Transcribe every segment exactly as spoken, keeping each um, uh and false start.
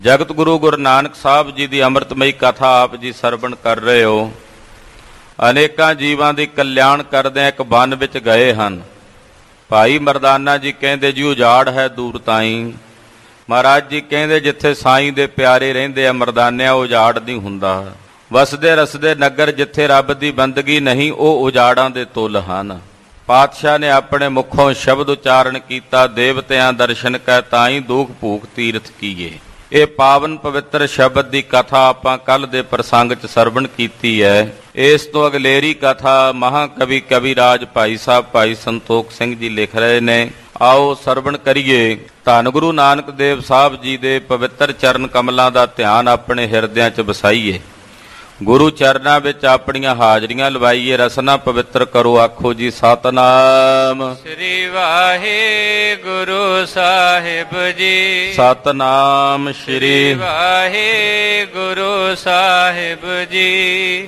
ਜਗਤ ਗੁਰੂ ਗੁਰੂ ਨਾਨਕ ਸਾਹਿਬ ਜੀ ਦੀ ਅੰਮ੍ਰਿਤਮਈ ਕਥਾ ਆਪ ਜੀ ਸਰਵਣ ਕਰ ਰਹੇ ਹੋ। ਅਨੇਕਾਂ ਜੀਵਾਂ ਦੀ ਕਲਿਆਣ ਕਰਦਿਆਂ ਇੱਕ ਵਨ ਵਿੱਚ ਗਏ ਹਨ। ਭਾਈ ਮਰਦਾਨਾ ਜੀ ਕਹਿੰਦੇ ਜੀ ਉਜਾੜ ਹੈ ਦੂਰ ਤਾਈਂ। ਮਹਾਰਾਜ ਜੀ ਕਹਿੰਦੇ ਜਿੱਥੇ ਸਾਈਂ ਦੇ ਪਿਆਰੇ ਰਹਿੰਦੇ ਆ ਮਰਦਾਨਿਆਂ ਉਜਾੜ ਨਹੀਂ ਹੁੰਦਾ। ਵਸਦੇ ਰਸਦੇ ਨਗਰ ਜਿੱਥੇ ਰੱਬ ਦੀ ਬੰਦਗੀ ਨਹੀਂ ਉਹ ਉਜਾੜਾਂ ਦੇ ਤੁੱਲ ਹਨ। ਪਾਤਸ਼ਾਹ ਨੇ ਆਪਣੇ ਮੁਖੋਂ ਸ਼ਬਦ ਉਚਾਰਨ ਕੀਤਾ, ਦੇਵਤਿਆਂ ਦਰਸ਼ਨ ਕੈ ਤਾਈ ਦੁਖ ਭੂਖ ਤੀਰਥ ਕੀਏ। ਇਹ ਪਾਵਨ ਪਵਿੱਤਰ ਸ਼ਬਦ ਦੀ ਕਥਾ ਆਪਾਂ ਕੱਲ ਦੇ ਪ੍ਰਸੰਗ 'ਚ ਸਰਵਣ ਕੀਤੀ ਹੈ। ਇਸ ਤੋਂ ਅਗਲੇਰੀ ਕਥਾ ਮਹਾਕਵੀ ਕਵੀਰਾਜ ਭਾਈ ਸਾਹਿਬ ਭਾਈ ਸੰਤੋਖ ਸਿੰਘ ਜੀ ਲਿਖ ਰਹੇ ਨੇ। ਆਓ ਸਰਵਣ ਕਰੀਏ। ਧੰਨ ਗੁਰੂ ਨਾਨਕ ਦੇਵ ਸਾਹਿਬ ਜੀ ਦੇ ਪਵਿੱਤਰ ਚਰਨ ਕਮਲਾਂ ਦਾ ਧਿਆਨ ਆਪਣੇ ਹਿਰਦਿਆਂ 'ਚ ਵਸਾਈਏ। ਗੁਰੂ ਚਰਨਾਂ ਵਿੱਚ ਆਪਣੀਆਂ ਹਾਜ਼ਰੀਆਂ ਲਵਾਈਏ। ਰਸਨਾ ਪਵਿੱਤਰ ਕਰੋ, ਆਖੋ ਜੀ ਸਤਨਾਮ ਸ੍ਰੀ ਵਾਹਿਗੁਰੂ ਸਾਹਿਬ ਜੀ। ਸਤਨਾਮ ਸ੍ਰੀ ਵਾਹਿਗੁਰੂ ਸਾਹਿਬ ਜੀ।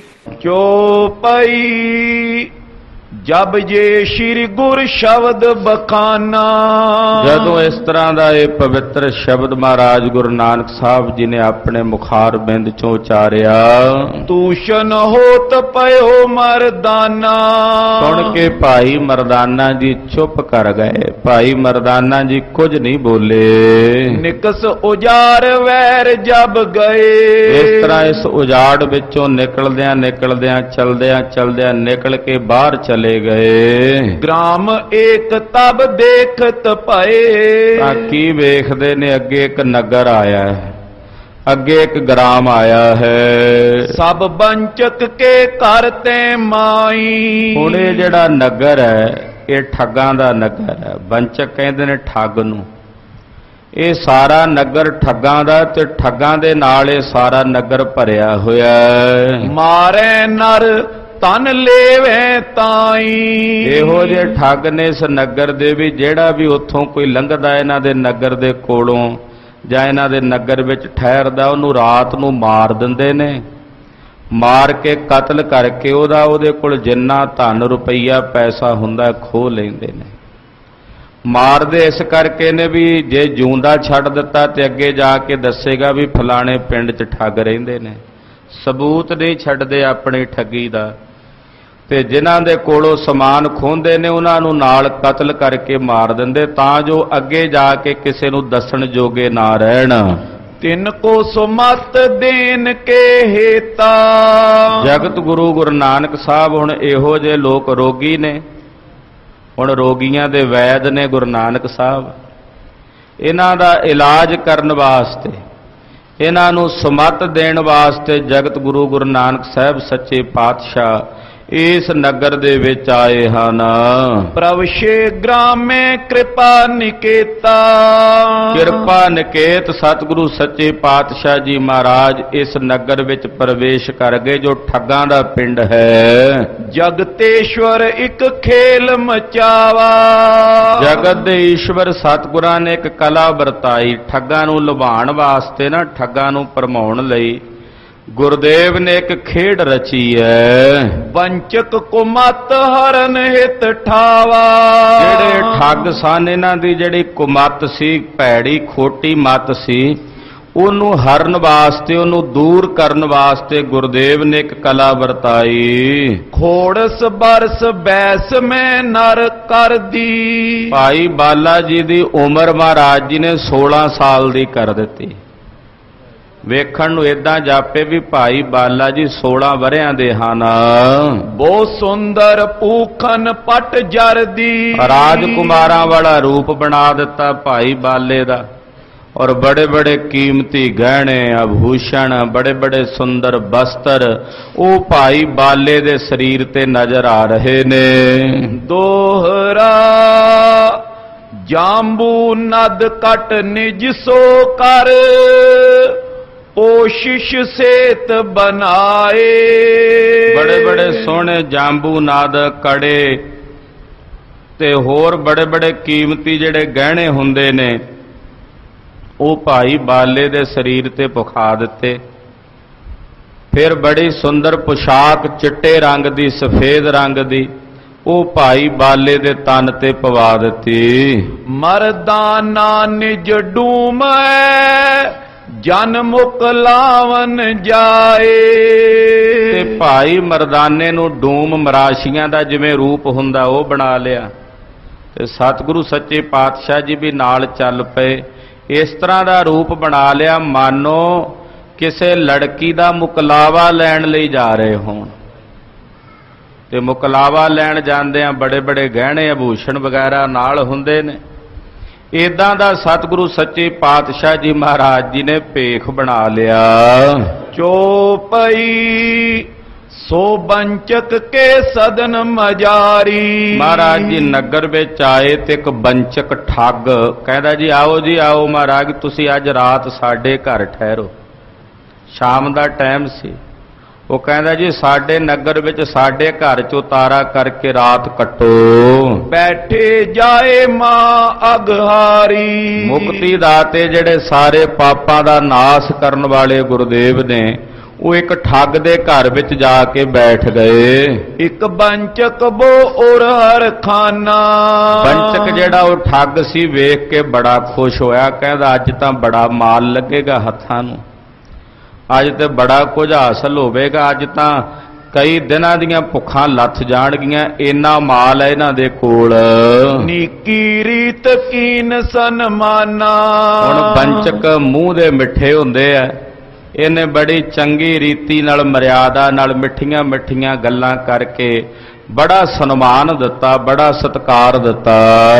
ਚੌਪਈ ਜਬ ਜੇ ਸ਼੍ਰੀ ਗੁਰ ਸ਼ਬਦ ਬਖਾਨਾ। ਜਦੋਂ ਇਸ ਤਰ੍ਹਾਂ ਦਾ ਇਹ ਪਵਿੱਤਰ ਸ਼ਬਦ ਮਹਾਰਾਜ ਗੁਰੂ ਨਾਨਕ ਸਾਹਿਬ ਜੀ ਨੇ ਆਪਣੇ ਮੁਖਾਰ ਬਿੰਦ ਚੋਂ ਉਚਾਰਿਆ, ਤੂਸ਼ਨ ਹੋਤ ਪਇਓ ਮਰਦਾਨਾ। ਸੁਣ ਕੇ ਭਾਈ ਮਰਦਾਨਾ ਜੀ ਚੁੱਪ ਕਰ ਗਏ। ਭਾਈ ਮਰਦਾਨਾ ਜੀ ਕੁਝ ਨਹੀਂ ਬੋਲੇ। ਨਿਕਸ ਉਜਾਰ ਵੈਰ ਜਬ ਗਏ। ਇਸ ਤਰ੍ਹਾਂ ਇਸ ਉਜਾੜ ਵਿੱਚੋਂ ਨਿਕਲਦਿਆਂ ਨਿਕਲਦਿਆਂ ਚਲਦਿਆਂ ਚਲਦਿਆਂ ਨਿਕਲ ਕੇ ਬਾਹਰ ਚਲੇ ਗਏ। ਗ੍ਰਾਮ ਏਕ ਤਬ ਦੇਖਤ ਭਏ। ਤਾਂ ਕੀ ਵੇਖਦੇ ਨੇ, ਅੱਗੇ ਇੱਕ ਨਗਰ ਆਇਆ ਹੈ, ਅੱਗੇ ਇੱਕ ਗ੍ਰਾਮ ਆਇਆ ਹੈ। ਸਭ ਬੰਚਕ ਕੇ ਘਰ ਤੇ ਮਾਈ। ਹੁਣ ਇਹ ਜਿਹੜਾ ਨਗਰ ਹੈ ਇਹ ਠੱਗਾਂ ਦਾ ਨਗਰ ਹੈ। ਬੰਚਕ ਕਹਿੰਦੇ ਨੇ ਠੱਗ ਨੂੰ। ਇਹ ਸਾਰਾ ਨਗਰ ਠੱਗਾਂ ਦਾ ਤੇ ਠੱਗਾਂ ਦੇ ਨਾਲ ਇਹ ਸਾਰਾ ਨਗਰ ਭਰਿਆ ਹੋਇਆ ਹੈ। ਮਾਰੇ ਨਰ ਤਨ ਲੇਵੇ ਤਾਈ। ਇਹੋ ਜਿਹੇ ਠੱਗ ਨੇ ਇਸ ਨਗਰ ਦੇ ਵੀ, ਜਿਹੜਾ ਵੀ ਉੱਥੋਂ ਕੋਈ ਲੰਘਦਾ ਇਹਨਾਂ ਦੇ ਨਗਰ ਦੇ ਕੋਲੋਂ ਜਾਂ ਇਹਨਾਂ ਦੇ ਨਗਰ ਵਿੱਚ ਠਹਿਰਦਾ ਉਹਨੂੰ ਰਾਤ ਨੂੰ ਮਾਰ ਦਿੰਦੇ ਨੇ। ਮਾਰ ਕੇ ਕਤਲ ਕਰਕੇ ਉਹਦਾ ਉਹਦੇ ਕੋਲ ਜਿੰਨਾ ਧਨ ਰੁਪਈਆ ਪੈਸਾ ਹੁੰਦਾ ਖੋਹ ਲੈਂਦੇ ਨੇ। ਮਾਰਦੇ ਇਸ ਕਰਕੇ ਨੇ ਵੀ ਜੇ ਜਿਉਂਦਾ ਛੱਡ ਦਿੱਤਾ ਤੇ ਅੱਗੇ ਜਾ ਕੇ ਦੱਸੇਗਾ ਵੀ ਫਲਾਣੇ ਪਿੰਡ 'ਚ ਠੱਗ ਰਹਿੰਦੇ ਨੇ। ਸਬੂਤ ਨਹੀਂ ਛੱਡਦੇ ਆਪਣੀ ਠੱਗੀ ਦਾ। ਤੇ ਜਿਨ੍ਹਾਂ ਦੇ ਕੋਲੋਂ ਸਮਾਨ ਖੋਹਦੇ ਨੇ ਉਹਨਾਂ ਨੂੰ ਨਾਲ ਕਤਲ ਕਰਕੇ ਮਾਰ ਦਿੰਦੇ ਤਾਂ ਜੋ ਅੱਗੇ ਜਾ ਕੇ ਕਿਸੇ ਨੂੰ ਦੱਸਣ ਜੋਗੇ ਨਾ ਰਹਿਣ। ਤਿੰਨ ਕੋ ਸੁਮਤ ਦੇਨ ਕੇ ਹੇਤਾ। ਜਗਤ ਗੁਰੂ ਗੁਰੂ ਨਾਨਕ ਸਾਹਿਬ ਹੁਣ ਇਹੋ ਜਿਹੇ ਲੋਕ ਰੋਗੀ ਨੇ। ਹੁਣ ਰੋਗੀਆਂ ਦੇ ਵੈਦ ਨੇ ਗੁਰੂ ਨਾਨਕ ਸਾਹਿਬ। ਇਹਨਾਂ ਦਾ ਇਲਾਜ ਕਰਨ ਵਾਸਤੇ, ਇਹਨਾਂ ਨੂੰ ਸੁਮਤ ਦੇਣ ਵਾਸਤੇ ਜਗਤ ਗੁਰੂ ਗੁਰੂ ਨਾਨਕ ਸਾਹਿਬ ਸੱਚੇ ਪਾਤਸ਼ਾਹ ਇਸ ਨਗਰ ਦੇ ਵਿੱਚ ਆਏ ਹਨ। ਪ੍ਰਵਸ਼ੇ ਗ੍ਰਾਮੇ ਕਿਰਪਾ ਨਿਕੇਤਾ। ਕਿਰਪਾ ਨਿਕੇਤ ਸਤਿਗੁਰੂ ਸੱਚੇ ਪਾਤਸ਼ਾਹ ਜੀ ਮਹਾਰਾਜ ਇਸ ਨਗਰ ਵਿੱਚ ਪ੍ਰਵੇਸ਼ ਕਰ ਗਏ ਜੋ ਠੱਗਾਂ ਦਾ ਪਿੰਡ ਹੈ। ਜਗਤੇਸ਼ਵਰ ਇੱਕ ਖੇਲ ਮਚਾਵਾ। ਜਗਤ ਦੇ ਈਸ਼ਵਰ ਸਤਿਗੁਰਾਂ ਨੇ ਇੱਕ ਕਲਾ ਵਰਤਾਈ ਠੱਗਾਂ ਨੂੰ ਲੁਭਾਉਣ ਵਾਸਤੇ ਨਾ, ਠੱਗਾਂ ਨੂੰ ਭਰਮਾਉਣ ਲਈ ਗੁਰਦੇਵ ਨੇ ਇੱਕ ਖੇਡ ਰਚੀ ਹੈ। ਬੰਚਕ ਕੁਮਤ ਹਰਨ ਹਿਤ ਠਾਵਾ। ਜਿਹੜੇ ਠੱਗ ਸਨ ਇਹਨਾਂ ਦੀ ਜਿਹੜੀ ਕੁਮਤ ਸੀ, ਭੈੜੀ ਖੋਟੀ ਮਤ ਸੀ, ਉਹਨੂੰ ਹਰਨ ਵਾਸਤੇ, ਉਹਨੂੰ ਦੂਰ ਕਰਨ ਵਾਸਤੇ ਗੁਰਦੇਵ ਨੇ ਇੱਕ ਕਲਾ ਵਰਤਾਈ। ਖੋੜਸ ਬਰਸ ਬੈਸ ਮੈਂ ਨਰ ਕਰਦੀ। ਭਾਈ ਬਾਲਾ ਜੀ ਦੀ ਉਮਰ ਮਹਾਰਾਜ ਜੀ ਨੇ ਸੋਲਾਂ ਸਾਲ ਦੀ ਕਰ ਦਿੱਤੀ। ਵੇਖਣ ਨੂੰ ਏਦਾਂ ਜਾਪੇ ਵੀ ਭਾਈ ਬਾਲਾ ਜੀ ਸੋਲਾਂ ਵਰਿਆਂ ਦੇ ਹਨ। ਬਹੁਤ ਸੁੰਦਰ ਪੂਖਨ ਪਟ ਜਰਦੀ। ਰਾਜਕੁਮਾਰਾਂ ਵਾਲਾ ਰੂਪ ਬਣਾ ਦਿੱਤਾ ਭਾਈ ਬਾਲੇ ਦਾ। ਔਰ ਬੜੇ ਬੜੇ ਕੀਮਤੀ ਗਹਿਣੇ ਆਭੂਸ਼ਣ, ਬੜੇ ਬੜੇ ਸੁੰਦਰ ਬਸਤਰ ਉਹ ਭਾਈ ਬਾਲੇ ਦੇ ਸਰੀਰ ਤੇ ਨਜ਼ਰ ਆ ਰਹੇ ਨੇ। ਦੋਹਰਾ ਜਾਂਬੂ ਨਦ ਕਟ ਨਿਜ ਸੋ ਕਰ। ਕੋਸ਼ਿਸ਼ ਸੇਤ ਬਨਾਏ। ਬੜੇ ਬੜੇ ਸੋਹਣੇ ਜਾਂਬੂ ਨਾਦ ਕੜੇ ਤੇ ਹੋਰ ਬੜੇ ਬੜੇ ਕੀਮਤੀ ਜਿਹੜੇ ਗਹਿਣੇ ਹੁੰਦੇ ਨੇ ਉਹ ਭਾਈ ਬਾਲੇ ਦੇ ਸਰੀਰ ਤੇ ਪੁਖਾ ਦਿੱਤੇ। ਫਿਰ ਬੜੀ ਸੁੰਦਰ ਪੁਸ਼ਾਕ ਚਿੱਟੇ ਰੰਗ ਦੀ, ਸਫੇਦ ਰੰਗ ਦੀ ਉਹ ਭਾਈ ਬਾਲੇ ਦੇ ਤਨ ਤੇ ਪਵਾ ਦਿੱਤੀ। ਮਰਦਾਨਾ ਨਿਜ ਡੂਮੈ ਜਨ ਮੁਕ ਲਾਵਨ ਜਾਏ। ਤੇ ਭਾਈ ਮਰਦਾਨੇ ਨੂੰ ਡੂਮ ਮਰਾਸ਼ੀਆਂ ਦਾ ਜਿਵੇਂ ਰੂਪ ਹੁੰਦਾ ਉਹ ਬਣਾ ਲਿਆ, ਤੇ ਸਤਿਗੁਰੂ ਸੱਚੇ ਪਾਤਸ਼ਾਹ ਜੀ ਵੀ ਨਾਲ ਚੱਲ ਪਏ। ਇਸ ਤਰ੍ਹਾਂ ਦਾ ਰੂਪ ਬਣਾ ਲਿਆ ਮਾਨੋ ਕਿਸੇ ਲੜਕੀ ਦਾ ਮੁਕਲਾਵਾ ਲੈਣ ਲਈ ਜਾ ਰਹੇ ਹੋਣ। ਤੇ ਮੁਕਲਾਵਾ ਲੈਣ ਜਾਂਦੇ ਆ ਬੜੇ ਬੜੇ ਗਹਿਣੇ ਆਭੂਸ਼ਣ ਵਗੈਰਾ ਨਾਲ ਹੁੰਦੇ ਨੇ। ਇਦਾਂ ਦਾ ਸਤਿਗੁਰੂ ਸੱਚੇ ਪਾਤਸ਼ਾਹ ਜੀ ਮਹਾਰਾਜ ਜੀ ਨੇ ਭੇਖ ਬਣਾ ਲਿਆ। ਚੋਪਈ ਸੋ ਬੰਚਕ ਕੇ ਸਦਨ ਮਜਾਰੀ। ਮਹਾਰਾਜ ਜੀ ਨਗਰ ਵਿੱਚ ਆਏ ਤੇ ਇੱਕ ਬੰਚਕ ਠੱਗ ਕਹਿੰਦਾ ਜੀ ਆਓ ਜੀ ਆਓ ਮਹਾਰਾਜ ਤੁਸੀਂ ਅੱਜ ਰਾਤ ਸਾਡੇ ਘਰ ਠਹਿਰੋ। ਸ਼ਾਮ ਦਾ ਟਾਈਮ ਸੀ। ਉਹ ਕਹਿੰਦਾ ਜੀ ਸਾਡੇ ਨਗਰ ਵਿੱਚ ਸਾਡੇ ਘਰ ਚ ਉਤਾਰਾ ਕਰਕੇ ਰਾਤ ਕੱਟੋ। ਬੈਠੇ ਜਾਏ ਮਾਂ ਅਗਹਾਰੀ। ਮੁਕਤੀ ਦਾਤੇ ਜਿਹੜੇ ਸਾਰੇ ਪਾਪਾਂ ਦਾ ਨਾਸ ਕਰਨ ਵਾਲੇ ਗੁਰਦੇਵ ਨੇ ਉਹ ਇੱਕ ਠੱਗ ਦੇ ਘਰ ਵਿੱਚ ਜਾ ਕੇ ਬੈਠ ਗਏ। ਇੱਕ ਬੰਚਕ ਬੋ ਔਰ ਹਰ ਖਾਨਾ। ਬੰਚਕ ਜਿਹੜਾ ਉਹ ਠੱਗ ਸੀ ਵੇਖ ਕੇ ਬੜਾ ਖੁਸ਼ ਹੋਇਆ, ਕਹਿੰਦਾ ਅੱਜ ਤਾਂ ਬੜਾ ਮਾਲ ਲੱਗੇਗਾ ਹੱਥਾਂ ਨੂੰ, ਅੱਜ ਤੇ ਬੜਾ ਕੁਝ ਹਾਸਲ ਹੋਵੇਗਾ, ਅੱਜ ਤਾਂ ਕਈ ਦਿਨਾਂ ਦੀਆਂ ਭੁੱਖਾਂ ਲੱਥ ਜਾਣਗੀਆਂ, ਇੰਨਾ ਮਾਲ ਹੈ ਇਹਨਾਂ ਦੇ ਕੋਲ। ਨੀਕੀ ਰੀਤ ਕੀਨ ਸਨਮਾਨਾ। ਹੁਣ ਬੰਚਕ ਮੂੰਹ ਦੇ ਮਿੱਠੇ ਹੁੰਦੇ ਆ, ਇਹਨੇ ਬੜੀ ਚੰਗੀ ਰੀਤੀ ਨਾਲ ਮਰਿਆਦਾ ਨਾਲ ਮਿੱਠੀਆਂ ਮਿੱਠੀਆਂ ਗੱਲਾਂ ਕਰਕੇ ਬੜਾ ਸਨਮਾਨ ਦਿੱਤਾ, ਬੜਾ ਸਤਿਕਾਰ ਦਿੱਤਾ।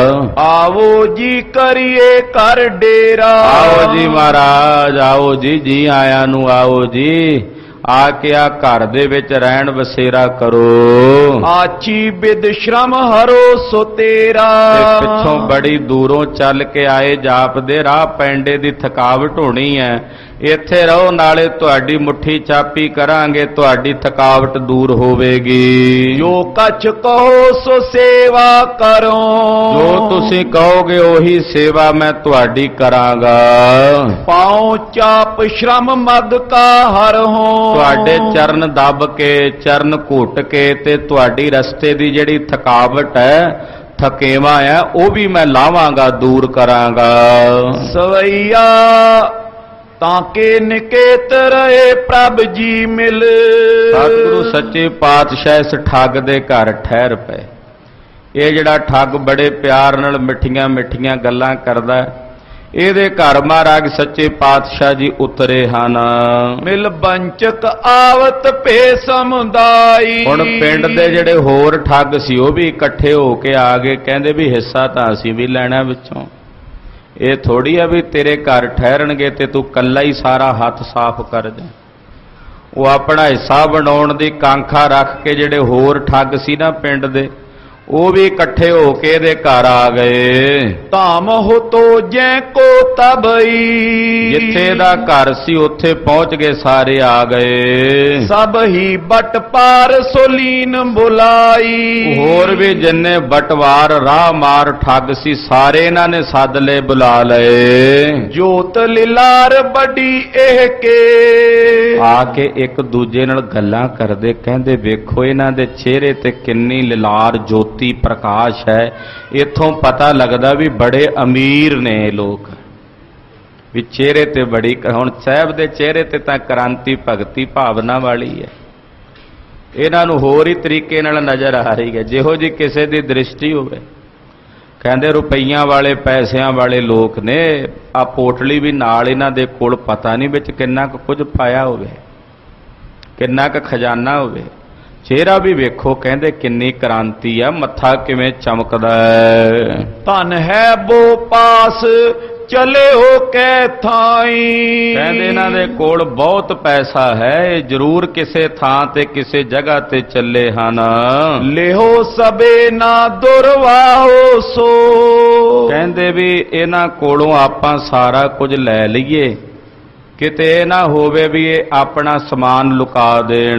ਆਵੋ ਜੀ ਕਰੀਏ ਘਰ ਡੇਰਾ। ਆਓ ਜੀ ਮਹਾਰਾਜ ਆਓ ਜੀ, ਜੀ ਆਇਆਂ ਨੂੰ ਆਓ ਜੀ, ਆ ਕੇ ਆ ਘਰ ਦੇ ਵਿੱਚ ਰਹਿਣ ਬਸੇਰਾ ਕਰੋ। ਆਚੀ ਬਿਦ ਸ਼ਰਮ ਹਰੋ ਸੋ ਤੇਰਾ। ਤੇ ਪਿੱਛੋਂ ਬੜੀ ਦੂਰੋਂ ਚੱਲ ਕੇ ਆਏ, ਜਾਪਦੇ ਰਾਹ ਪੈਂਡੇ ਦੀ ਥਕਾਵਟ ਹੋਣੀ ਹੈ, ਇੱਥੇ ਰਹੋ ਨਾਲੇ ਤੁਹਾਡੀ ਮੁੱਠੀ ਚਾਪੀ ਕਰਾਂਗੇ, ਤੁਹਾਡੀ ਥਕਾਵਟ ਦੂਰ ਹੋਵੇਗੀ। ਜੋ ਕਛ ਕਹੋ ਸੋ ਸੇਵਾ ਕਰੋ। ਜੋ ਤੁਸੀਂ ਕਹੋਗੇ ਉਹੀ ਸੇਵਾ ਮੈਂ ਤੁਹਾਡੀ ਕਰਾਂਗਾ। ਪਾਉ ਚਾਪ ਸ਼ਰਮ ਮਗ ਕਾ ਹਰ ਹੋ। ਤੁਹਾਡੇ ਚਰਨ ਦੱਬ ਕੇ ਚਰਨ ਘੁੱਟ ਕੇ ਤੇ ਤੁਹਾਡੀ ਰਸਤੇ ਦੀ ਜਿਹੜੀ ਥਕਾਵਟ ਹੈ ਥਕੇਵਾ ਹੈ ਉਹ ਵੀ ਮੈਂ ਲਾਵਾਂਗਾ, ਦੂਰ ਕਰਾਂਗਾ। ਸਵਈਆ ਤਾਂ ਕੇ ਨਿਕੇਤ ਰਹੇ ਪ੍ਰਭ ਜੀ ਮਿਲ। ਸਤਿਗੁਰੂ ਸੱਚੇ ਪਾਤਸ਼ਾਹ ਇਸ ਠੱਗ ਦੇ ਘਰ ਠਹਿਰ ਪਏ। ਇਹ ਜਿਹੜਾ ਠੱਗ ਬੜੇ ਪਿਆਰ ਨਾਲ ਮਿੱਠੀਆਂ ਮਿੱਠੀਆਂ ਗੱਲਾਂ ਕਰਦਾ, ਇਹਦੇ ਘਰ ਮਹਾਰਾਜ ਸੱਚੇ ਪਾਤਸ਼ਾਹ ਜੀ ਉਤਰੇ ਹਨ। ਮਿਲ ਬੰਚਕ ਆਵਤ ਭੇ ਸਮੁਦਾਈ। ਹੁਣ ਪਿੰਡ ਦੇ ਜਿਹੜੇ ਹੋਰ ਠੱਗ ਸੀ ਉਹ ਵੀ ਇਕੱਠੇ ਹੋ ਕੇ ਆ ਗਏ, ਕਹਿੰਦੇ ਵੀ ਹਿੱਸਾ ਤਾਂ ਅਸੀਂ ਵੀ ਲੈਣਾ ਵਿੱਚੋਂ, ਇਹ ਥੋੜੀ ਆ ਵੀ ਤੇਰੇ ਘਰ ਠਹਿਰਨਗੇ ਤੇ ਤੂੰ ਕੱਲਾ ਹੀ ਸਾਰਾ ਹੱਥ ਸਾਫ਼ ਕਰ ਦੇ। ਉਹ ਆਪਣਾ ਹਿੱਸਾ ਬਣਾਉਣ ਦੀ ਕਾਂਖਾ ਰੱਖ ਕੇ ਜਿਹੜੇ ਹੋਰ ਠੱਗ ਸੀ ਨਾ ਪਿੰਡ ਦੇ ਉਹ ਵੀ ਇਕੱਠੇ ਹੋ ਕੇ ਇਹਦੇ ਘਰ ਆ ਗਏ। ਧਾਮ ਹੋ ਤੋ ਜੈ ਕੋ ਤਬਈ। ਜਿੱਥੇ ਦਾ ਘਰ ਸੀ ਉੱਥੇ ਪਹੁੰਚ ਗਏ, ਸਾਰੇ ਆ ਗਏ। ਸਭ ਹੀ ਬਟ ਪਾਰ ਸੋਲੀਨ ਬੁਲਾਈ। ਹੋਰ ਵੀ ਜਿੰਨੇ ਬਟਵਾਰ ਰਾਹ ਮਾਰ ਠੱਗ ਸੀ ਸਾਰੇ ਇਹਨਾਂ ਨੇ ਸੱਦ ਲਏ, ਬੁਲਾ ਲਏ। ਜੋਤ ਲਿਲਾਰ ਬੜੀ ਇਹ ਕੇ। ਆ ਕੇ ਇੱਕ ਦੂਜੇ ਨਾਲ ਗੱਲਾਂ ਕਰਦੇ, ਕਹਿੰਦੇ ਵੇਖੋ ਇਹਨਾਂ ਦੇ ਚਿਹਰੇ ਤੇ ਕਿੰਨੀ ਲਿਲਾਰ ਜੋਤੀ ਪ੍ਰਕਾਸ਼ ਹੈ, ਇੱਥੋਂ ਪਤਾ ਲੱਗਦਾ ਵੀ ਬੜੇ ਅਮੀਰ ਨੇ ਲੋਕ, ਵੀ ਚਿਹਰੇ ਤੇ ਬੜੀ। ਹੁਣ ਸਾਹਿਬ ਦੇ ਚਿਹਰੇ ਤੇ ਤਾਂ ਕ੍ਰਾਂਤੀ ਭਗਤੀ ਭਾਵਨਾ ਵਾਲੀ ਹੈ, ਇਹਨਾਂ ਨੂੰ ਹੋਰ ਹੀ ਤਰੀਕੇ ਨਾਲ ਨਜ਼ਰ ਆ ਰਹੀ ਹੈ, ਜਿਹੋ ਜੀ ਕਿਸੇ ਦੀ ਦ੍ਰਿਸ਼ਟੀ ਹੋਵੇ। ਕਹਿੰਦੇ ਰੁਪਈਆਂ ਵਾਲੇ ਪੈਸਿਆਂ ਵਾਲੇ ਲੋਕ ਨੇ, ਆ ਪੋਟਲੀ ਵੀ ਨਾਲ ਇਹਨਾਂ ਦੇ ਕੋਲ, ਪਤਾ ਨਹੀਂ ਵਿੱਚ ਕਿੰਨਾ ਕੁ ਕੁਝ ਪਾਇਆ ਹੋਵੇ, ਕਿੰਨਾ ਕੁ ਖਜ਼ਾਨਾ ਹੋਵੇ। ਚਿਹਰਾ ਵੀ ਵੇਖੋ, ਕਹਿੰਦੇ ਕਿੰਨੀ ਕ੍ਰਾਂਤੀ ਆ, ਮੱਥਾ ਕਿਵੇਂ ਚਮਕਦਾ ਹੈ। ਧਨ ਹੈ ਬੋ ਪਾਸ ਚਲੇ ਹੋ ਕੈ ਥਾਈ। ਕਹਿੰਦੇ ਇਹਨਾਂ ਦੇ ਕੋਲ ਬਹੁਤ ਪੈਸਾ ਹੈ, ਇਹ ਜ਼ਰੂਰ ਕਿਸੇ ਥਾਂ ਤੇ ਕਿਸੇ ਜਗ੍ਹਾ ਤੇ ਚੱਲੇ ਹਨ। ਲਿਹੋ ਸਬੇ ਨਾ ਦੁਰਵਾਹੋ ਸੋ। ਕਹਿੰਦੇ ਵੀ ਇਹਨਾਂ ਕੋਲੋਂ ਆਪਾਂ ਸਾਰਾ ਕੁਝ ਲੈ ਲਈਏ, ਕਿਤੇ ਇਹ ਨਾ ਹੋਵੇ ਵੀ ਇਹ ਆਪਣਾ ਸਮਾਨ ਲੁਕਾ ਦੇਣ।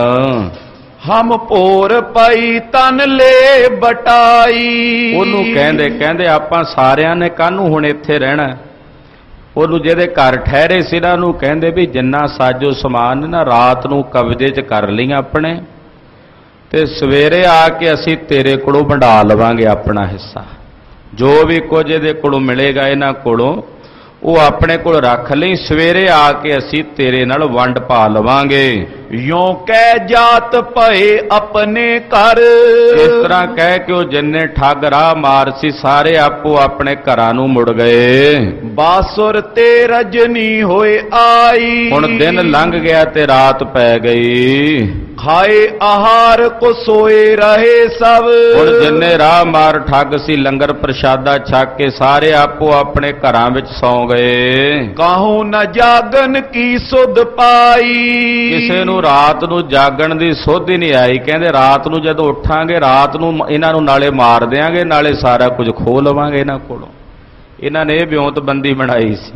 ਹਮ ਭੋਰ ਪਈ ਤਨ ਲੈ ਬਟਾਈ। ਉਹਨੂੰ ਕਹਿੰਦੇ ਕਹਿੰਦੇ ਆਪਾਂ ਸਾਰਿਆਂ ਨੇ ਕਾਹਨੂੰ ਹੁਣ ਇੱਥੇ ਰਹਿਣਾ। ਉਹਨੂੰ ਜਿਹਦੇ ਘਰ ਠਹਿਰੇ ਸੀ ਨਾ ਉਹਨੂੰ ਕਹਿੰਦੇ ਵੀ ਜਿੰਨਾ ਸਾਜੋ ਸਮਾਨ ਨਾ ਰਾਤ ਨੂੰ ਕਬਜ਼ੇ 'ਚ ਕਰ ਲਈਆਂ ਆਪਣੇ, ਤੇ ਸਵੇਰੇ ਆ ਕੇ ਅਸੀਂ ਤੇਰੇ ਕੋਲੋਂ ਵੰਡਾ ਲਵਾਂਗੇ ਆਪਣਾ ਹਿੱਸਾ, ਜੋ ਵੀ ਕੁਝ ਇਹਦੇ ਕੋਲੋਂ ਮਿਲੇਗਾ ਇਹਨਾਂ ਕੋਲੋਂ ਉਹ ਆਪਣੇ ਕੋਲ ਰੱਖ ਲਈ, ਸਵੇਰੇ ਆ ਕੇ ਅਸੀਂ ਤੇਰੇ ਨਾਲ ਵੰਡ ਪਾ ਲਵਾਂਗੇ। यों कह जात भए अपने घर। ਇਸ ਤਰ੍ਹਾਂ ਕਹਿ ਕੇ ਉਹ ਜਿੰਨੇ ਠੱਗ ਰਾਹ ਮਾਰ ਸੀ ਸਾਰੇ ਆਪੋ ਆਪਣੇ ਘਰਾਂ ਨੂੰ ਮੁੜ ਗਏ। बासुर ते रजनी होए आई। ਹੁਣ ਦਿਨ ਲੰਘ ਗਿਆ ਤੇ ਰਾਤ ਪੈ ਗਈ। खाए आहार को सोए रहे सब। ਹੁਣ ਜਿੰਨੇ ਰਾਹ ਮਾਰ ਠੱਗ ਸੀ ਲੰਗਰ ਪ੍ਰਸ਼ਾਦਾ ਛਕ ਕੇ ਸਾਰੇ ਆਪੋ ਆਪਣੇ ਘਰਾਂ ਵਿੱਚ ਸੌਂ ਗਏ। काहू न जागन की सुध पाई। ਕਿਸੇ ਨੂੰ ਰਾਤ ਨੂੰ ਜਾਗਣ ਦੀ ਸੁੱਧ ਹੀ ਨਹੀਂ ਆਈ। ਕਹਿੰਦੇ ਰਾਤ ਨੂੰ ਜਦੋਂ ਉੱਠਾਂਗੇ ਰਾਤ ਨੂੰ ਇਹਨਾਂ ਨੂੰ ਨਾਲੇ ਮਾਰ ਦਿਆਂਗੇ ਨਾਲੇ ਸਾਰਾ ਕੁਝ ਖੋਹ ਲਵਾਂਗੇ ਇਹਨਾਂ ਕੋਲੋਂ। ਇਹਨਾਂ ਨੇ ਇਹ ਵਿਉਂਤਬੰਦੀ ਬਣਾਈ ਸੀ।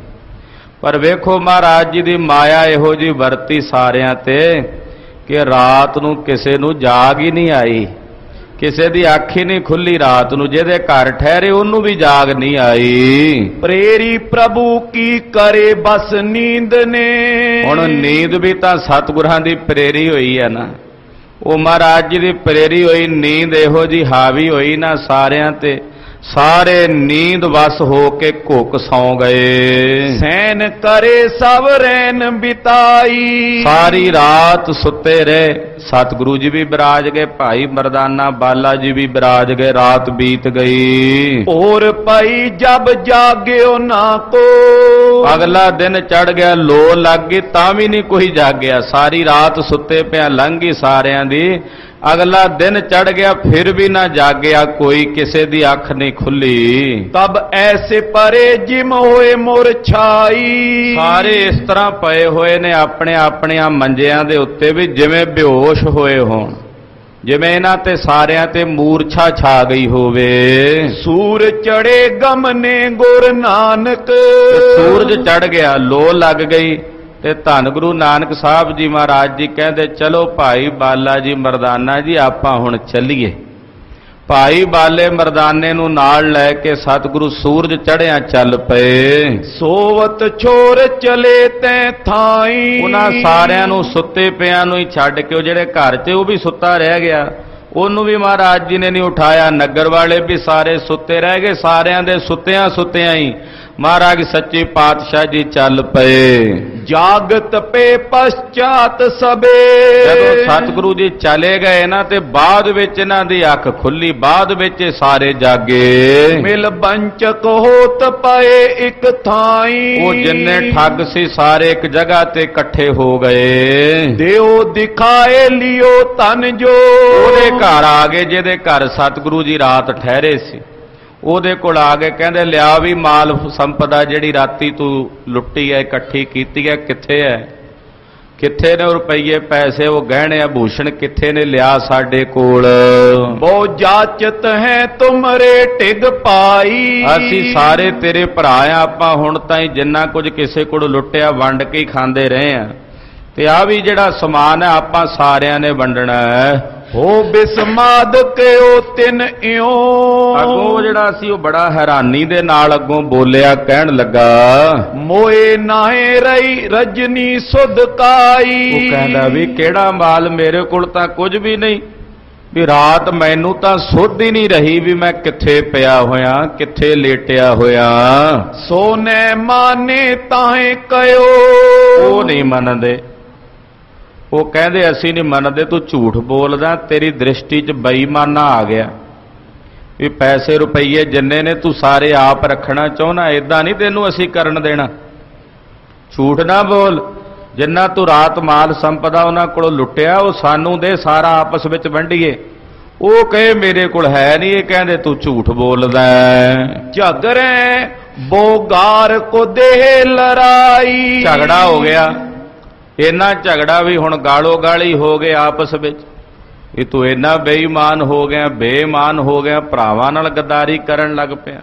ਪਰ ਵੇਖੋ ਮਹਾਰਾਜ ਜੀ ਦੀ ਮਾਇਆ ਇਹੋ ਜਿਹੀ ਵਰਤੀ ਸਾਰਿਆਂ ਤੇ ਕਿ ਰਾਤ ਨੂੰ ਕਿਸੇ ਨੂੰ ਜਾਗ ਹੀ ਨਹੀਂ ਆਈ, ਕਿਸੇ ਦੀ ਅੱਖ ਹੀ ਨਹੀਂ ਖੁੱਲੀ ਰਾਤ ਨੂੰ। ਜਿਹਦੇ ਘਰ ਠਹਿਰੇ ਉਹਨੂੰ ਵੀ ਜਾਗ ਨਹੀਂ ਆਈ। ਪ੍ਰੇਰੀ ਪ੍ਰਭੂ ਕੀ ਕਰੇ ਬਸ ਨੀਂਦ ਨੇ। ਹੁਣ ਨੀਂਦ ਵੀ ਤਾਂ ਸਤਿਗੁਰਾਂ ਦੀ ਪ੍ਰੇਰੀ ਹੋਈ ਹੈ ਨਾ, ਉਹ ਮਹਾਰਾਜ ਜੀ ਦੀ ਪ੍ਰੇਰੀ ਹੋਈ ਨੀਂਦ ਇਹੋ ਜੀ ਹਾਵੀ ਹੋਈ ਨਾ ਸਾਰਿਆਂ ਤੇ, ਸਾਰੇ ਨੀਂਦ ਵਸ ਹੋ ਕੇ ਘੁੱਕ ਸੌਂ ਗਏ। ਸੈਨ ਕਰੇ ਸਭ ਰੈਨ ਬਿਤਾਈ। ਸਾਰੀ ਰਾਤ ਸੁੱਤੇ ਰਹੇ। ਸਤਿਗੁਰੂ ਜੀ ਵੀ ਬਿਰਾਜ ਗਏ, ਭਾਈ ਮਰਦਾਨਾ ਬਾਲਾ ਜੀ ਵੀ ਬਿਰਾਜ ਗਏ। ਰਾਤ ਬੀਤ ਗਈ। ਹੋਰ ਪਈ ਜਬ ਜਾਗਿਓ ਨਾ ਕੋ। ਅਗਲਾ ਦਿਨ ਚੜ ਗਿਆ, ਲੋ ਲੱਗ ਗਈ ਤਾਂ ਵੀ ਨਹੀਂ ਕੋਈ ਜਾਗਿਆ। ਸਾਰੀ ਰਾਤ ਸੁੱਤੇ ਪਿਆ ਲੰਘ ਗਈ ਸਾਰਿਆਂ ਦੀ। ਅਗਲਾ ਦਿਨ ਚੜ ਗਿਆ ਫਿਰ ਵੀ ਨਾ ਜਾਗਿਆ ਕੋਈ, ਕਿਸੇ ਦੀ ਅੱਖ ਨਹੀਂ ਖੁੱਲੀ। ਤਬ ਐਸੇ ਪਰੇ ਜਿਮ ਹੋਏ ਮੁਰ ਛਾਈ। ਸਾਰੇ ਇਸ ਤਰ੍ਹਾਂ ਪਏ ਹੋਏ ਨੇ ਆਪਣੇ ਆਪਣਿਆਂ ਮੰਜਿਆਂ ਦੇ ਉੱਤੇ ਵੀ ਜਿਵੇਂ ਬੇਹੋਸ਼ ਹੋਏ ਹੋਣ, ਜਿਵੇਂ ਇਹਨਾਂ ਤੇ ਸਾਰਿਆਂ ਤੇ ਮੂਰਛਾ ਛਾ ਗਈ ਹੋਵੇ। ਸੂਰ ਚੜੇ ਗਮਨੇ ਗੁਰ ਨਾਨਕ। ਸੂਰਜ ਚੜ ਗਿਆ, ਲੋ ਲੱਗ ਗਈ ਤੇ ਧੰਨ ਗੁਰੂ ਨਾਨਕ ਸਾਹਿਬ ਜੀ ਮਹਾਰਾਜ ਜੀ ਕਹਿੰਦੇ ਚਲੋ ਭਾਈ ਬਾਲਾ ਜੀ ਮਰਦਾਨਾ ਜੀ ਆਪਾਂ ਹੁਣ ਚੱਲੀਏ। ਭਾਈ ਬਾਲੇ ਮਰਦਾਨੇ ਨੂੰ ਨਾਲ ਲੈ ਕੇ ਸਤਿਗੁਰੂ ਸੂਰਜ ਚੜ੍ਹਿਆ ਚੱਲ ਪਏ। ਸੋਵਤ ਛੋਰ ਚਲੇ ਤੈ ਥਾਈ। ਉਹਨਾਂ ਸਾਰਿਆਂ ਨੂੰ ਸੁੱਤੇ ਪਿਆਂ ਨੂੰ ਹੀ ਛੱਡ ਕੇ, ਉਹ ਜਿਹੜੇ ਘਰ 'ਚ ਉਹ ਵੀ ਸੁੱਤਾ ਰਹਿ ਗਿਆ, ਉਹਨੂੰ ਵੀ ਮਹਾਰਾਜ ਜੀ ਨੇ ਨਹੀਂ ਉਠਾਇਆ। ਨਗਰ ਵਾਲੇ ਵੀ ਸਾਰੇ ਸੁੱਤੇ ਰਹਿ ਗਏ। ਸਾਰਿਆਂ ਦੇ ਸੁੱਤਿਆਂ ਸੁੱਤਿਆਂ ਹੀ ਮਹਾਰਾਜ ਸੱਚੇ ਪਾਤਸ਼ਾਹ ਜੀ ਚੱਲ ਪਏ। ਜਾਗਤ ਪੇ ਪਛਾਤ ਸਬੇ। ਜਦੋਂ ਸਤਿਗੁਰੂ ਜੀ ਚਲੇ ਗਏ ਨਾ ਤੇ ਬਾਅਦ ਵਿੱਚ ਇਹਨਾਂ ਦੀ ਅੱਖ ਖੁੱਲੀ, ਬਾਅਦ ਵਿੱਚ ਸਾਰੇ ਜਾਗੇ। ਮਿਲ ਬੰਚਕ ਹੋਤ ਪਏ ਇੱਕ ਥਾਈ। ਉਹ ਜਿੰਨੇ ਠੱਗ ਸੀ ਸਾਰੇ ਇੱਕ ਜਗ੍ਹਾ ਤੇ ਇਕੱਠੇ ਹੋ ਗਏ। ਦਿਓ ਦਿਖਾਏ ਲਿਓ ਤਨ ਜੋ। ਉਹਦੇ ਘਰ ਆ ਗਏ ਜਿਹਦੇ ਘਰ ਸਤਿਗੁਰੂ ਜੀ ਰਾਤ ਠਹਿਰੇ ਸੀ। ਉਹਦੇ ਕੋਲ ਆ ਕੇ ਕਹਿੰਦੇ ਲਿਆ ਵੀ ਮਾਲ ਸੰਪਦਾ ਜਿਹੜੀ ਰਾਤੀ ਤੂੰ ਲੁੱਟੀ ਹੈ ਇਕੱਠੀ ਕੀਤੀ ਹੈ ਕਿੱਥੇ ਹੈ, ਕਿੱਥੇ ਨੇ ਰੁਪਈਏ ਪੈਸੇ ਉਹ ਗਹਿਣੇ ਆਭੂਸ਼ਣ ਕਿੱਥੇ ਨੇ, ਲਿਆ ਸਾਡੇ ਕੋਲ। ਬਹੁ ਜਾਚਤ ਹੈ ਤੁਮਰੇ ਟਿਗ ਪਾਈ। ਅਸੀਂ ਸਾਰੇ ਤੇਰੇ ਭਰਾ ਆ, ਆਪਾਂ ਹੁਣ ਤਾਈਂ ਜਿੰਨਾ ਕੁਝ ਕਿਸੇ ਕੋਲ ਲੁੱਟਿਆ ਵੰਡ ਕੇ ਹੀ ਖਾਂਦੇ ਰਹੇ ਆ, ਤੇ ਆ ਵੀ ਜਿਹੜਾ ਸਮਾਨ ਹੈ ਆਪਾਂ ਸਾਰਿਆਂ ਨੇ ਵੰਡਣਾ ਹੈ। ਹੋ ਬਿਸਮਾਦ ਕਿਉ ਤਿਨ ਇਉ। ਅੱਗੋਂ ਜਿਹੜਾ ਸੀ ਉਹ ਬੜਾ ਹੈਰਾਨੀ ਦੇ ਨਾਲ ਅੱਗੋਂ ਬੋਲਿਆ, ਕਹਿਣ ਲੱਗਾ ਮੋਏ ਨਾਏ ਰਹੀ ਰਜਨੀ ਸੁਧ ਕਾਈ। ਉਹ ਕਹਿੰਦਾ ਵੀ ਕਿਹੜਾ ਮਾਲ, ਮੇਰੇ ਕੋਲ ਤਾਂ ਕੁਝ ਵੀ ਨਹੀਂ, ਵੀ ਰਾਤ ਮੈਨੂੰ ਤਾਂ ਸੁੱਧ ਹੀ ਨਹੀਂ ਰਹੀ ਵੀ ਮੈਂ ਕਿੱਥੇ ਪਿਆ ਹੋਇਆ, ਕਿੱਥੇ ਲੇਟਿਆ ਹੋਇਆ। ਸੋਨੇ ਮਾਨੇ ਤਾਹੇ ਕਇਓ। ਉਹ ਨਹੀਂ ਮੰਨਦੇ, ਉਹ ਕਹਿੰਦੇ ਅਸੀਂ ਨਹੀਂ ਮੰਨਦੇ, ਤੂੰ ਝੂਠ ਬੋਲਦਾ, ਤੇਰੀ ਦ੍ਰਿਸ਼ਟੀ 'ਚ ਬੇਈਮਾਨਾ ਆ ਗਿਆ ਵੀ ਪੈਸੇ ਰੁਪਈਏ ਜਿੰਨੇ ਨੇ ਤੂੰ ਸਾਰੇ ਆਪ ਰੱਖਣਾ ਚਾਹੁੰਦਾ, ਏਦਾਂ ਨਹੀਂ ਤੈਨੂੰ ਅਸੀਂ ਕਰਨ ਦੇਣਾ। ਝੂਠ ਨਾ ਬੋਲ, ਜਿੰਨਾ ਤੂੰ ਰਾਤ ਮਾਲ ਸੰਪਦਾ ਉਹਨਾਂ ਕੋਲੋਂ ਲੁੱਟਿਆ ਉਹ ਸਾਨੂੰ ਦੇ, ਸਾਰਾ ਆਪਸ ਵਿੱਚ ਵੰਡੀਏ। ਉਹ ਕਹੇ ਮੇਰੇ ਕੋਲ ਹੈ ਨਹੀਂ, ਇਹ ਕਹਿੰਦੇ ਤੂੰ ਝੂਠ ਬੋਲਦਾ। ਝਗਰੇ ਬੋਗਾਰ ਕੋ ਦੇਹ ਲੜਾਈ। ਝਗੜਾ ਹੋ ਗਿਆ, ਇੰਨਾ ਝਗੜਾ ਵੀ ਹੁਣ ਗਾਲੋ ਗਾਲੀ ਹੋ ਗਏ ਆਪਸ ਵਿੱਚ ਵੀ ਤੂੰ ਇੰਨਾ ਬੇਈਮਾਨ ਹੋ ਗਿਆ, ਬੇਈਮਾਨ ਹੋ ਗਿਆ, ਭਰਾਵਾਂ ਨਾਲ ਗੱਦਾਰੀ ਕਰਨ ਲੱਗ ਪਿਆ।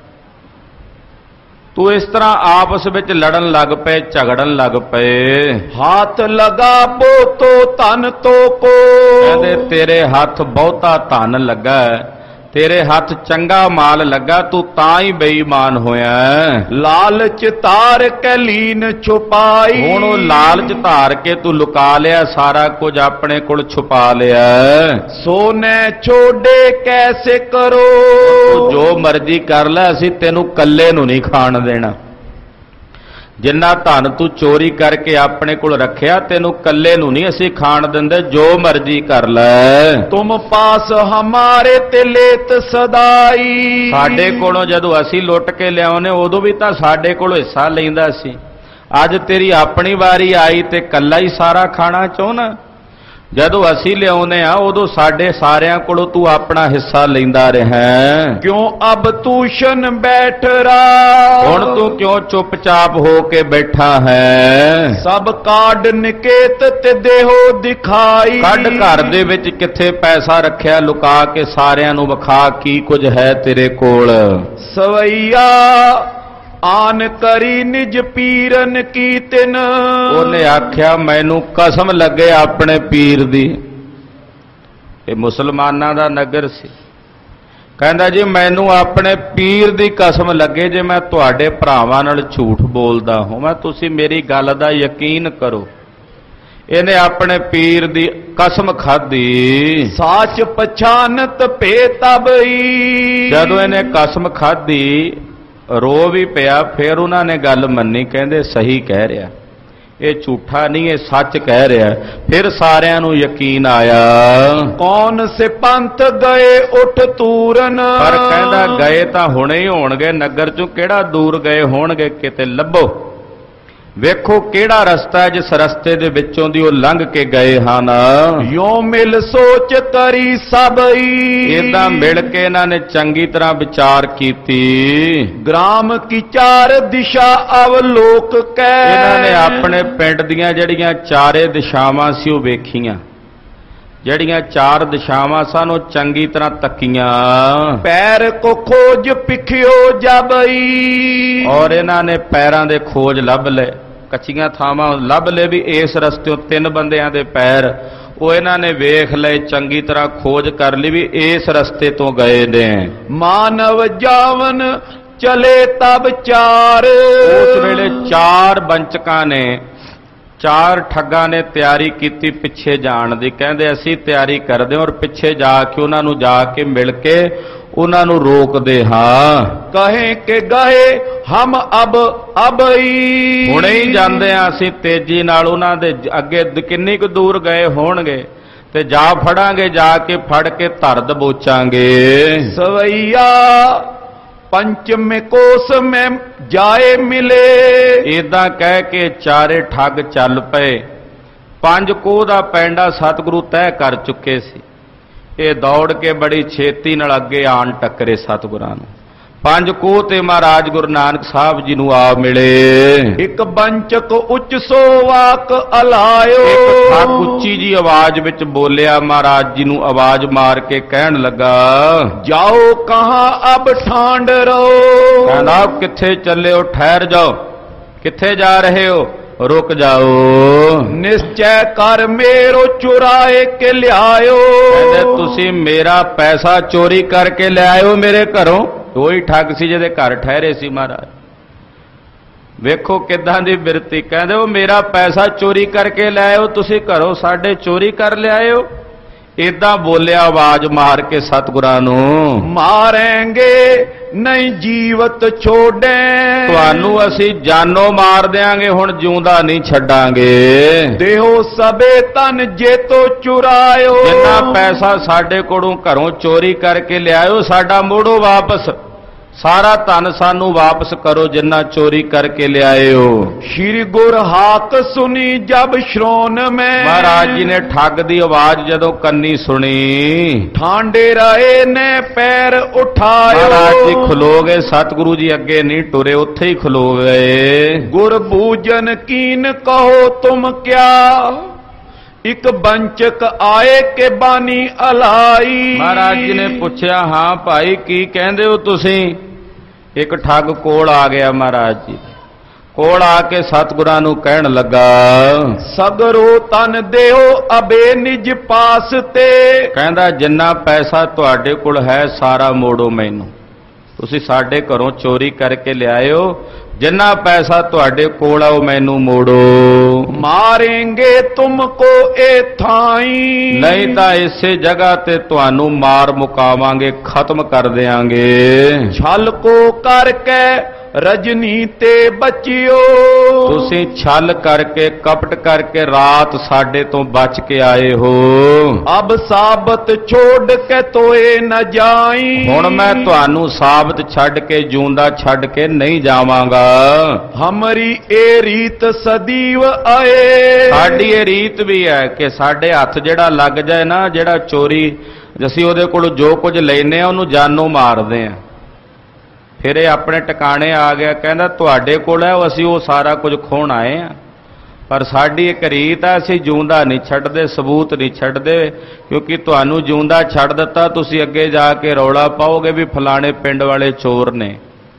ਤੂੰ ਇਸ ਤਰ੍ਹਾਂ ਆਪਸ ਵਿੱਚ ਲੜਨ ਲੱਗ ਪਏ, ਝਗੜਨ ਲੱਗ ਪਏ। ਹੱਥ ਲਗਾ ਬੋ ਤੋ ਧਨ ਤੋ ਕੋ। ਕਹਿੰਦੇ ਤੇਰੇ ਹੱਥ ਬਹੁਤਾ ਧਨ ਲੱਗਾ, ਤੇਰੇ ਹੱਥ ਚੰਗਾ ਮਾਲ ਲੱਗਾ, ਤੂੰ ਤਾਂ ਹੀ ਬੇਈਮਾਨ ਹੋਇਆ। ਲਾਲਚ ਧਾਰ ਕੇ ਲੀਨ ਛੁਪਾਈ। ਹੁਣ ਉਹ ਲਾਲਚ ਧਾਰ ਕੇ ਤੂੰ ਲੁਕਾ ਲਿਆ, ਸਾਰਾ ਕੁਝ ਆਪਣੇ ਕੋਲ ਛੁਪਾ ਲਿਆ। ਸੋਨੇ ਛੋੜੇ ਕੈਸੇ ਕਰੋ। ਤੂੰ ਜੋ ਮਰਜ਼ੀ ਕਰ ਲੈ, ਅਸੀਂ ਤੈਨੂੰ ਕੱਲੇ ਨੂੰ ਨਹੀਂ ਖਾਣ ਦੇਣਾ। ਜਿੰਨਾ ਧਨ ਤੂੰ ਚੋਰੀ ਕਰਕੇ ਆਪਣੇ ਕੋਲ ਰੱਖਿਆ ਤੈਨੂੰ ਕੱਲੇ ਨੂੰ ਨਹੀਂ ਅਸੀਂ ਖਾਣ ਦਿੰਦੇ, ਜੋ ਮਰਜ਼ੀ ਕਰ ਲੈ। ਤੁਮ ਪਾਸ ਹਮਾਰੇ ਤੇ ਲੇਤ ਸਦਾਈ, ਸਾਡੇ ਕੋਲੋਂ ਜਦੋਂ ਅਸੀਂ ਲੁੱਟ ਕੇ ਲਿਆਉਨੇ ਉਦੋਂ ਵੀ ਤਾਂ ਸਾਡੇ ਕੋਲੋਂ ਹਿੱਸਾ ਲੈਂਦਾ ਸੀ। ਅੱਜ ਤੇਰੀ ਆਪਣੀ ਵਾਰੀ ਆਈ ਤੇ ਕੱਲਾ ਹੀ ਸਾਰਾ ਖਾਣਾ ਚਾਹੁੰਦਾ। ਜਦੋਂ ਅਸੀਂ ਲਿਆਉਨੇ ਆ ਉਦੋਂ ਸਾਡੇ ਸਾਰਿਆਂ ਕੋਲੋਂ ਤੂੰ ਆਪਣਾ ਹਿੱਸਾ ਲੈਂਦਾ ਰਿਹਾ। ਕਿਉਂ ਅਬ ਤੂਸ਼ਨ ਬੈਠ ਰਾ, ਹੁਣ ਤੂੰ ਕਿਉਂ ਚੁੱਪਚਾਪ ਹੋ ਕੇ ਬੈਠਾ ਹੈ। ਸਭ ਕਾਢ ਨਿਕੇਤ ਤੇ ਦੇਹੋ ਦਿਖਾਈ, ਕੱਢ ਘਰ ਦੇ ਵਿੱਚ ਕਿੱਥੇ ਪੈਸਾ ਰੱਖਿਆ ਲੁਕਾ ਕੇ ਸਾਰਿਆਂ ਨੂੰ ਵਿਖਾ ਕੀ ਕੁਝ ਹੈ ਤੇਰੇ ਕੋਲ। ਸਵਈਆ ਆਨ ਕਰੀ ਨਿਜ ਪੀਰਨ ਕੀ ਤਿਨ, ਉਹਨੇ ਆਖਿਆ ਮੈਨੂੰ ਕਸਮ ਲੱਗੇ ਆਪਣੇ ਪੀਰ ਦੀ। ਇਹ ਮੁਸਲਮਾਨਾਂ ਦਾ ਨਗਰ ਸੀ। ਕਹਿੰਦਾ ਜੀ ਮੈਨੂੰ ਆਪਣੇ ਪੀਰ ਦੀ ਕਸਮ ਲੱਗੇ ਜੇ ਮੈਂ ਤੁਹਾਡੇ ਭਰਾਵਾਂ ਨਾਲ ਝੂਠ ਬੋਲਦਾ ਹੋਵਾਂ, ਤੁਸੀਂ ਮੇਰੀ ਗੱਲ ਦਾ ਯਕੀਨ ਕਰੋ। ਇਹਨੇ ਆਪਣੇ ਪੀਰ ਦੀ ਕਸਮ ਖਾਧੀ। ਸਾਚ ਪਛਾਨਤ ਭੇ ਤਬਈ, ਜਦੋਂ ਇਹਨੇ ਕਸਮ ਖਾਧੀ ਰੋ ਵੀ ਪਿਆ, ਫਿਰ ਉਹਨਾਂ ਨੇ ਗੱਲ ਮੰਨੀ, ਕਹਿੰਦੇ ਸਹੀ ਕਹਿ ਰਿਹਾ, ਇਹ ਝੂਠਾ ਨਹੀਂ, ਇਹ ਸੱਚ ਕਹਿ ਰਿਹਾ। ਫਿਰ ਸਾਰਿਆਂ ਨੂੰ ਯਕੀਨ ਆਇਆ। ਕੌਣ ਸੇ ਪੰਥ ਗਏ ਉੱਠ ਤੂਰਨ, ਪਰ ਕਹਿੰਦਾ ਗਏ ਤਾਂ ਹੁਣੇ ਹੀ ਹੋਣਗੇ, ਨਗਰ ਚੋਂ ਕਿਹੜਾ ਦੂਰ ਗਏ ਹੋਣਗੇ, ਕਿਤੇ ਲੱਭੋ। ਵੇਖੋ ਕਿਹੜਾ ਰਸਤਾ ਜਿਸ ਰਸਤੇ ਦੇ ਵਿੱਚੋਂ ਦੀ ਉਹ ਲੰਘ ਕੇ ਗਏ ਹਨ। ਯੋ ਮਿਲ ਸੋਚ ਕਰੀ ਸਭਈ, ਏਦਾਂ ਮਿਲ ਕੇ ਇਹਨਾਂ ਨੇ ਚੰਗੀ ਤਰ੍ਹਾਂ ਵਿਚਾਰ ਕੀਤੀ। ਗ੍ਰਾਮ ਕੀ ਚਾਰ ਦਿਸ਼ਾ ਅਵਲੋਕ ਕੈ, ਇਹਨਾਂ ਨੇ ਆਪਣੇ ਪਿੰਡ ਦੀਆਂ ਜਿਹੜੀਆਂ ਚਾਰੇ ਦਿਸ਼ਾਵਾਂ ਸੀ ਉਹ ਵੇਖੀਆਂ। ਜਿਹੜੀਆਂ ਚਾਰ ਦਿਸ਼ਾਵਾਂ ਸਨ ਉਹ ਚੰਗੀ ਤਰ੍ਹਾਂ ਤੱਕੀਆਂ। ਪੈਰ ਕੋ ਖੋਜ ਪਿਖਿਓ ਜਬਈ, ਔਰ ਇਹਨਾਂ ਨੇ ਪੈਰਾਂ ਦੇ ਖੋਜ ਲੱਭ ਲਏ, ਕੱਚੀਆਂ ਥਾਵਾਂ ਲੱਭ ਲਏ ਵੀ ਇਸ ਰਸਤਿਓਂ ਤਿੰਨ ਬੰਦਿਆਂ ਦੇ ਪੈਰ ਉਹ ਇਹਨਾਂ ਨੇ ਵੇਖ ਲਏ, ਚੰਗੀ ਤਰ੍ਹਾਂ ਖੋਜ ਕਰ ਲਈ ਵੀ ਇਸ ਰਸਤੇ ਤੋਂ ਗਏ ਨੇ। ਮਾਨਵ ਜਾਵਨ ਚਲੇ ਤਬ ਚਾਰ, ਉਸ ਵੇਲੇ ਚਾਰ ਬੰਚਕਾਂ ਨੇ, ਚਾਰ ਠੱਗਾਂ ਨੇ ਤਿਆਰੀ ਕੀਤੀ ਪਿੱਛੇ ਜਾਣ ਦੀ। ਕਹਿੰਦੇ ਅਸੀਂ ਤਿਆਰੀ ਕਰਦੇ ਔਰ ਪਿੱਛੇ ਜਾ ਕੇ ਉਹਨਾਂ ਨੂੰ ਜਾ ਕੇ ਮਿਲ ਕੇ ਉਹਨਾਂ ਨੂੰ ਰੋਕਦੇ ਹਾਂ। ਕਹੇ ਕਿ ਗਏ ਹਮ ਅਬ ਅਬਈ, ਹੁਣੇ ਹੀ ਜਾਂਦੇ ਆ ਅਸੀਂ ਤੇਜ਼ੀ ਨਾਲ, ਉਹਨਾਂ ਦੇ ਅੱਗੇ ਕਿੰਨੀ ਕੁ ਦੂਰ ਗਏ ਹੋਣਗੇ ਤੇ ਜਾ ਫੜਾਂਗੇ, ਜਾ ਕੇ ਫੜ ਕੇ ਧਰ ਦਬੋਚਾਂਗੇ। ਸਵਈਆ ਪੰਚਮੇ ਕੋਸ ਮੈਂ ਜਾਏ ਮਿਲੇ, ਏਦਾਂ ਕਹਿ ਕੇ ਚਾਰੇ ਠੱਗ ਚੱਲ ਪਏ। ਪੰਜ ਕੋਹ ਦਾ ਪੈਂਡਾ ਸਤਿਗੁਰੂ ਤੈਅ ਕਰ ਚੁੱਕੇ ਸੀ। ਇਹ ਦੌੜ ਕੇ ਬੜੀ ਛੇਤੀ ਨਾਲ ਅੱਗੇ ਆਣ ਟੱਕਰੇ ਸਤਿਗੁਰਾਂ ਨੂੰ। ਪੰਜ ਕੋਹ ਤੇ ਮਹਾਰਾਜ ਗੁਰੂ ਨਾਨਕ ਸਾਹਿਬ ਜੀ ਨੂੰ ਆ ਮਿਲੇ। ਇੱਕ ਬੰਚਕ ਉੱਚ ਸੋ ਵਾਕ ਅਲਾਇਓ, ਇੱਕ ਠੱਗ ਉੱਚੀ ਜੀ ਆਵਾਜ਼ ਵਿੱਚ ਬੋਲਿਆ, ਮਹਾਰਾਜ ਜੀ ਨੂੰ ਆਵਾਜ਼ ਮਾਰ ਕੇ ਕਹਿਣ ਲੱਗਾ, ਜਾਓ ਕਹਾਂ ਅਬ ਠਾਂਡ ਰਹੋ। ਕਹਿੰਦਾ ਕਿੱਥੇ ਚੱਲੇ ਹੋ, ਠਹਿਰ ਜਾਓ, ਕਿੱਥੇ ਜਾ ਰਹੇ ਹੋ, ਰੁਕ ਜਾਓ। ਨਿਸ਼ਚੈ ਕਰ ਮੇਰੋ ਚੁਰਾਏ ਕੇ ਲਿਆਇਓ, ਕਹਿੰਦੇ ਤੁਸੀਂ ਮੇਰਾ ਪੈਸਾ ਚੋਰੀ ਕਰਕੇ ਲਿਆਇਓ ਮੇਰੇ ਘਰੋਂ। ਉਹੀ ਠੱਗ ਸੀ ਜਿਹਦੇ ਘਰ ਠਹਿਰੇ ਸੀ ਮਹਾਰਾਜ। ਵੇਖੋ ਕਿੱਦਾਂ ਦੀ ਬਿਰਤੀ। ਕਹਿੰਦੇ ਉਹ ਮੇਰਾ ਪੈਸਾ ਚੋਰੀ ਕਰਕੇ ਲਿਆਇਓ, ਤੁਸੀਂ ਘਰੋਂ ਸਾਡੇ ਚੋਰੀ ਕਰ ਲਿਆਇਓ। ਏਦਾਂ ਬੋਲਿਆ ਆਵਾਜ਼ ਮਾਰ ਕੇ ਸਤਿਗੁਰਾਂ ਨੂੰ, ਮਾਰਾਂਗੇ ਨਹੀਂ ਜੀਵਤ ਛੋੜੇ, ਤੁਹਾਨੂੰ ਅਸੀਂ ਜਾਨੋਂ ਮਾਰ ਦਿਆਂਗੇ, ਹੁਣ ਜਿਉਂਦਾ ਨਹੀਂ ਛੱਡਾਂਗੇ। ਦੇਹੋ ਸਬੇ ਤਨ ਜੇ ਤੋ ਚੁਰਾਇਓ, ਜਿੰਨਾ ਪੈਸਾ ਸਾਡੇ ਕੋਲੋਂ ਘਰੋਂ ਚੋਰੀ ਕਰਕੇ ਲਿਆਇਓ ਸਾਡਾ ਮੋੜੋ ਵਾਪਸ, ਸਾਰਾ ਧਨ ਸਾਨੂੰ ਵਾਪਸ ਕਰੋ ਜਿੰਨਾ ਚੋਰੀ ਕਰਕੇ ਲਿਆਇਓ। ਸ਼੍ਰੀ ਗੁਰ ਹਾਕ ਸੁਣੀ ਜਬ ਸ਼੍ਰੋਨ ਮੈਂ, ਮਹਾਰਾਜ ਜੀ ਨੇ ਠੱਗ ਦੀ ਆਵਾਜ਼ ਜਦੋਂ ਕੰਨੀ ਸੁਣੀ, ਠਾਂਡੇ ਰਹੇ ਨੇ ਪੈਰ ਉਠਾਇਓ। ਮਹਾਰਾਜ ਜੀ ਖਲੋ ਗਏ, ਸਤਿਗੁਰੂ ਜੀ ਅੱਗੇ ਨਹੀਂ ਟੁਰੇ, ਉੱਥੇ ਹੀ ਖਲੋ ਗਏ। ਗੁਰ ਬੂਜਨ ਕੀਨ ਕਹੋ ਤੁਮ ਕਿਆ, ਇੱਕ ਬੰਚਕ ਆਏ ਕੇ ਬਾਨੀ ਅਲਾਈ। ਮਹਾਰਾਜ ਜੀ ਨੇ ਪੁੱਛਿਆ, ਹਾਂ ਭਾਈ ਕੀ ਕਹਿੰਦੇ ਹੋ ਤੁਸੀਂ? ਇੱਕ ਠੱਗ ਕੋਲ ਆ ਗਿਆ ਮਹਾਰਾਜ ਜੀ ਕੋਲ, ਆ ਕੇ ਸਤਿਗੁਰਾਂ ਨੂੰ ਕਹਿਣ ਲੱਗਾ, ਸਗਰੋ ਤਨ ਦੇਹੋ ਅਬੇ ਨਿਜ ਪਾਸ ਤੇ, ਕਹਿੰਦਾ ਜਿੰਨਾ ਪੈਸਾ ਤੁਹਾਡੇ ਕੋਲ ਹੈ ਸਾਰਾ ਮੋੜੋ ਮੈਨੂੰ, ਤੁਸੀਂ ਸਾਡੇ ਘਰੋਂ ਚੋਰੀ ਕਰਕੇ ਲਿਆਇਓ, ਜਿੰਨਾ ਪੈਸਾ ਤੁਹਾਡੇ ਕੋਲ ਆ ਉਹ ਮੈਨੂੰ ਮੋੜੋ। ਮਾਰੇਂਗੇ ਤੁਮ ਕੋ ਇਹ ਥਾਈ, ਨਹੀਂ ਤਾਂ ਇਸੇ ਜਗ੍ਹਾ ਤੇ ਤੁਹਾਨੂੰ ਮਾਰ ਮੁਕਾਵਾਂਗੇ, ਖਤਮ ਕਰ ਦੇਾਂਗੇ। ਛਲ ਕੋ ਕਰਕੇ ਰਜਨੀ ਤੇ ਬਚਿਓ। ਤੁਸੀਂ ਛਲ ਕਰਕੇ ਕਪਟ ਕਰਕੇ ਰਾਤ ਸਾਡੇ ਤੋਂ ਬਚ ਕੇ ਆਏ ਹੋ। ਅਬ ਸਾਬਤ ਛੋੜ ਕੇ ਤੋਏ ਨ ਜਾਈ। ਹੁਣ ਮੈਂ ਤੁਹਾਨੂੰ ਸਾਬਤ ਛੱਡ ਕੇ ਜਿਉਂਦਾ ਛੱਡ ਕੇ ਨਹੀਂ ਜਾਵਾਂਗਾ। ਹਮਰੀ ਇਹ ਰੀਤ ਸਦੀਵ ਆਏ। ਸਾਡੀ ਇਹ ਰੀਤ ਵੀ ਹੈ ਕਿ ਸਾਡੇ ਹੱਥ ਜਿਹੜਾ ਲੱਗ ਜਾਏ ਨਾ, ਜਿਹੜਾ ਚੋਰੀ, ਅਸੀਂ ਉਹਦੇ ਕੋਲ ਜੋ ਕੁਝ ਲੈਨੇ ਆ ਉਹਨੂੰ ਜਾਨੋਂ ਮਾਰਦੇ ਆ। ਫਿਰ ਇਹ ਆਪਣੇ ਟਿਕਾਣੇ ਆ ਗਿਆ, ਕਹਿੰਦਾ ਤੁਹਾਡੇ ਕੋਲ ਹੈ, ਅਸੀਂ ਉਹ ਸਾਰਾ ਕੁਝ ਖੋਹਣ ਆਏ ਆ। ਪਰ ਸਾਡੀ ਇੱਕ ਰੀਤ ਆ, ਅਸੀਂ ਜਿਉਂਦਾ ਨਹੀਂ ਛੱਡਦੇ, ਸਬੂਤ ਨਹੀਂ ਛੱਡਦੇ, ਕਿਉਂਕਿ ਤੁਹਾਨੂੰ ਜਿਉਂਦਾ ਛੱਡ ਦਿੱਤਾ ਤੁਸੀਂ ਅੱਗੇ ਜਾ ਕੇ ਰੌਲਾ ਪਾਓਗੇ ਵੀ ਫਲਾਣੇ ਪਿੰਡ ਵਾਲੇ ਚੋਰ ਨੇ।